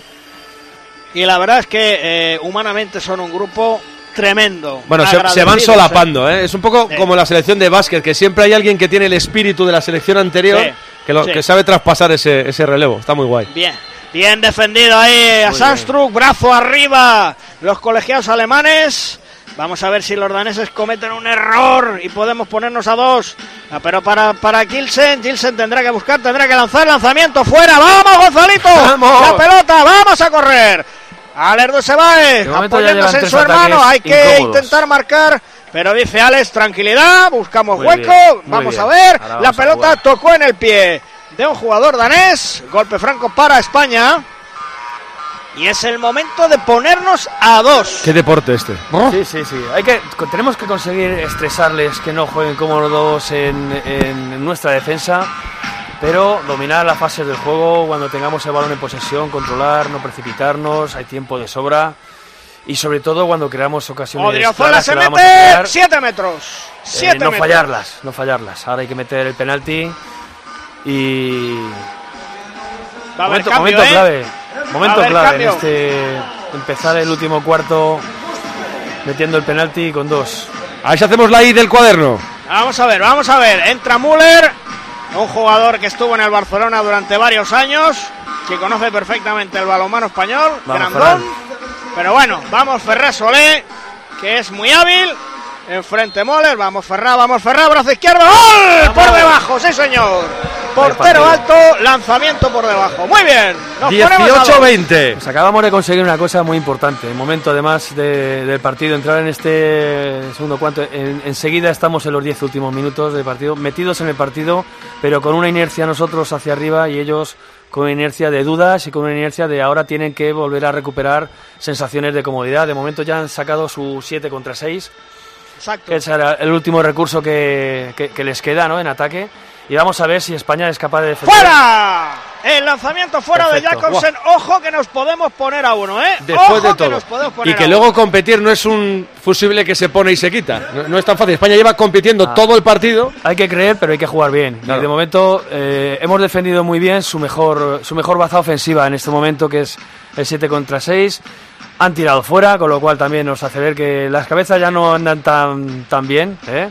Y la verdad es que eh, humanamente son un grupo tremendo. Bueno, se, se van solapando, ¿eh? Es un poco sí. como la selección de básquet, que siempre hay alguien que tiene el espíritu de la selección anterior, sí. que, lo, sí. que sabe traspasar ese, ese relevo. Está muy guay. Bien, bien defendido ahí a Sandstruck, brazo arriba, los colegiados alemanes. Vamos a ver si los daneses cometen un error y podemos ponernos a dos. Ah, pero para, para Gilsen, Gilsen tendrá que buscar, tendrá que lanzar, lanzamiento fuera. ¡Vamos, Gonzalito! ¡Vamos! ¡La pelota! ¡Vamos a correr! Alerdo se va, apoyándose en su hermano. Hay que incómodos. intentar marcar, pero dice Alex, tranquilidad, buscamos muy hueco. Bien, vamos bien. a ver. Ahora la pelota tocó en el pie de un jugador danés. Golpe franco para España. Y es el momento de ponernos a dos. ¿Qué deporte este? ¿Oh? Sí, sí, sí. Hay que, tenemos que conseguir estresarles, que no jueguen cómodos en, en nuestra defensa, pero dominar las fases del juego cuando tengamos el balón en posesión, controlar, no precipitarnos, hay tiempo de sobra. Y sobre todo cuando creamos ocasiones Odriozola se mete siete metros. Siete eh, no metros. fallarlas, no fallarlas. Ahora hay que meter el penalti y... Va a haber momento, cambio, momento ¿eh? clave. Momento clave cambio. en este empezar el último cuarto metiendo el penalti con dos. A ver si hacemos la I del cuaderno. Vamos a ver, vamos a ver. Entra Müller, un jugador que estuvo en el Barcelona durante varios años, que conoce perfectamente el balonmano español, vamos, grandón. Ferran. Pero bueno, vamos Ferré Solé, que es muy hábil. Enfrente Müller, vamos Ferrá, vamos Ferrá, brazo izquierdo, ¡gol! Por debajo, sí señor. Portero alto, lanzamiento por debajo. Muy bien. dieciocho veinte. Pues acabamos de conseguir una cosa muy importante. En momento además de, del partido, entrar en este segundo cuarto. En, enseguida estamos en los diez últimos minutos del partido, metidos en el partido, pero con una inercia nosotros hacia arriba y ellos con una inercia de dudas y con una inercia de ahora tienen que volver a recuperar sensaciones de comodidad. De momento ya han sacado su siete contra seis. Exacto. Que es el último recurso que, que, que les queda, ¿no? En ataque. Y vamos a ver si España es capaz de defender. ¡Fuera! El lanzamiento fuera Perfecto. de Jacobsen. Wow. Ojo que nos podemos poner a uno, ¿eh? Después Ojo de todo. Que nos podemos poner y que a luego uno. competir no es un fusible que se pone y se quita. No, no es tan fácil. España lleva compitiendo Ah. todo el partido. Hay que creer, pero hay que jugar bien. Claro. Y de momento eh, hemos defendido muy bien su mejor, su mejor baza ofensiva en este momento, que es el siete contra seis. Han tirado fuera, con lo cual también nos hace ver que las cabezas ya no andan tan, tan bien, ¿eh?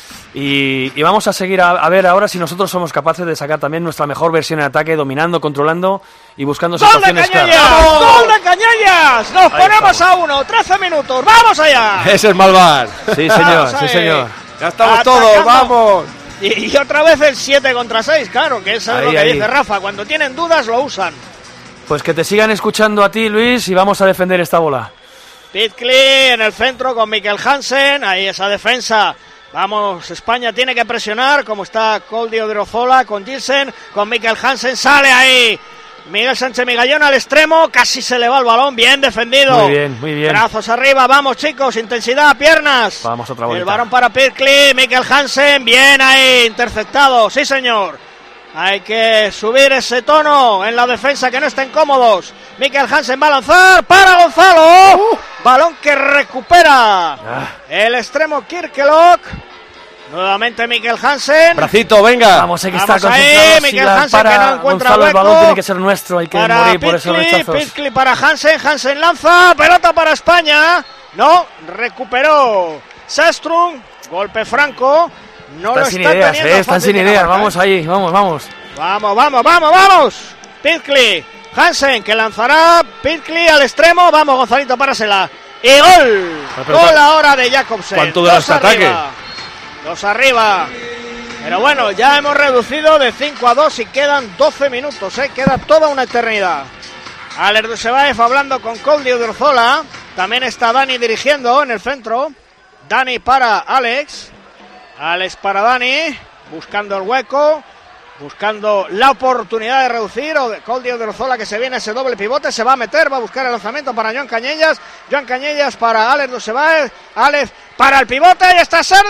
Y, y vamos a seguir a, a ver ahora si nosotros somos capaces de sacar también nuestra mejor versión en ataque, dominando, controlando y buscando ¡Gol de situaciones Cañellas! claras. ¡Gol de Cañellas! Nos Ahí ponemos estamos. a uno, trece minutos, ¡vamos allá! Ese es Malvar. Sí, señor, Vamos sí, ahí. señor. Ya estamos Atacando. todos, vamos. Y, y otra vez el siete contra seis, claro, que eso es Ahí, lo que ahí. dice Rafa. Cuando tienen dudas lo usan. Pues que te sigan escuchando a ti, Luis, y vamos a defender esta bola. Pitcley en el centro con Mikkel Hansen, ahí esa defensa. Vamos, España tiene que presionar, como está Coldi Odriozola con Gilsen, con Mikkel Hansen, sale ahí Miguel Sánchez Migallón al extremo, casi se le va el balón, bien defendido. Muy bien, muy bien. Brazos arriba, vamos chicos, intensidad, piernas. Vamos otra vuelta. El balón para Pitcley, Mikkel Hansen, bien ahí, interceptado, sí señor. Hay que subir ese tono en la defensa, que no estén cómodos. Mikkel Hansen va a lanzar para Gonzalo. Uh. Balón que recupera Ah. el extremo Kirkelok. Nuevamente Mikkel Hansen. Bracito, venga. Vamos, hay que Vamos estar ahí, concentrados. Mikkel Si la Hansen para que no encuentra Gonzalo, hueco. el balón tiene que ser nuestro, hay que Para morir por esos Pitcley, rechazos. Pitcley para Hansen, Hansen lanza, pelota para España. No, recuperó Sastrum, golpe franco. No Están lo sin está ideas, teniendo eh, están fácil sin ideas. Dinamarca, ¿eh? Vamos ahí, vamos, vamos. Vamos, vamos, vamos, vamos. Pitcley, Hansen que lanzará. Pitcley al extremo. Vamos, Gonzalito, párasela. Y gol. Pero, Gol ahora de Jacobsen. ¿cuánto dura este ataque? Dos arriba. Pero bueno, ya hemos reducido de cinco a dos y quedan doce minutos, ¿eh? Queda toda una eternidad. Alex Dusebaev hablando con Coldi Odriozola. También está Dani dirigiendo en el centro. Dani para Alex. Alex para Dani. Buscando el hueco. Buscando la oportunidad de reducir. O de Coldi Odriozola, que se viene ese doble pivote. Se va a meter. Va a buscar el lanzamiento para Joan Cañellas. Joan Cañellas para Alex Dusebaev. Alex para el pivote. Y está Sergio.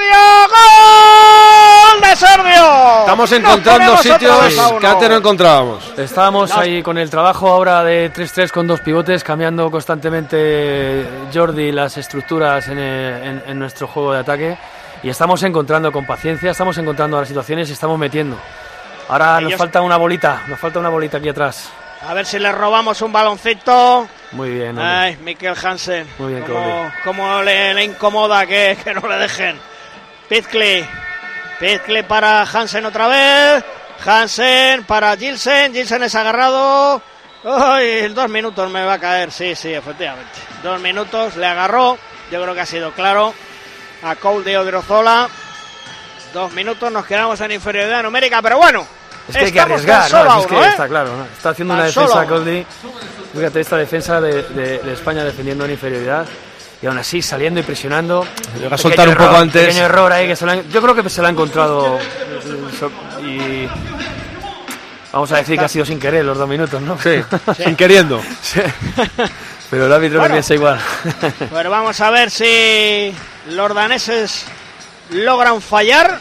¡Gol de Sergio! Estamos Nos encontrando ponemos otra sitios vez a uno. que antes no encontrábamos. Estábamos No. ahí con el trabajo ahora de tres tres con dos pivotes, cambiando constantemente Jordi las estructuras en, el- en- en nuestro juego de ataque. Y estamos encontrando con paciencia, estamos encontrando las situaciones y estamos metiendo. Ahora nos Ellos- falta una bolita, nos falta una bolita aquí atrás. A ver si le robamos un baloncito. Muy bien, hombre. Ay, Mikkel Hansen. Muy bien, Como, Coldi. como le, le incomoda que, que no le dejen. Pitcley. Pitcley para Hansen otra vez. Hansen para Gilsen. Gilsen es agarrado. Ay, dos minutos me va a caer. Sí, sí, efectivamente. Dos minutos. Le agarró. Yo creo que ha sido claro. A Coldi Odriozola. Dos minutos. Nos quedamos en inferioridad numérica. Pero bueno. Es que hay que estamos arriesgar, tan solo ¿no? a Es uno, que ¿eh? está claro, ¿no? Está haciendo Tan una solo defensa a uno. Coldi. Fíjate, esta defensa de, de- de España defendiendo en inferioridad. Y aún así saliendo y presionando. Llega a soltar un poco error, antes. Pequeño error ahí que se lo han- yo creo que se lo ha encontrado. Y vamos a decir que ha sido sin querer los dos minutos, ¿no? Sí, sin queriendo. Sí. Pero el árbitro Bueno. no piensa igual. Pero vamos a ver si los daneses logran fallar.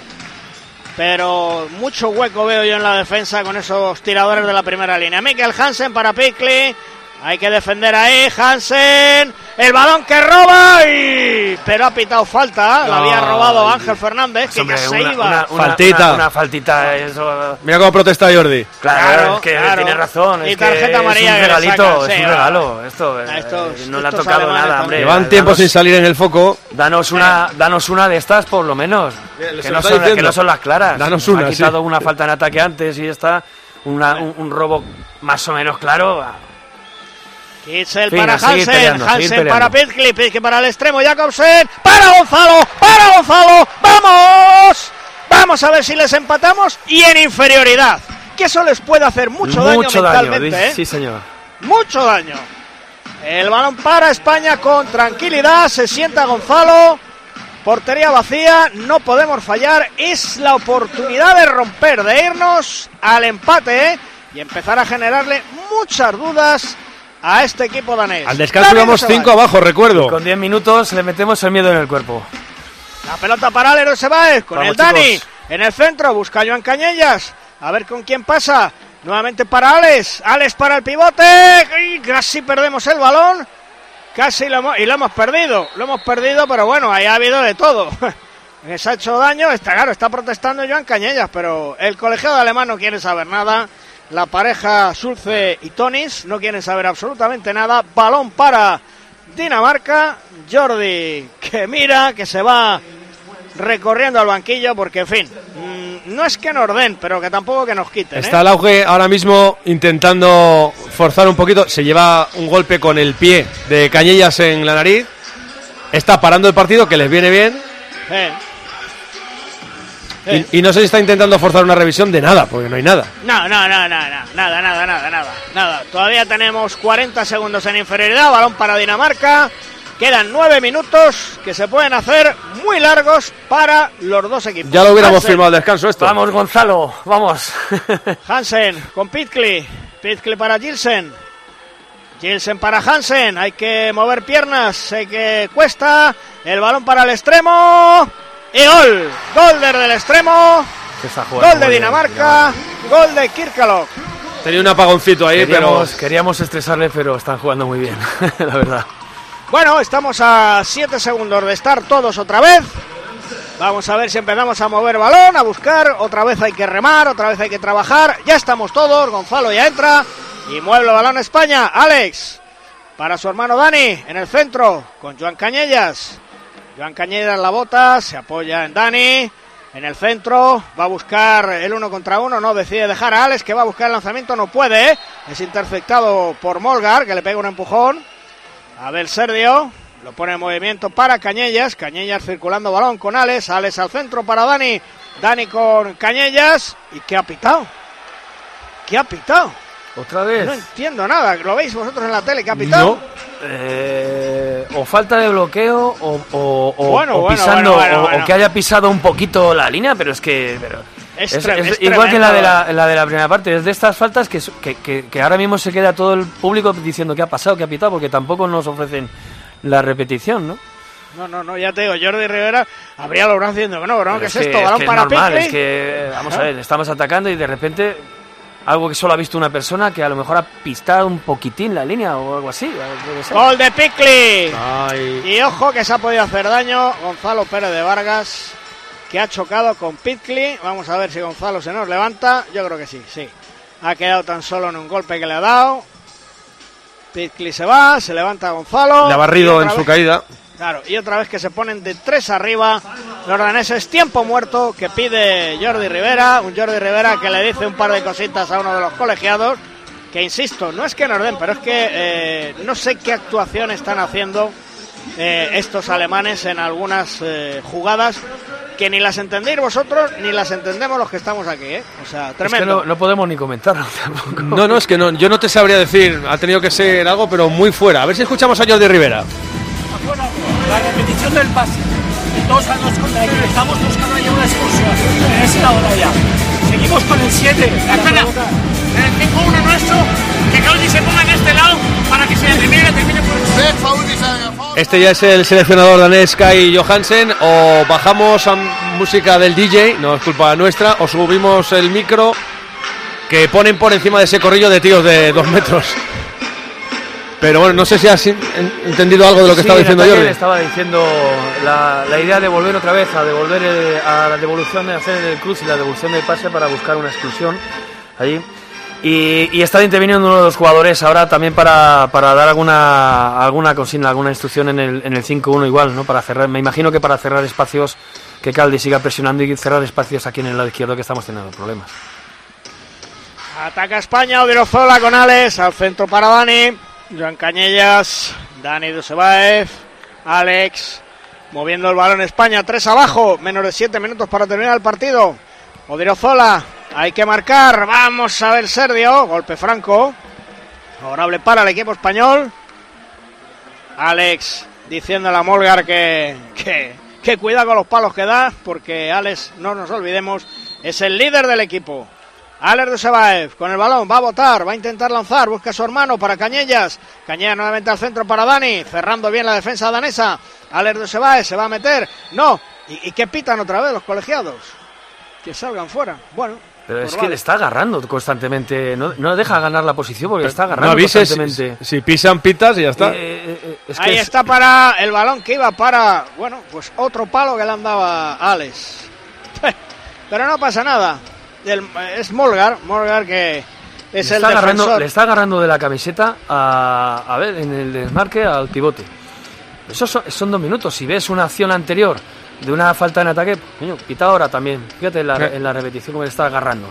Pero mucho hueco veo yo en la defensa con esos tiradores de la primera línea. Mikkel Hansen para Pitcley. Hay que defender ahí. Hansen. El balón que roba. Y... Pero ha pitado falta. La había No, robado Ángel Fernández. Que Hombre, ya se una, iba. una- una- Faltita. Una, una faltita. Eso, Mira cómo protesta Jordi. claro, Claro, es que claro. tiene razón. Y Es tarjeta que amarilla es que un le regalito. sacan, es sí, un va. regalo. Esto eh, Estos- no le ha estos tocado alemanes nada, también. hombre. Llevan tiempo Danos- sin salir en el foco. Danos una, danos una de estas por lo menos. Bien, Que se no, lo está son, que diciendo. no son las claras. Danos Nos una, ha quitado sí. una falta en ataque antes y esta, una, un, un robo más o menos claro. Kitzel Fin, para a seguir Hansen. peleando, a seguir Hansen peleando. para Pitcley. Pitcley para el extremo. Jacobsen. Para Gonzalo. Para Gonzalo. ¡Vamos! Vamos a ver si les empatamos y en inferioridad. Que eso les puede hacer mucho, Mucho daño daño, mentalmente. ¿eh? sí señor. Mucho daño. El balón para España con tranquilidad. Se sienta Gonzalo. Portería vacía. No podemos fallar. Es la oportunidad de romper, de irnos al empate, ¿eh? Y empezar a generarle muchas dudas a este equipo danés. Al descanso David íbamos Osebaez. cinco abajo, recuerdo. Con diez minutos le metemos el miedo en el cuerpo. La pelota para Alex Osebaez con Vamos, el Dani chicos. en el centro. Busca a Joan Cañellas. A ver con quién pasa. Nuevamente para Alex, Alex para el pivote, y casi perdemos el balón, casi lo hemos, y lo hemos perdido, lo hemos perdido, pero bueno, ahí ha habido de todo. Que se ha hecho daño, está claro, está protestando Joan Cañellas, pero el colegiado alemán no quiere saber nada, la pareja Schulze y Tonis no quieren saber absolutamente nada, balón para Dinamarca, Jordi que mira, que se va recorriendo al banquillo, porque en fin, mmm, no es que nos den, pero que tampoco que nos quiten. Está ¿eh? el auge ahora mismo intentando forzar un poquito, se lleva un golpe con el pie de Cañellas en la nariz, está parando el partido, que les viene bien. Eh. Eh. Y, y no sé si está intentando forzar una revisión de nada, porque no hay nada. No, no, no, no, no, nada, nada, nada, nada, nada. Todavía tenemos cuarenta segundos en inferioridad, balón para Dinamarca. Quedan nueve minutos que se pueden hacer muy largos para los dos equipos. Ya lo hubiéramos Hansen. firmado el descanso esto. Vamos, Gonzalo, vamos. Hansen con Pitkli, Pitkli para Gilsen. Gilsen para Hansen, hay que mover piernas, sé que cuesta. El balón para el extremo. Y gol, gol desde el extremo, gol de Dinamarca, bien, gol de Kirkalov. Tenía un apagoncito ahí, queríamos, pero... Queríamos estresarle, pero están jugando muy bien, la verdad. Bueno, estamos a siete segundos de estar todos otra vez. Vamos a ver si empezamos a mover balón, a buscar. Otra vez hay que remar, otra vez hay que trabajar. Ya estamos todos, Gonzalo ya entra y mueve el balón España. Alex, para su hermano Dani, en el centro, con Joan Cañellas. Joan Cañellas la bota, se apoya en Dani, en el centro, va a buscar el uno contra uno, no, decide dejar a Alex, que va a buscar el lanzamiento, no puede, ¿eh? Es interceptado por Molgar, que le pega un empujón. Abel Serdio, lo pone en movimiento para Cañellas, Cañellas circulando balón con Alex, Alex al centro para Dani, Dani con Cañellas, ¿y qué ha pitado? ¿Qué ha pitado? ¿Otra vez? No entiendo nada, ¿lo veis vosotros en la tele? ¿Qué ha pitado? No. Eh, o falta de bloqueo o, o, o, bueno, o bueno, pisando bueno, bueno, o, bueno. o que haya pisado un poquito la línea, pero es que pero es, es, tre- es es igual que la de la, tremendo. la de la primera parte, es de estas faltas que, que, que, que ahora mismo se queda todo el público diciendo qué ha pasado, qué ha pitado, porque tampoco nos ofrecen la repetición, ¿no? No, no, no, ya te digo, Jordi Rivera habría logrado haciendo que no, ¿no? ¿Qué es, es que, esto? Balón es que para normal, Pitkli. es que, vamos a ver, estamos atacando y de repente algo que solo ha visto una persona que a lo mejor ha pistado un poquitín la línea o algo así. Gol de Pitkli. Ay. Y ojo que se ha podido hacer daño Gonzalo Pérez de Vargas, que ha chocado con Pitkli. Vamos a ver si Gonzalo se nos levanta. Yo creo que sí, sí. Ha quedado tan solo en un golpe que le ha dado. Pitkli se va, se levanta Gonzalo. Le ha barrido en vez, su caída. Claro, y otra vez que se ponen de tres arriba los daneses. Tiempo muerto que pide Jordi Rivera. Un Jordi Rivera que le dice un par de cositas a uno de los colegiados. Que insisto, no es que nos den, pero es que eh, no sé qué actuación están haciendo eh, estos alemanes en algunas eh, jugadas que ni las entendéis vosotros ni las entendemos los que estamos aquí, ¿eh? O sea, tremendo. Es que no, no podemos ni comentarlo tampoco. No, no, es que no, yo no te sabría decir, ha tenido que ser algo, pero muy fuera. A ver si escuchamos a Jordi Rivera. Bueno, la repetición del pase. Dos años contra aquí. Estamos buscando ya una excursión. Es la hora ya. Seguimos con el siete. Espera, el cinco uno nuestro, que Claudi se ponga en este lado para que se termine, termine por el... Este ya es el seleccionador danés Kai Johansen. O bajamos a música del D J, no es culpa nuestra, o subimos el micro que ponen por encima de ese corrillo de tíos de dos metros. Pero bueno, no sé si has entendido algo de lo que sí, estaba diciendo Jordi. Estaba diciendo la, la idea de volver otra vez a devolver el, a la devolución, de hacer el cruz y la devolución del pase para buscar una exclusión allí. Y, y está interviniendo uno de los jugadores ahora también para, para dar alguna alguna consigna, alguna instrucción en el, en el cinco uno igual, ¿no? Para cerrar, me imagino que para cerrar espacios, que Caldi siga presionando y cerrar espacios aquí en el lado izquierdo, que estamos teniendo problemas. Ataca España, Odriozola con Alex, al centro para Dani. Joan Cañellas, Dani Dusebaev, Alex, moviendo el balón España, tres abajo, menos de siete minutos para terminar el partido. Odriozola, hay que marcar, vamos a ver Serdio, golpe franco, favorable para el equipo español. Alex diciéndole a Molgar que, que, que cuida con los palos que da, porque Alex, no nos olvidemos, es el líder del equipo. Alex Dusebaev con el balón, va a botar, va a intentar lanzar, busca a su hermano para Cañellas. Cañellas nuevamente al centro para Dani, cerrando bien la defensa danesa. Alex Dusebaev se va a meter, no. ¿Y, y qué pitan otra vez los colegiados? Que salgan fuera. Bueno, Pero Pues es vale. que le está agarrando constantemente, no, no deja ganar la posición porque le está agarrando No avises, constantemente. si, si pisan pitas y ya está. Eh, eh, eh, es que Ahí es- está para el balón que iba para, bueno, pues otro palo que le andaba a Alex. Pero no pasa nada. El- es Molgar, Molgar que es le, el está agarrando, defensor. le está agarrando de la camiseta a, a ver, en el desmarque al pivote. Esos son, son dos minutos. Si ves una acción anterior de una falta en ataque, coño, quita ahora también. Fíjate en la, Eh. en la repetición cómo le está agarrando.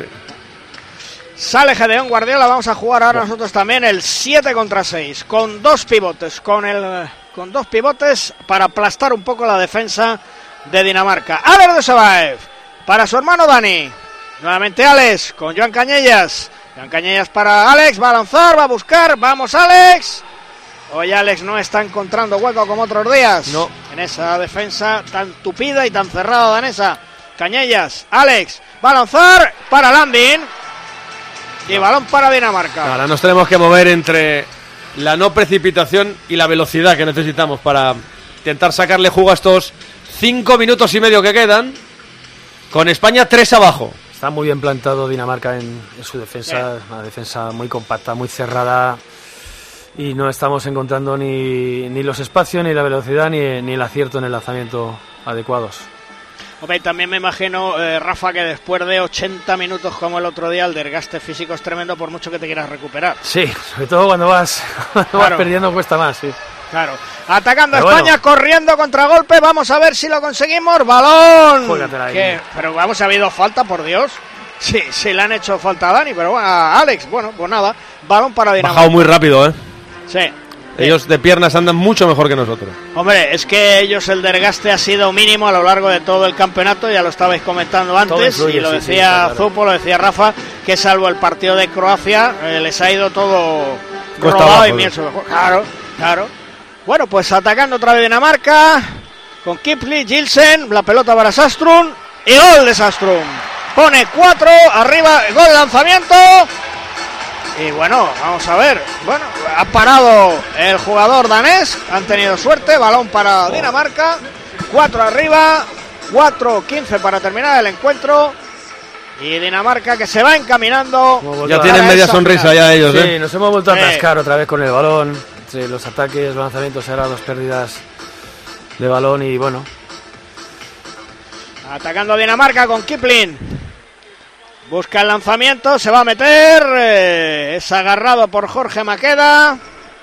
Sale Gedeón Guardiola, vamos a jugar ahora nosotros también el siete contra seis, con dos pivotes, con el con dos pivotes para aplastar un poco la defensa de Dinamarca. Alex de Sebaev, para su hermano Dani. Nuevamente Alex, con Joan Cañellas. Joan Cañellas para Alex, va a lanzar, va a buscar, vamos Alex. Hoy Alex no está encontrando hueco como otros días. No. En esa defensa tan tupida y tan cerrada danesa. Cañellas, Alex, va a lanzar para Landin. Y balón para Dinamarca. Ahora nos tenemos que mover entre la no precipitación y la velocidad que necesitamos para intentar sacarle jugo a estos cinco minutos y medio que quedan. Con España tres abajo. Está muy bien plantado Dinamarca en, en su defensa, una defensa muy compacta, muy cerrada. Y no estamos encontrando ni, ni los espacios, ni la velocidad, ni, ni el acierto en el lanzamiento adecuados. Hombre, también me imagino, eh, Rafa, que después de ochenta minutos como el otro día, el desgaste físico es tremendo por mucho que te quieras recuperar. Sí, sobre todo cuando vas, cuando Claro. vas perdiendo cuesta más, sí. Claro. Atacando Pero España, bueno. corriendo contragolpe. Vamos a ver si lo conseguimos. Balón. Juégatela ahí. Que- pero vamos, ha habido falta, por Dios. Sí, sí le han hecho falta a Dani, pero bueno, a Alex, bueno, pues nada. Balón para Dinamarca. Bajado muy rápido, ¿eh? Sí. Ellos de piernas andan mucho mejor que nosotros. Hombre, es que ellos el desgaste ha sido mínimo a lo largo de todo el campeonato, ya lo estabais comentando antes, influye, y lo sí, decía sí, está claro. Zupo, lo decía Rafa, que salvo el partido de Croacia, eh, les ha ido todo Cuesta robado abajo, y ¿no? miel sobre hojuelas. Claro, claro. Bueno, pues atacando otra vez Dinamarca, con Kipli, Gilsen, la pelota para Sastrun, y gol de Sastrun. Pone cuatro, arriba, gol de lanzamiento. Y bueno, vamos a ver. Bueno, ha parado el jugador danés. Han tenido suerte. Balón para Dinamarca. cuatro arriba. cuatro quince para terminar el encuentro. Y Dinamarca que se va encaminando. Ya para tienen media esa sonrisa final. ya ellos, Sí, ¿eh? nos hemos vuelto a Sí. atascar otra vez con el balón. Entre los ataques, los lanzamientos, ahora dos pérdidas de balón y bueno. Atacando Dinamarca con Kipling. Busca el lanzamiento. Se va a meter. eh, es agarrado por Jorge Maqueda.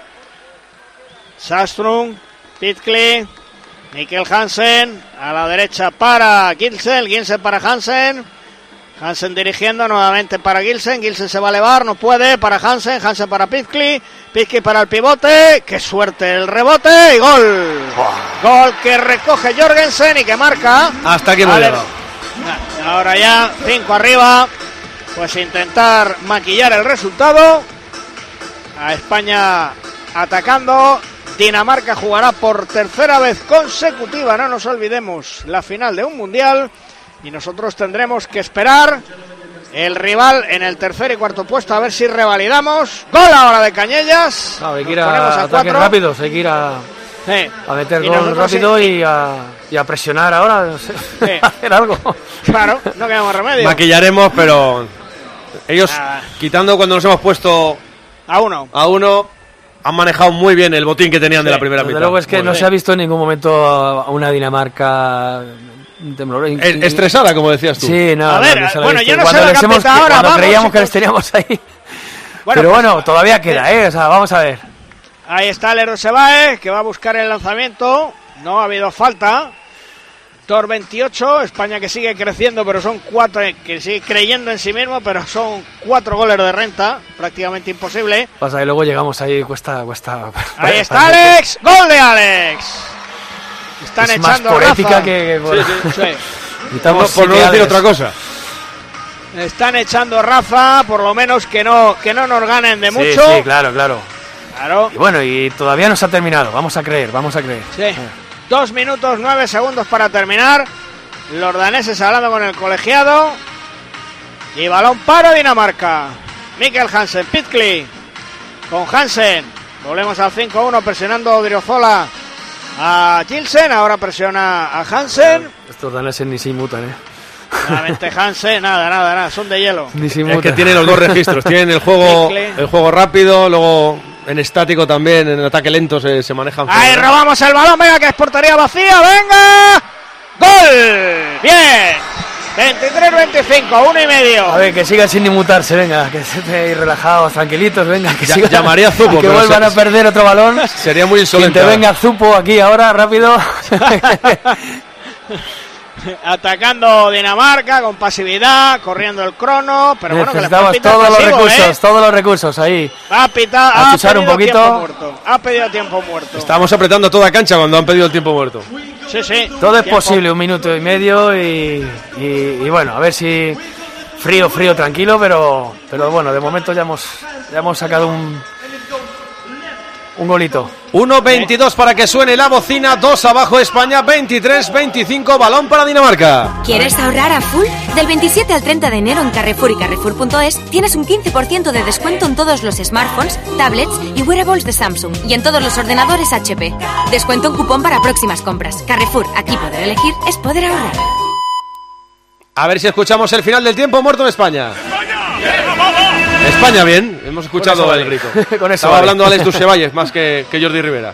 Sastrung. Pitkley. Mikkel Hansen. A la derecha para Gilsen. Gilsen para Hansen. Hansen dirigiendo nuevamente para Gilsen. Gilsen se va a elevar. No puede. Para Hansen. Hansen para Pitkley. Pitkley para el pivote. Qué suerte el rebote. Y gol. Gol que recoge Jorgensen y que marca. Hasta aquí hemos Ale- llegado. Ahora ya, cinco arriba. Pues intentar maquillar el resultado. A España atacando. Dinamarca jugará por tercera vez consecutiva, no nos olvidemos, la final de un mundial. Y nosotros tendremos que esperar el rival en el tercer y cuarto puesto a ver si revalidamos. Gol ahora de Cañellas. No, hay que ir Nos ponemos a a ataques cuatro. rápidos, hay que ir a, Sí. a meter Y gol nosotros rápido sí. y a, y a presionar ahora, no sé, Sí. hacer algo. Claro, no queda más remedio. Maquillaremos, pero ellos, Ah. quitando cuando nos hemos puesto A uno. a uno, han manejado muy bien el botín que tenían de la primera Desde mitad. luego es que Muy no bien. se ha visto en ningún momento a a una Dinamarca temblorosa. Es- estresada, como decías tú. Sí, no, A no, ver, no se la ha bueno, visto. yo no Cuando sé la les hemos- camiseta ahora, cuando vamos, creíamos que chicos. les teníamos ahí. Bueno, Pero pues, bueno, todavía queda, ¿eh? O sea, vamos a ver. Ahí está Lero Sebae, que va a buscar el lanzamiento. No ha habido falta. Tor veintiocho, España que sigue creciendo, pero son cuatro, que sigue creyendo en sí mismo, pero son cuatro goles de renta, prácticamente imposible. Pasa que luego llegamos ahí, cuesta, cuesta. Ahí está Alex, gol de Alex. Están Es más echando por raza. ética que por- Sí, sí, sí. Necesitamos Por no siete decir Alex. otra cosa. Están echando raza, por lo menos que no, que no nos ganen de Sí, mucho. sí, claro, claro. Claro. Y bueno, y todavía no se ha terminado. Vamos a creer, vamos a creer. Sí. Dos minutos, nueve segundos para terminar. Los daneses hablando con el colegiado. Y balón para Dinamarca. Mikkel Hansen, Pitkley. Con Hansen. Volvemos al cinco uno presionando Odriozola a Gilsen. Ahora presiona a Hansen. Estos daneses ni se inmutan, ¿eh? Nuevamente Hansen, nada, nada, nada, son de hielo. Es que tiene los dos registros, tienen el juego, el juego rápido, luego en estático también, en ataque lento se, se manejan. Ahí fuera. Robamos el balón, venga, que es portería vacía, venga. ¡Gol! Bien. veintitrés veinticinco, uno y medio. A ver, que sigan sin inmutarse, venga, que estén ahí relajados, tranquilitos, venga. Que ya, sigan, llamaría a Zupo. Que vuelvan a perder otro balón. Sería muy insolente. Que te venga Zupo aquí ahora, rápido. Atacando Dinamarca con pasividad, corriendo el crono, pero bueno, que necesitamos le todos pasivo, los recursos, ¿eh? todos los recursos ahí. Ha pitado, a ha pisar un poquito. Tiempo muerto, ha pedido tiempo muerto. Estábamos apretando toda cancha cuando han pedido el tiempo muerto. Sí, sí. Todo es posible, un minuto y medio y, y, y bueno, a ver si frío, frío, tranquilo, pero pero bueno, de momento ya hemos ya hemos sacado un un golito. uno veintidós para que suene la bocina, dos abajo España, veintitrés veinticinco, balón para Dinamarca. ¿Quieres ahorrar a full? Del veintisiete al treinta de enero en Carrefour y Carrefour punto es tienes un quince por ciento de descuento en todos los smartphones, tablets y wearables de Samsung y en todos los ordenadores H P. Descuento en cupón para próximas compras. Carrefour, aquí poder elegir es poder ahorrar. A ver si escuchamos el final del tiempo muerto en España. España, bien, hemos escuchado vale. el grito. Con eso Estaba vale. hablando Alex Dusevalles más que, que Jordi Rivera.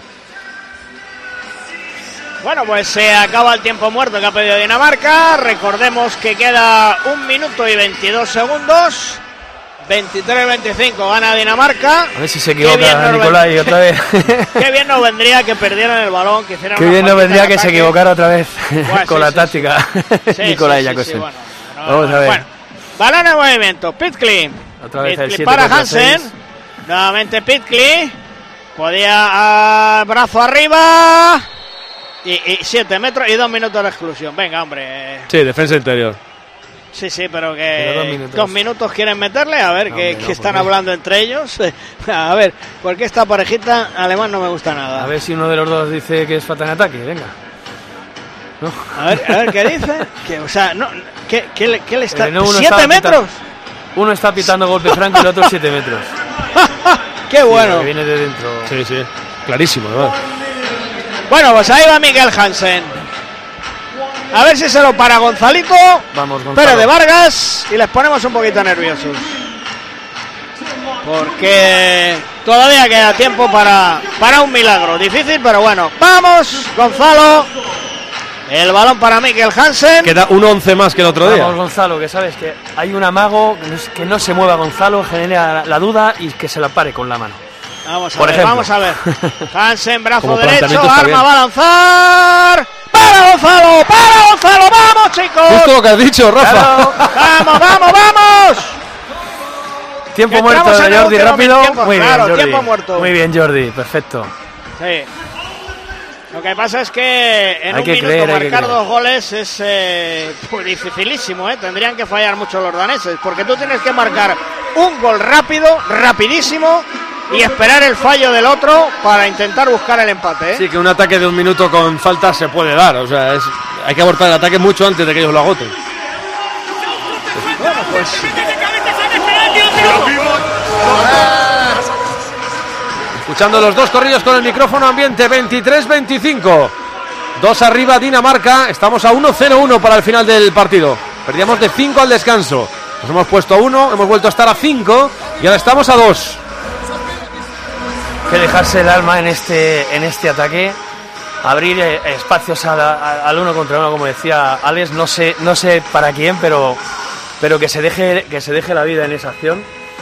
Bueno, pues se acaba el tiempo muerto que ha pedido Dinamarca. Recordemos que queda un minuto y veintidós segundos. veintitrés veinticinco gana Dinamarca. A ver si se equivoca Nicolai otra vez. Qué bien nos vendría que perdieran el balón, que hicieran Qué una bien nos vendría que ataque. se equivocara otra vez Buah, con sí, la sí, táctica. Sí, Nicolai sí, sí, Jacobsen. sí, bueno, no, Vamos a ver. Bueno, balón en movimiento, Pitkley. Otra vez el Pitkley siete para contra Hansen. seis. Nuevamente Pitkley. Podía ah, brazo arriba. Y, y siete metros y dos minutos de exclusión. Venga, hombre. Sí, defensa interior. Sí, sí, pero que Pero dos minutos. dos minutos quieren meterle. A ver, No, que, hombre, que no, están ¿por qué? hablando entre ellos. A ver, porque esta parejita alemán no me gusta nada. A ver si uno de los dos dice que es falta en ataque, venga. ¿No? A ver, a ver qué dice. Que, o sea, no, ¿qué, qué le, qué le está? Eh, no, uno ¿Siete estaba metros? pitando- uno está pitando golpe franco y el otro siete metros. ¡Qué bueno! Sí, que viene de dentro. Sí, sí, clarísimo, además. Bueno, pues ahí va Miguel Hansen. A ver si se lo para Gonzalito. Vamos, Gonzalo. Pérez de Vargas. Y les ponemos un poquito nerviosos. Porque todavía queda tiempo para, para un milagro. Difícil, pero bueno. Vamos, Gonzalo. El balón para Miguel Hansen. Queda un once más que el otro día. Vamos, Gonzalo, que sabes que hay un amago que no, es- que no se mueva Gonzalo, genera la, la duda y que se la pare con la mano. Vamos a Por ver, ejemplo. vamos a ver. Hansen, brazo Como derecho, planteamiento está arma, bien. va a lanzar. ¡Para Gonzalo! ¡Para Gonzalo! ¡Vamos, chicos! Justo lo que has dicho, Rafa. Claro. ¡Vamos, vamos, vamos! Tiempo Que muerto entramos en de el Jordi, último rápido. tiempo, Muy claro, bien, Jordi. tiempo muerto. Muy bien, Jordi, perfecto. Sí. Lo que pasa es que en Hay un que minuto creer, hay que marcar creer. dos goles es eh, pues dificilísimo, ¿eh? Tendrían que fallar mucho los daneses, porque tú tienes que marcar un gol rápido, rapidísimo, y esperar el fallo del otro para intentar buscar el empate, ¿eh? Sí, que un ataque de un minuto con falta se puede dar. O sea, es, hay que abortar el ataque mucho antes de que ellos lo agoten. Bueno, pues Escuchando los dos corrillos con el micrófono ambiente, veintitrés veinticinco. Dos arriba Dinamarca, estamos a uno cero uno para el final del partido. Perdíamos de cinco al descanso. Nos hemos puesto a uno, hemos vuelto a estar a cinco y ahora estamos a dos. Que dejarse el alma en este, en este ataque, abrir eh, espacios a la- a- al uno contra uno, como decía Alex, no sé, no sé para quién, pero, pero que se deje, que se deje la vida en esa acción.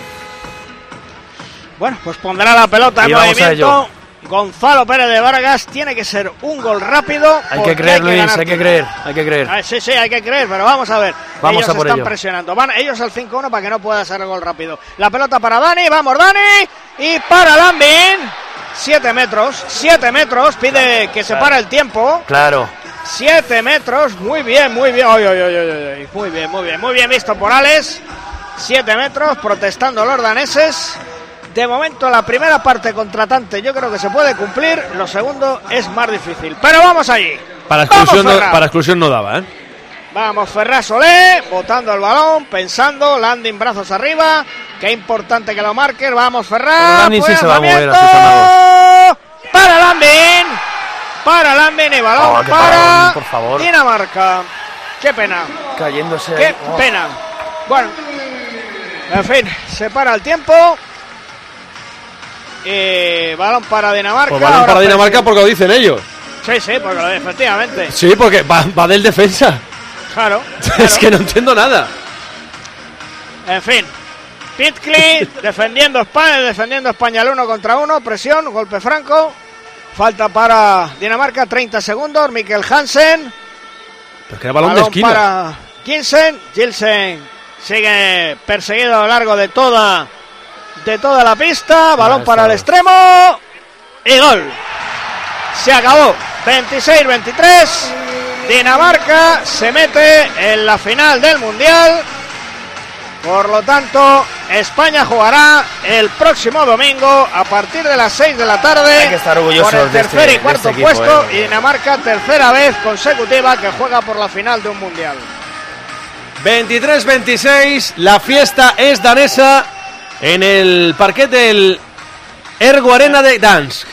Bueno, pues pondrá la pelota en Y vamos a movimiento. ello. Gonzalo Pérez de Vargas, tiene que ser un gol rápido. Hay porque que creer, Luis, ganar hay que tiempo. creer, hay que creer. Ah, sí, sí, hay que creer, pero vamos a ver. Vamos ellos a por están ello. presionando. Van ellos al cinco uno para que no pueda ser gol rápido. La pelota para Dani, vamos Dani. Y para Lambin. Siete metros, siete metros, pide que se claro. para el tiempo. Claro. Siete metros, muy bien, muy bien. Ay, ay, ay, ay, ay. Muy bien, muy bien, muy bien visto por Alex. Siete metros, protestando los daneses. De momento la primera parte contratante yo creo que se puede cumplir, lo segundo es más difícil. Pero vamos allí. Para Vamos, exclusión, no, Ferran. para exclusión no daba, ¿eh? Vamos, Ferran Solé, botando el balón, pensando, landing brazos arriba. Qué importante que lo marques. Vamos, Pero Ferran. Landing sí buen se va a mover a sus lanzamiento. Para Landing. Para Landing y balón Oh, qué para parón, por favor. Dinamarca. Qué pena. Qué Dinamarca yéndose. ¡Qué oh. pena! Bueno, en fin, se para el tiempo. Y balón para Dinamarca. Pues balón para Dinamarca porque lo dicen ellos. Sí, sí, porque lo efectivamente. Sí, porque va, va del defensa. Claro, claro. Es que no entiendo nada. En fin, Pitchley defendiendo España, defendiendo España al uno contra uno, presión, golpe franco. Falta para Dinamarca, treinta segundos. Mikkel Hansen. Pero que era balón, balón de esquina. Para Gilsen. Gilsen sigue perseguido a lo largo de toda, de toda la pista. Balón para el extremo. Y gol. Se acabó. veintiséis veintitrés. Dinamarca se mete en la final del Mundial. Por lo tanto, España jugará el próximo domingo a partir de las seis de la tarde. Hay que estar orgullosos por el tercer de este, y cuarto de este equipo, puesto. eh. Y Dinamarca, tercera vez consecutiva que juega por la final de un Mundial. veintitrés veintiséis. La fiesta es danesa en el parquet del Ergo Arena de Gdansk.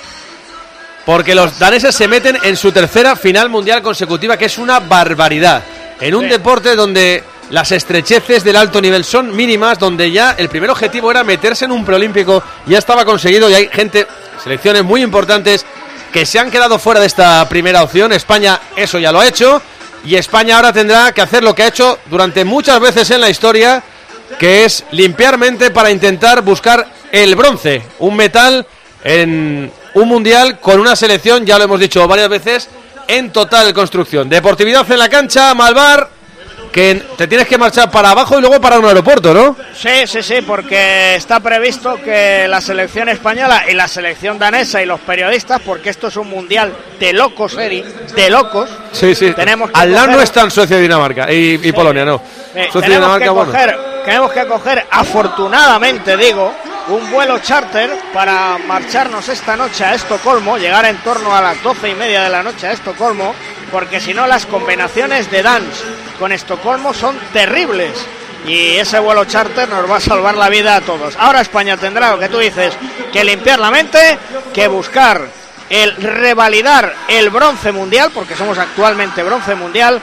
Porque los daneses se meten en su tercera final mundial consecutiva, que es una barbaridad. En un sí. deporte donde las estrecheces del alto nivel son mínimas, donde ya el primer objetivo era meterse en un preolímpico, ya estaba conseguido y hay gente, selecciones muy importantes que se han quedado fuera de esta primera opción. España eso ya lo ha hecho y España ahora tendrá que hacer lo que ha hecho durante muchas veces en la historia, que es limpiar mente para intentar buscar el bronce, un metal en un mundial con una selección, ya lo hemos dicho varias veces, en total construcción. Deportividad en la cancha, Malvar, que te tienes que marchar para abajo y luego para un aeropuerto, ¿no? Sí, sí, sí, porque está previsto que la selección española y la selección danesa y los periodistas, porque esto es un mundial de locos, Eri, de locos. Sí, sí. Tenemos que Al lado coger... no están Suecia y Dinamarca, y, y sí. Polonia, no. Eh, Suecia tenemos, y Dinamarca, que bueno. coger, tenemos que coger, afortunadamente digo, un vuelo charter para marcharnos esta noche a Estocolmo, llegar en torno a las doce y media de la noche a Estocolmo, porque si no las combinaciones de Dansk con Estocolmo son terribles y ese vuelo charter nos va a salvar la vida a todos. Ahora España tendrá, lo que tú dices, que limpiar la mente, que buscar el revalidar el bronce mundial, porque somos actualmente bronce mundial,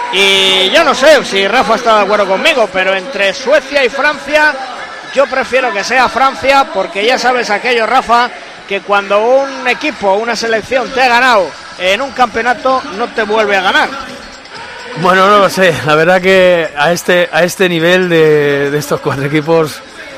y yo no sé si Rafa está de acuerdo conmigo, pero entre Suecia y Francia yo prefiero que sea Francia, porque ya sabes aquello, Rafa, que cuando un equipo o una selección te ha ganado en un campeonato, no te vuelve a ganar. Bueno, no lo sé. La verdad que a este a este nivel de, de estos cuatro equipos,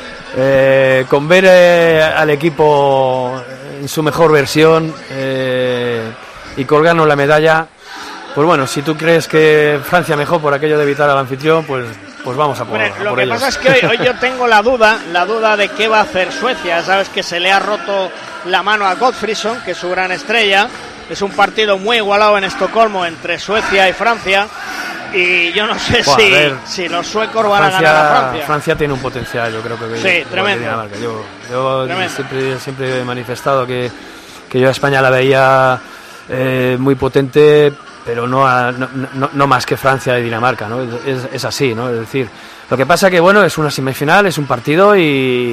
eh, con ver eh, al equipo en su mejor versión eh, y colgarnos la medalla, pues bueno, si tú crees que Francia mejor por aquello de evitar al anfitrión, pues... Pues vamos a por, bueno, a lo por que ellos. pasa es que hoy, hoy yo tengo la duda, la duda de qué va a hacer Suecia. Sabes que se le ha roto la mano a Gottfridsson, que es su gran estrella. Es un partido muy igualado en Estocolmo entre Suecia y Francia. Y yo no sé Buah, si, ver, si los suecos van Francia, a ganar a Francia. Francia tiene un potencial, yo creo que... Sí, tremendo. Yo, yo siempre, siempre he manifestado que, que yo a España la veía eh, muy potente, pero no, a, no, no, no más que Francia y Dinamarca, ¿no? Es, es así, ¿no? Es decir, lo que pasa que, bueno, es una semifinal, es un partido y,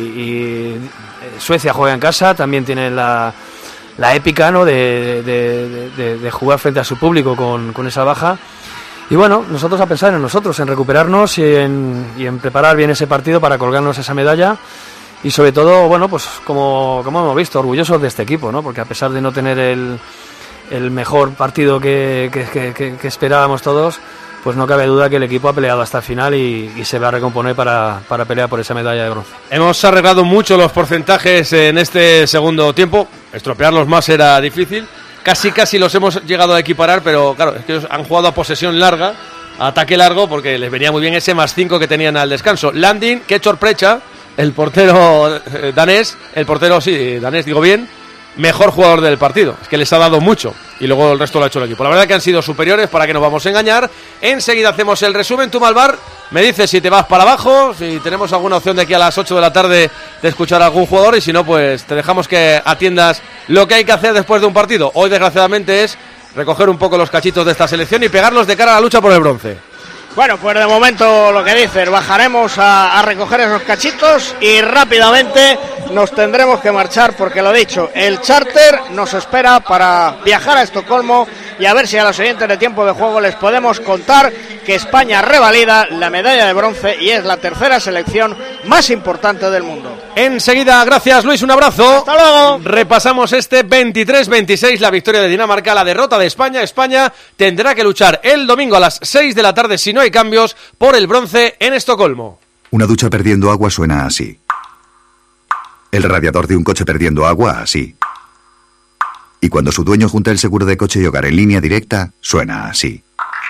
y Suecia juega en casa, también tiene la, la épica, ¿no? De, de, de, de jugar frente a su público con, con esa baja. Y bueno, nosotros a pensar en nosotros, en recuperarnos y en, y en preparar bien ese partido para colgarnos esa medalla. Y sobre todo, bueno, pues como, como hemos visto, orgullosos de este equipo, ¿no? Porque a pesar de no tener el... el mejor partido que, que, que, que esperábamos todos, pues no cabe duda que el equipo ha peleado hasta el final y, y se va a recomponer para, para pelear por esa medalla de bronce. Hemos arreglado mucho los porcentajes en este segundo tiempo, estropearlos más era difícil, casi casi los hemos llegado a equiparar, pero claro, es que ellos han jugado a posesión larga, a ataque largo, porque les venía muy bien ese más cinco que tenían al descanso. Landin, Kechor Precha, el portero danés, el portero, sí, danés, digo bien, mejor jugador del partido, es que les ha dado mucho y luego el resto lo ha hecho el equipo. La verdad que han sido superiores, para que nos vamos a engañar. Enseguida hacemos el resumen. Tú, Malvar, me dices si te vas para abajo, si tenemos alguna opción de aquí a las ocho de la tarde de escuchar a algún jugador, y si no, pues te dejamos que atiendas lo que hay que hacer después de un partido. Hoy, desgraciadamente, es recoger un poco los cachitos de esta selección y pegarlos de cara a la lucha por el bronce. Bueno, pues de momento lo que dices, bajaremos a, a recoger esos cachitos y rápidamente nos tendremos que marchar porque lo dicho, el charter nos espera para viajar a Estocolmo y a ver si a los oyentes de Tiempo de Juego les podemos contar que España revalida la medalla de bronce y es la tercera selección más importante del mundo. Enseguida, gracias Luis, un abrazo. Hasta luego. Repasamos este veintitrés veintiséis, la victoria de Dinamarca, la derrota de España. España tendrá que luchar el domingo a las seis de la tarde, si no hay cambios, por el bronce en Estocolmo. Una ducha perdiendo agua suena así. El radiador de un coche perdiendo agua así. Y cuando su dueño junta el seguro de coche y hogar en línea directa, suena así.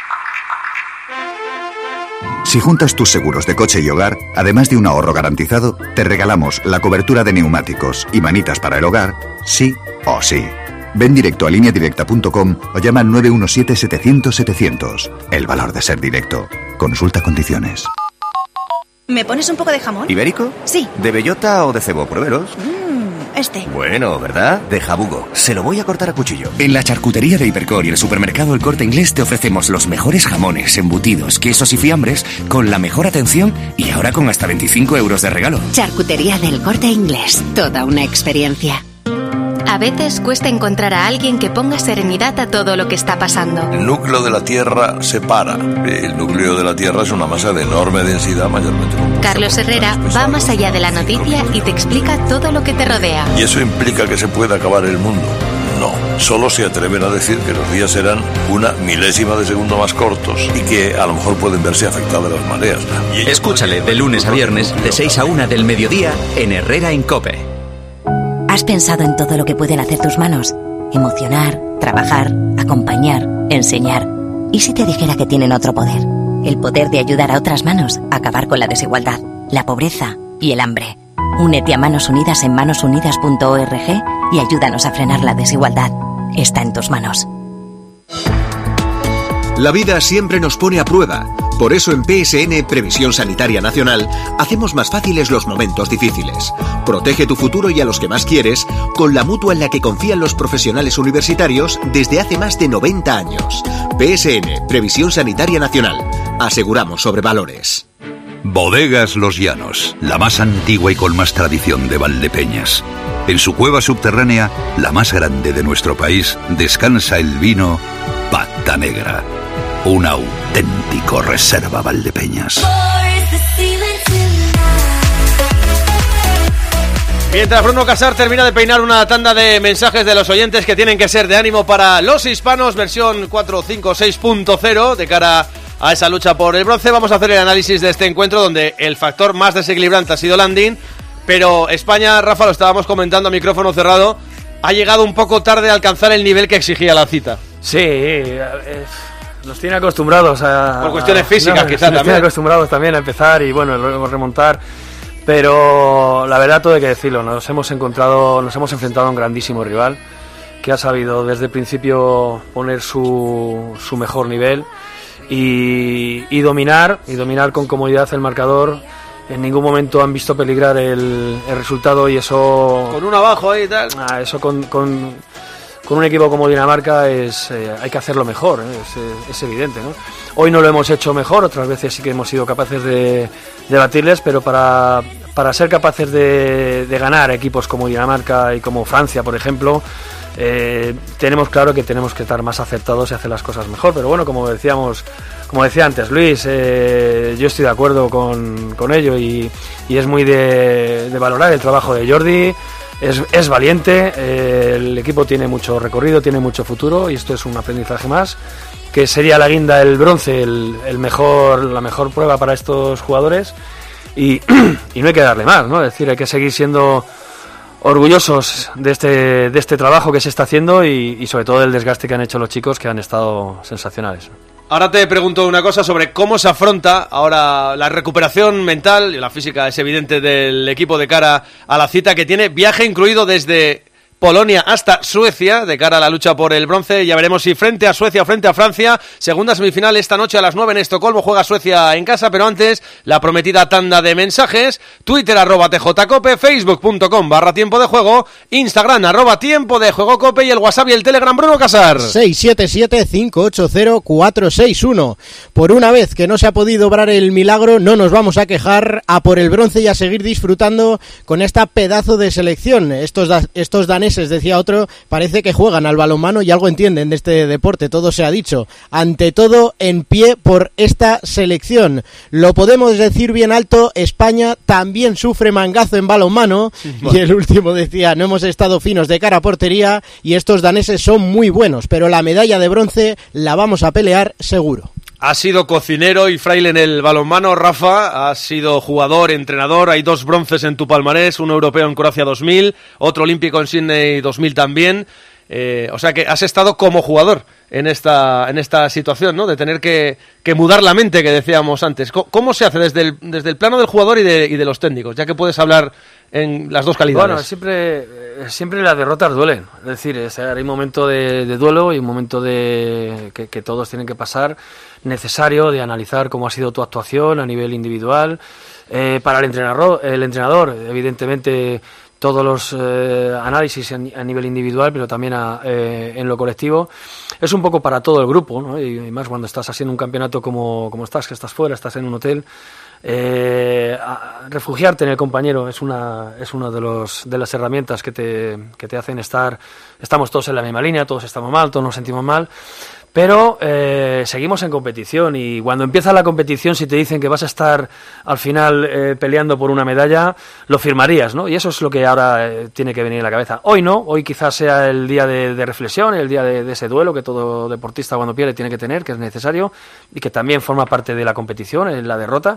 Si juntas tus seguros de coche y hogar, además de un ahorro garantizado, te regalamos la cobertura de neumáticos y manitas para el hogar, sí o sí. Ven directo a línea directa punto com o llama al nueve uno siete setecientos setecientos. El valor de ser directo. Consulta condiciones. ¿Me pones un poco de jamón? ¿Ibérico? Sí. ¿De bellota o de cebo? Pruébelos. Mmm, este. Bueno, ¿verdad? De jabugo. Se lo voy a cortar a cuchillo. En la charcutería de Hipercor y el supermercado El Corte Inglés te ofrecemos los mejores jamones, embutidos, quesos y fiambres con la mejor atención y ahora con hasta veinticinco euros de regalo. Charcutería del Corte Inglés. Toda una experiencia. A veces cuesta encontrar a alguien que ponga serenidad a todo lo que está pasando. El núcleo de la Tierra se para. El núcleo de la Tierra es una masa de enorme densidad, mayormente compuesta. Carlos Herrera va más allá de la noticia y te explica todo lo que te rodea. ¿Y eso implica que se puede acabar el mundo? No, solo se atreven a decir que los días serán una milésima de segundo más cortos y que a lo mejor pueden verse afectadas las mareas. Escúchale de lunes a viernes, de seis a una del mediodía, en Herrera en COPE. ¿Has pensado en todo lo que pueden hacer tus manos? Emocionar, trabajar, acompañar, enseñar. ¿Y si te dijera que tienen otro poder? El poder de ayudar a otras manos a acabar con la desigualdad, la pobreza y el hambre. Únete a Manos Unidas en manos unidas punto org y ayúdanos a frenar la desigualdad. Está en tus manos. La vida siempre nos pone a prueba. Por eso en P S N Previsión Sanitaria Nacional hacemos más fáciles los momentos difíciles. Protege tu futuro y a los que más quieres con la mutua en la que confían los profesionales universitarios desde hace más de noventa años. P S N Previsión Sanitaria Nacional. Aseguramos sobre valores. Bodegas Los Llanos, la más antigua y con más tradición de Valdepeñas. En su cueva subterránea, la más grande de nuestro país, descansa el vino Pata Negra. Un auténtico reserva Valdepeñas. Mientras Bruno Casar termina de peinar una tanda de mensajes de los oyentes que tienen que ser de ánimo para los hispanos, versión cuatro cinco seis punto cero, de cara a esa lucha por el bronce, vamos a hacer el análisis de este encuentro donde el factor más desequilibrante ha sido Landín, pero España, Rafa, lo estábamos comentando a micrófono cerrado, ha llegado un poco tarde a alcanzar el nivel que exigía la cita. Sí, eh, nos tiene acostumbrados a... Por cuestiones físicas, no, quizá nos también. tiene acostumbrados también a empezar y bueno, luego remontar, pero la verdad todo hay que decirlo, nos hemos encontrado, nos hemos enfrentado a un grandísimo rival que ha sabido desde el principio poner su, su mejor nivel y, y dominar, y dominar con comodidad el marcador. En ningún momento han visto peligrar el, el resultado y eso... Con uno abajo ahí y tal. Ah, eso con... con Con un equipo como Dinamarca es eh, hay que hacerlo mejor, ¿eh? es, es evidente, ¿no? Hoy no lo hemos hecho mejor, otras veces sí que hemos sido capaces de, de batirles, pero para, para ser capaces de, de ganar equipos como Dinamarca y como Francia, por ejemplo, eh, tenemos claro que tenemos que estar más acertados y hacer las cosas mejor. Pero bueno, como decíamos, como decía antes Luis, eh, yo estoy de acuerdo con, con ello y, y es muy de, de valorar el trabajo de Jordi. Es, es valiente, eh, el equipo tiene mucho recorrido, tiene mucho futuro y esto es un aprendizaje más, que sería la guinda, el bronce, el, el mejor, la mejor prueba para estos jugadores y, y no hay que darle más, ¿no? Es decir, hay que seguir siendo orgullosos de este, de este trabajo que se está haciendo y, y sobre todo del desgaste que han hecho los chicos, que han estado sensacionales. Ahora te pregunto una cosa sobre cómo se afronta ahora la recuperación mental y la física, es evidente, del equipo de cara a la cita que tiene viaje incluido desde Polonia hasta Suecia, de cara a la lucha por el bronce. Ya veremos si frente a Suecia o frente a Francia. Segunda semifinal esta noche a las nueve en Estocolmo, juega Suecia en casa, pero antes la prometida tanda de mensajes. Twitter arroba tjcope, facebook.com barra tiempo de juego, Instagram arroba tiempo de juego cope y el WhatsApp y el Telegram. Bruno Casar. seis siete siete, cinco ocho cero, cuatro seis uno. Por una vez que no se ha podido obrar el milagro, no nos vamos a quejar, a por el bronce y a seguir disfrutando con esta pedazo de selección. Estos, da- estos daneses, decía otro, parece que juegan al balonmano y algo entienden de este deporte, todo se ha dicho. Ante todo, en pie por esta selección. Lo podemos decir bien alto, España también sufre mangazo en balonmano. Y el último decía, no hemos estado finos de cara a portería y estos daneses son muy buenos, pero la medalla de bronce la vamos a pelear seguro. Ha sido cocinero y fraile en el balonmano, Rafa. Has sido jugador, entrenador. Hay dos bronces en tu palmarés, uno europeo en Croacia dos mil, otro olímpico en Sydney dos mil también. Eh, o sea que has estado como jugador en esta en esta situación, ¿no? De tener que, que mudar la mente, que decíamos antes. ¿Cómo, cómo se hace desde el, desde el plano del jugador y de, y de los técnicos? Ya que puedes hablar en las dos calidades. Bueno, siempre, siempre las derrotas duelen. Es decir, es, hay un momento de, de duelo y un momento de que, que todos tienen que pasar, necesario de analizar cómo ha sido tu actuación a nivel individual. Eh, para el entrenador, el entrenador, evidentemente, todos los eh, análisis a nivel individual, pero también a, eh, en lo colectivo. Es un poco para todo el grupo, ¿no? Y, y más cuando estás haciendo un campeonato como, como estás, que estás fuera, estás en un hotel. Eh, a, refugiarte en el compañero es una es una de los de las herramientas que te que te hacen estar. Estamos todos en la misma línea, todos estamos mal, todos nos sentimos mal. Pero eh, seguimos en competición y cuando empieza la competición, si te dicen que vas a estar al final eh, peleando por una medalla, lo firmarías, ¿no? Y eso es lo que ahora eh, tiene que venir en la cabeza. Hoy no, hoy quizás sea el día de, de reflexión, el día de, de ese duelo que todo deportista cuando pierde tiene que tener, que es necesario y que también forma parte de la competición, en la derrota.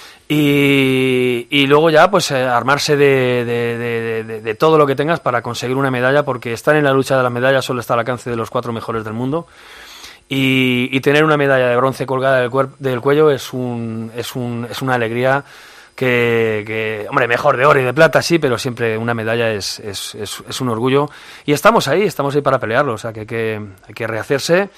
Y, y luego ya pues eh, armarse de, de, de, de, de todo lo que tengas para conseguir una medalla, porque estar en la lucha de las medallas solo está al alcance de los cuatro mejores del mundo. Y, y tener una medalla de bronce colgada del, cuerp- del cuello es un es un es una alegría que, que hombre, mejor de oro y de plata sí, pero siempre una medalla es, es, es, es un orgullo y estamos ahí, estamos ahí para pelearlo, o sea que hay que, hay que rehacerse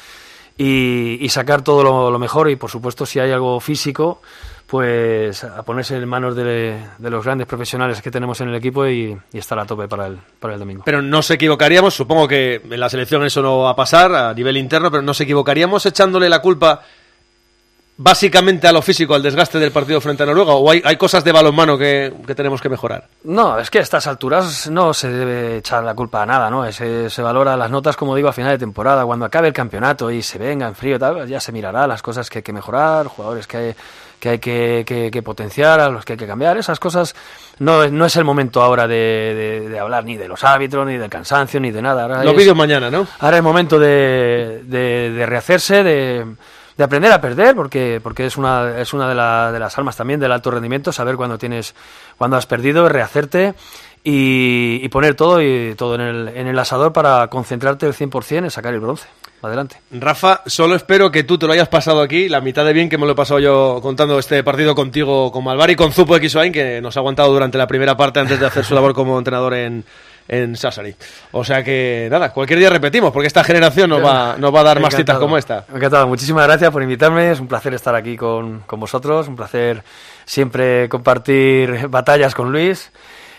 y, y sacar todo lo, lo mejor y por supuesto si hay algo físico pues a ponerse en manos de, de los grandes profesionales que tenemos en el equipo y, y estar a tope para el, para el domingo. Pero no se equivocaríamos, supongo que en la selección eso no va a pasar a nivel interno, pero no se equivocaríamos echándole la culpa básicamente a lo físico, al desgaste del partido frente a Noruega, o hay, hay cosas de balonmano que, que tenemos que mejorar. No, es que a estas alturas no se debe echar la culpa a nada, ¿no? Se, se valora las notas, como digo, a final de temporada, cuando acabe el campeonato y se venga en frío y tal, ya se mirará las cosas que hay que mejorar, jugadores que hay que hay que, que, que potenciar, a los que hay que cambiar, esas cosas. No, no es el momento ahora de, de, de hablar ni de los árbitros, ni del cansancio, ni de nada. Ahora los es, vídeos mañana, ¿no? Ahora es momento de, de, de rehacerse, de, de aprender a perder, porque porque es una es una de, la, de las armas también del alto rendimiento, saber cuando tienes cuando has perdido, rehacerte y, y poner todo y todo en el, en el asador para concentrarte el cien por ciento en sacar el bronce. Adelante. Rafa, solo espero que tú te lo hayas pasado aquí, la mitad de bien que me lo he pasado yo contando este partido contigo con Malvar y con Zupo Xwain, que nos ha aguantado durante la primera parte antes de hacer su labor como entrenador en, en Sassari. O sea que, nada, cualquier día repetimos, porque esta generación nos va, nos va a dar más citas como esta. Encantado, muchísimas gracias por invitarme, es un placer estar aquí con, con vosotros, un placer siempre compartir batallas con Luis.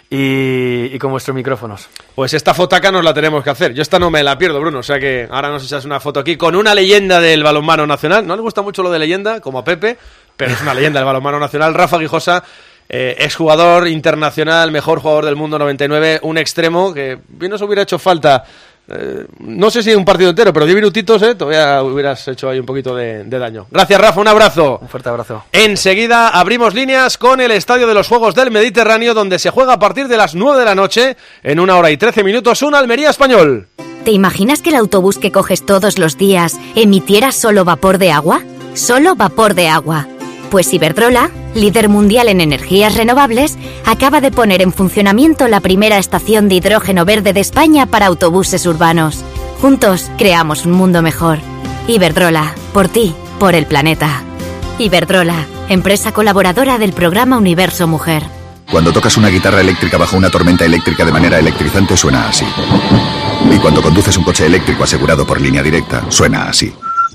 Y, y con vuestros micrófonos. Pues esta fotaca nos la tenemos que hacer. Yo esta no me la pierdo, Bruno. O sea que ahora nos echas una foto aquí con una leyenda del balonmano nacional. No le gusta mucho lo de leyenda, como a Pepe, pero es una leyenda del balonmano nacional. Rafa Guijosa, eh, exjugador internacional, mejor jugador del mundo noventa y nueve, un extremo que bien nos hubiera hecho falta. Eh, no sé si un partido entero, pero diez minutitos, eh, todavía hubieras hecho ahí un poquito de, de daño. Gracias, Rafa, un abrazo. Un fuerte abrazo. Enseguida abrimos líneas con el Estadio de los Juegos del Mediterráneo, donde se juega a partir de las nueve de la noche, en una hora y trece minutos, un Almería Español. ¿Te imaginas que el autobús que coges todos los días emitiera solo vapor de agua? Solo vapor de agua. Pues Iberdrola, líder mundial en energías renovables, acaba de poner en funcionamiento la primera estación de hidrógeno verde de España para autobuses urbanos. Juntos creamos un mundo mejor. Iberdrola, por ti, por el planeta. Iberdrola, empresa colaboradora del programa Universo Mujer. Cuando tocas una guitarra eléctrica bajo una tormenta eléctrica de manera electrizante suena así. Y cuando conduces un coche eléctrico asegurado por Línea Directa, suena así.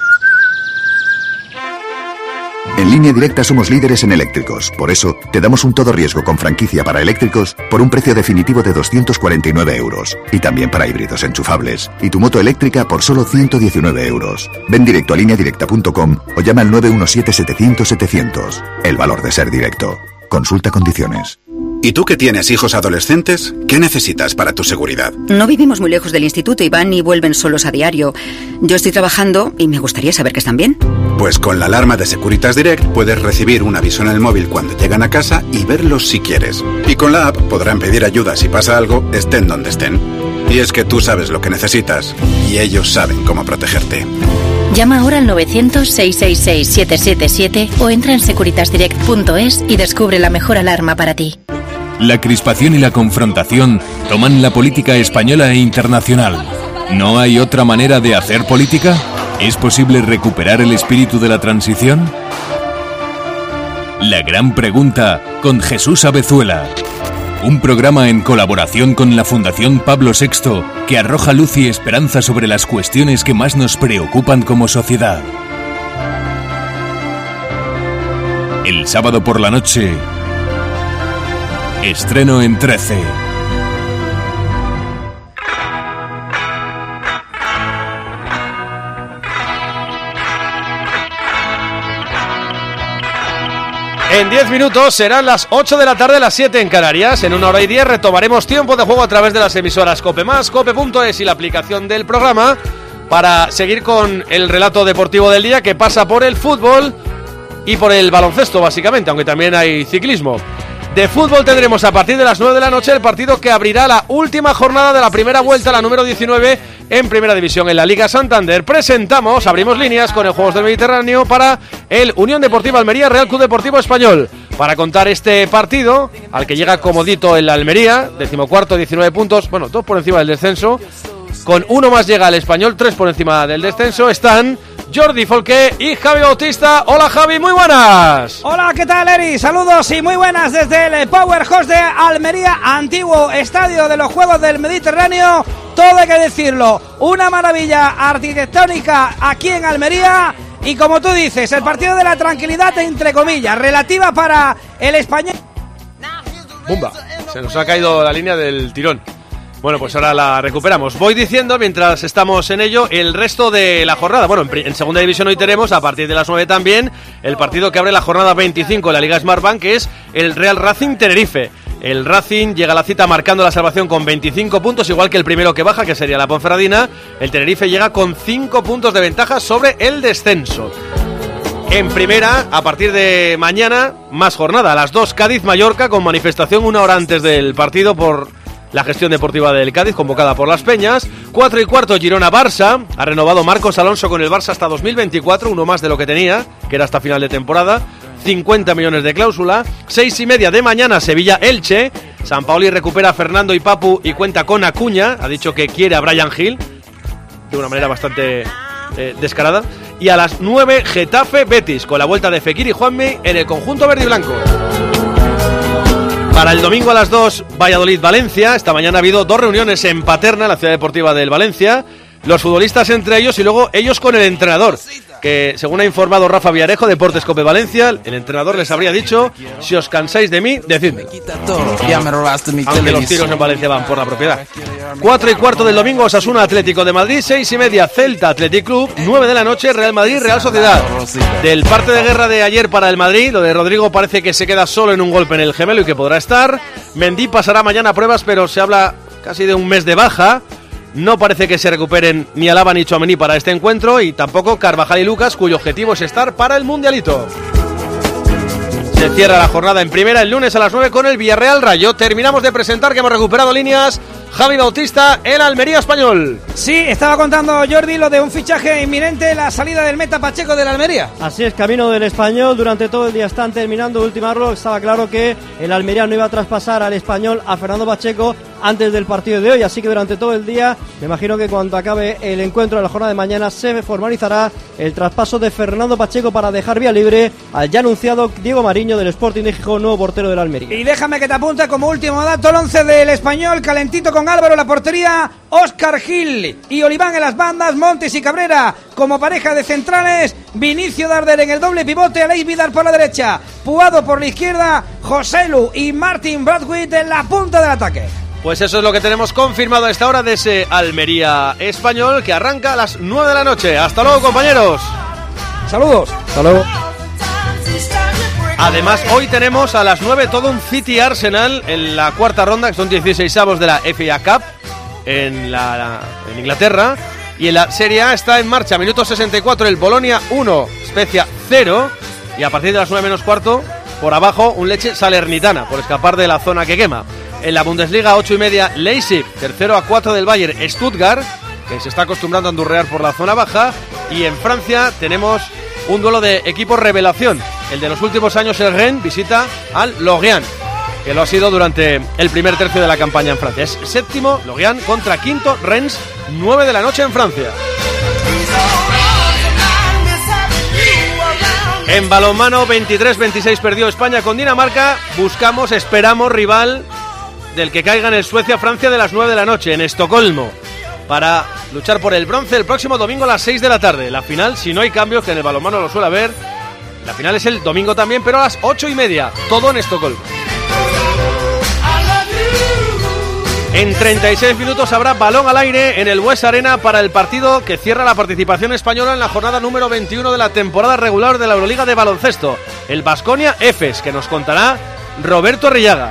En Línea Directa somos líderes en eléctricos. Por eso, te damos un todo riesgo con franquicia para eléctricos por un precio definitivo de doscientos cuarenta y nueve euros. Y también para híbridos enchufables. Y tu moto eléctrica por solo ciento diecinueve euros. Ven directo a línea directa punto com o llama al nueve uno siete setecientos setecientos. El valor de ser directo. Consulta condiciones. ¿Y tú que tienes hijos adolescentes? ¿Qué necesitas para tu seguridad? No vivimos muy lejos del instituto y van y vuelven solos a diario. Yo estoy trabajando y me gustaría saber que están bien. Pues con la alarma de Securitas Direct puedes recibir un aviso en el móvil cuando llegan a casa y verlos si quieres. Y con la app podrán pedir ayuda si pasa algo, estén donde estén. Y es que tú sabes lo que necesitas y ellos saben cómo protegerte. Llama ahora al novecientos, seiscientos sesenta y seis, siete siete siete o entra en securitas direct punto es y descubre la mejor alarma para ti. La crispación y la confrontación toman la política española e internacional. ¿No hay otra manera de hacer política? ¿Es posible recuperar el espíritu de la transición? La gran pregunta con Jesús Avezuela. Un programa en colaboración con la Fundación Pablo sexto que arroja luz y esperanza sobre las cuestiones que más nos preocupan como sociedad. El sábado por la noche, estreno en trece. En diez minutos serán las ocho de la tarde, las siete en Canarias. En una hora y diez retomaremos tiempo de juego a través de las emisoras Cope Más, Cope punto es y la aplicación del programa para seguir con el relato deportivo del día que pasa por el fútbol y por el baloncesto básicamente, aunque también hay ciclismo. De fútbol tendremos a partir de las nueve de la noche el partido que abrirá la última jornada de la primera vuelta, la número diecinueve en Primera División en la Liga Santander. Presentamos, abrimos líneas con el Juegos del Mediterráneo para el Unión Deportiva Almería Real Club Deportivo Español. Para contar este partido, al que llega comodito el Almería, decimocuarto, diecinueve puntos, bueno, dos por encima del descenso. Con uno más llega el Español, tres por encima del descenso. Están Jordi Folqué y Javi Bautista. Hola Javi, muy buenas. Hola, ¿qué tal Eri? Saludos y muy buenas desde el Powerhouse de Almería, antiguo estadio de los Juegos del Mediterráneo. Todo hay que decirlo, una maravilla arquitectónica aquí en Almería. Y como tú dices, el partido de la tranquilidad entre comillas, relativa para el Español. Bumba, se nos ha caído la línea del tirón. Bueno, pues ahora la recuperamos. Voy diciendo, mientras estamos en ello, el resto de la jornada. Bueno, en, en segunda división hoy tenemos, a partir de las nueve también, el partido que abre la jornada veinticinco de la Liga Smartbank, que es el Real Racing Tenerife. El Racing llega a la cita marcando la salvación con veinticinco puntos, igual que el primero que baja, que sería la Ponferradina. El Tenerife llega con cinco puntos de ventaja sobre el descenso. En primera, a partir de mañana, más jornada. A las dos, Cádiz-Mallorca, con manifestación una hora antes del partido por la gestión deportiva del Cádiz, convocada por las Peñas. Cuatro y cuarto, Girona-Barça. Ha renovado Marcos Alonso con el Barça hasta dos mil veinticuatro, uno más de lo que tenía, que era hasta final de temporada. cincuenta millones de cláusula. Seis y media de mañana, Sevilla-Elche. Sampaoli recupera a Fernando y Papu y cuenta con Acuña. Ha dicho que quiere a Bryan Gil de una manera bastante eh, descarada. Y a las nueve, Getafe-Betis, con la vuelta de Fekir y Juanmi en el conjunto verde y blanco. Para el domingo a las dos, Valladolid-Valencia. Esta mañana ha habido dos reuniones en Paterna, la ciudad deportiva del Valencia. Los futbolistas entre ellos y luego ellos con el entrenador, que según ha informado Rafa Villarejo, Deportes Cope Valencia, el entrenador les habría dicho: si os cansáis de mí, decidme. Aunque los tiros en Valencia van por la propiedad. Cuatro y cuarto del domingo, Osasuna Atlético de Madrid. Seis y media, Celta Athletic Club. Nueve de la noche, Real Madrid Real Sociedad. Del parte de guerra de ayer para el Madrid, lo de Rodrigo parece que se queda solo en un golpe en el gemelo y que podrá estar. Mendy pasará mañana a pruebas, pero se habla casi de un mes de baja. No parece que se recuperen ni Alaba ni Tchouaméni para este encuentro, y tampoco Carvajal y Lucas, cuyo objetivo es estar para el Mundialito. Se cierra la jornada en primera el lunes a las nueve con el Villarreal Rayo. Terminamos de presentar que hemos recuperado líneas. Javi Bautista, el Almería Español. Sí, estaba contando Jordi lo de un fichaje inminente, la salida del meta Pacheco del Almería. Así es, camino del Español. Durante todo el día están terminando de ultimarlo. Estaba claro que el Almería no iba a traspasar al Español a Fernando Pacheco antes del partido de hoy, así que durante todo el día, me imagino que cuando acabe el encuentro de la jornada de mañana se formalizará el traspaso de Fernando Pacheco para dejar vía libre al ya anunciado Diego Mariño del Sporting de Gijón, nuevo portero del Almería. Y déjame que te apunte como último dato el once del Español, calentito con Álvaro en la portería, Óscar Gil y Oliván en las bandas, Montes y Cabrera como pareja de centrales, Vinicio Darder en el doble pivote, Aleix Vidal por la derecha, Puado por la izquierda, Joselu y Martin Brathwaite en la punta del ataque. Pues eso es lo que tenemos confirmado a esta hora de ese Almería Español que arranca a las nueve de la noche. Hasta luego, compañeros. Saludos. Hasta luego. Además, hoy tenemos a las nueve todo un City Arsenal en la cuarta ronda, que son dieciseisavos de la F A Cup en, la, en Inglaterra. Y en la Serie A está en marcha, minuto sesenta y cuatro, el Bolonia uno, Spezia cero. Y a partir de las nueve menos cuarto, por abajo, un Lecce Salernitana, por escapar de la zona que quema. En la Bundesliga, ocho y media, Leipzig, tercero a cuatro del Bayern, Stuttgart, que se está acostumbrando a andurrear por la zona baja. Y en Francia tenemos un duelo de equipos revelación. El de los últimos años, el Rennes, visita al Lorient, que lo ha sido durante el primer tercio de la campaña en Francia. Es séptimo, Lorient contra quinto, Rennes, nueve de la noche en Francia. En balonmano, veintitrés veintiséis perdió España con Dinamarca. Buscamos, esperamos rival del que caiga en el Suecia-Francia de las nueve de la noche en Estocolmo, para luchar por el bronce el próximo domingo a las seis de la tarde. La final, si no hay cambios, que en el balonmano lo suele haber, la final es el domingo también, pero a las ocho y media, todo en Estocolmo. En treinta y seis minutos habrá balón al aire en el Bues Arena para el partido que cierra la participación española en la jornada número veintiuno de la temporada regular de la Euroliga de baloncesto, el Baskonia Efes, que nos contará Roberto Arrillaga.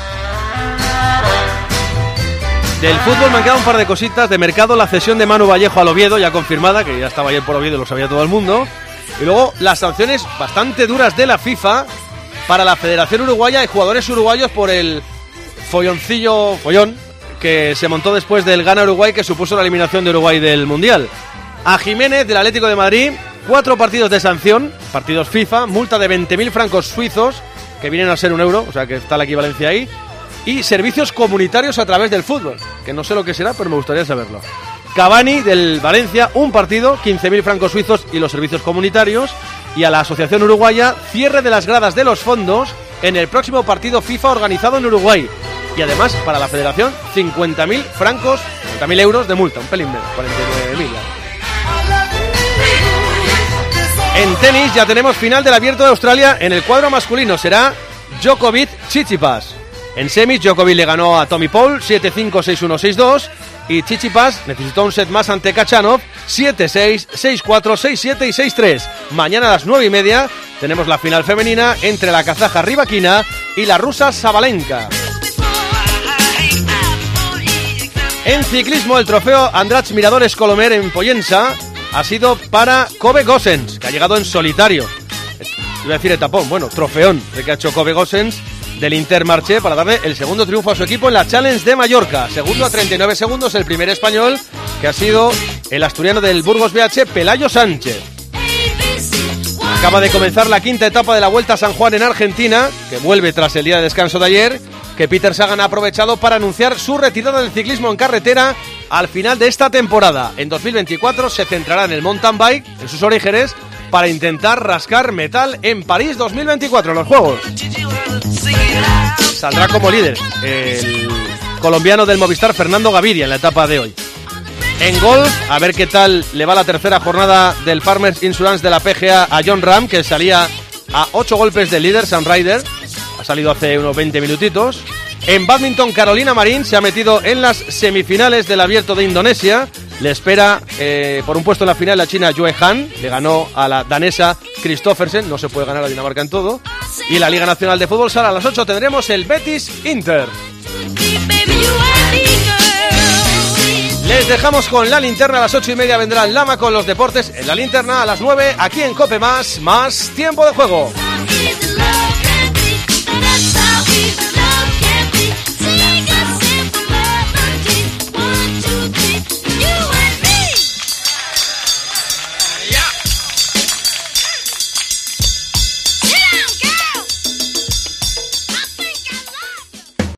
Del fútbol me han quedado un par de cositas. De mercado, la cesión de Manu Vallejo al Oviedo, ya confirmada, que ya estaba ayer por Oviedo, lo sabía todo el mundo. Y luego las sanciones bastante duras de la FIFA para la Federación Uruguaya y jugadores uruguayos por el folloncillo, follón, que se montó después del Ghana Uruguay, que supuso la eliminación de Uruguay del Mundial. A Jiménez, del Atlético de Madrid, cuatro partidos de sanción, partidos FIFA, multa de veinte mil francos suizos, que vienen a ser un euro, o sea que está la equivalencia ahí, y servicios comunitarios a través del fútbol, que no sé lo que será, pero me gustaría saberlo. Cavani, del Valencia, un partido, quince mil francos suizos y los servicios comunitarios. Y a la Asociación Uruguaya, cierre de las gradas de los fondos en el próximo partido FIFA organizado en Uruguay. Y además, para la Federación, cincuenta mil francos, cincuenta mil euros de multa, un pelín menos, cuarenta y nueve mil. En tenis ya tenemos final del Abierto de Australia. En el cuadro masculino será Djokovic-Tsitsipas. En semis, Djokovic le ganó a Tommy Paul siete cinco, seis uno, seis dos. Y Tsitsipas necesitó un set más ante Khachanov siete seis, seis cuatro, seis siete y seis tres. Mañana a las nueve y media tenemos la final femenina entre la kazaja Rybakina y la rusa Sabalenka. En ciclismo, el trofeo Andrats Miradores Colomer en Pollensa ha sido para Kobe Gosens, que ha llegado en solitario. Iba a decir etapón, bueno, trofeón de que ha hecho Kobe Gosens del Intermarché para darle el segundo triunfo a su equipo en la Challenge de Mallorca. Segundo a treinta y nueve segundos, el primer español, que ha sido el asturiano del Burgos B H, Pelayo Sánchez. Acaba de comenzar la quinta etapa de la Vuelta a San Juan en Argentina, que vuelve tras el día de descanso de ayer, que Peter Sagan ha aprovechado para anunciar su retirada del ciclismo en carretera al final de esta temporada. En dos mil veinticuatro se centrará en el mountain bike, en sus orígenes, para intentar rascar metal en París dos mil veinticuatro, en los Juegos. Saldrá como líder el colombiano del Movistar, Fernando Gaviria, en la etapa de hoy. En golf, a ver qué tal le va la tercera jornada del Farmers Insurance de la P G A a Jon Rahm, que salía a ocho golpes del líder, Sam Ryder. Ha salido hace unos veinte minutitos. En badminton, Carolina Marín se ha metido en las semifinales del Abierto de Indonesia. Le espera eh, por un puesto en la final la china Yue Han. Le ganó a la danesa Christoffersen. No se puede ganar a Dinamarca en todo. Y la Liga Nacional de Fútbol Sala a las ocho tendremos el Betis Inter. Les dejamos con la linterna. A las ocho y media vendrá Lama con los deportes. En la linterna a las nueve, aquí en Cope Más, más tiempo de juego.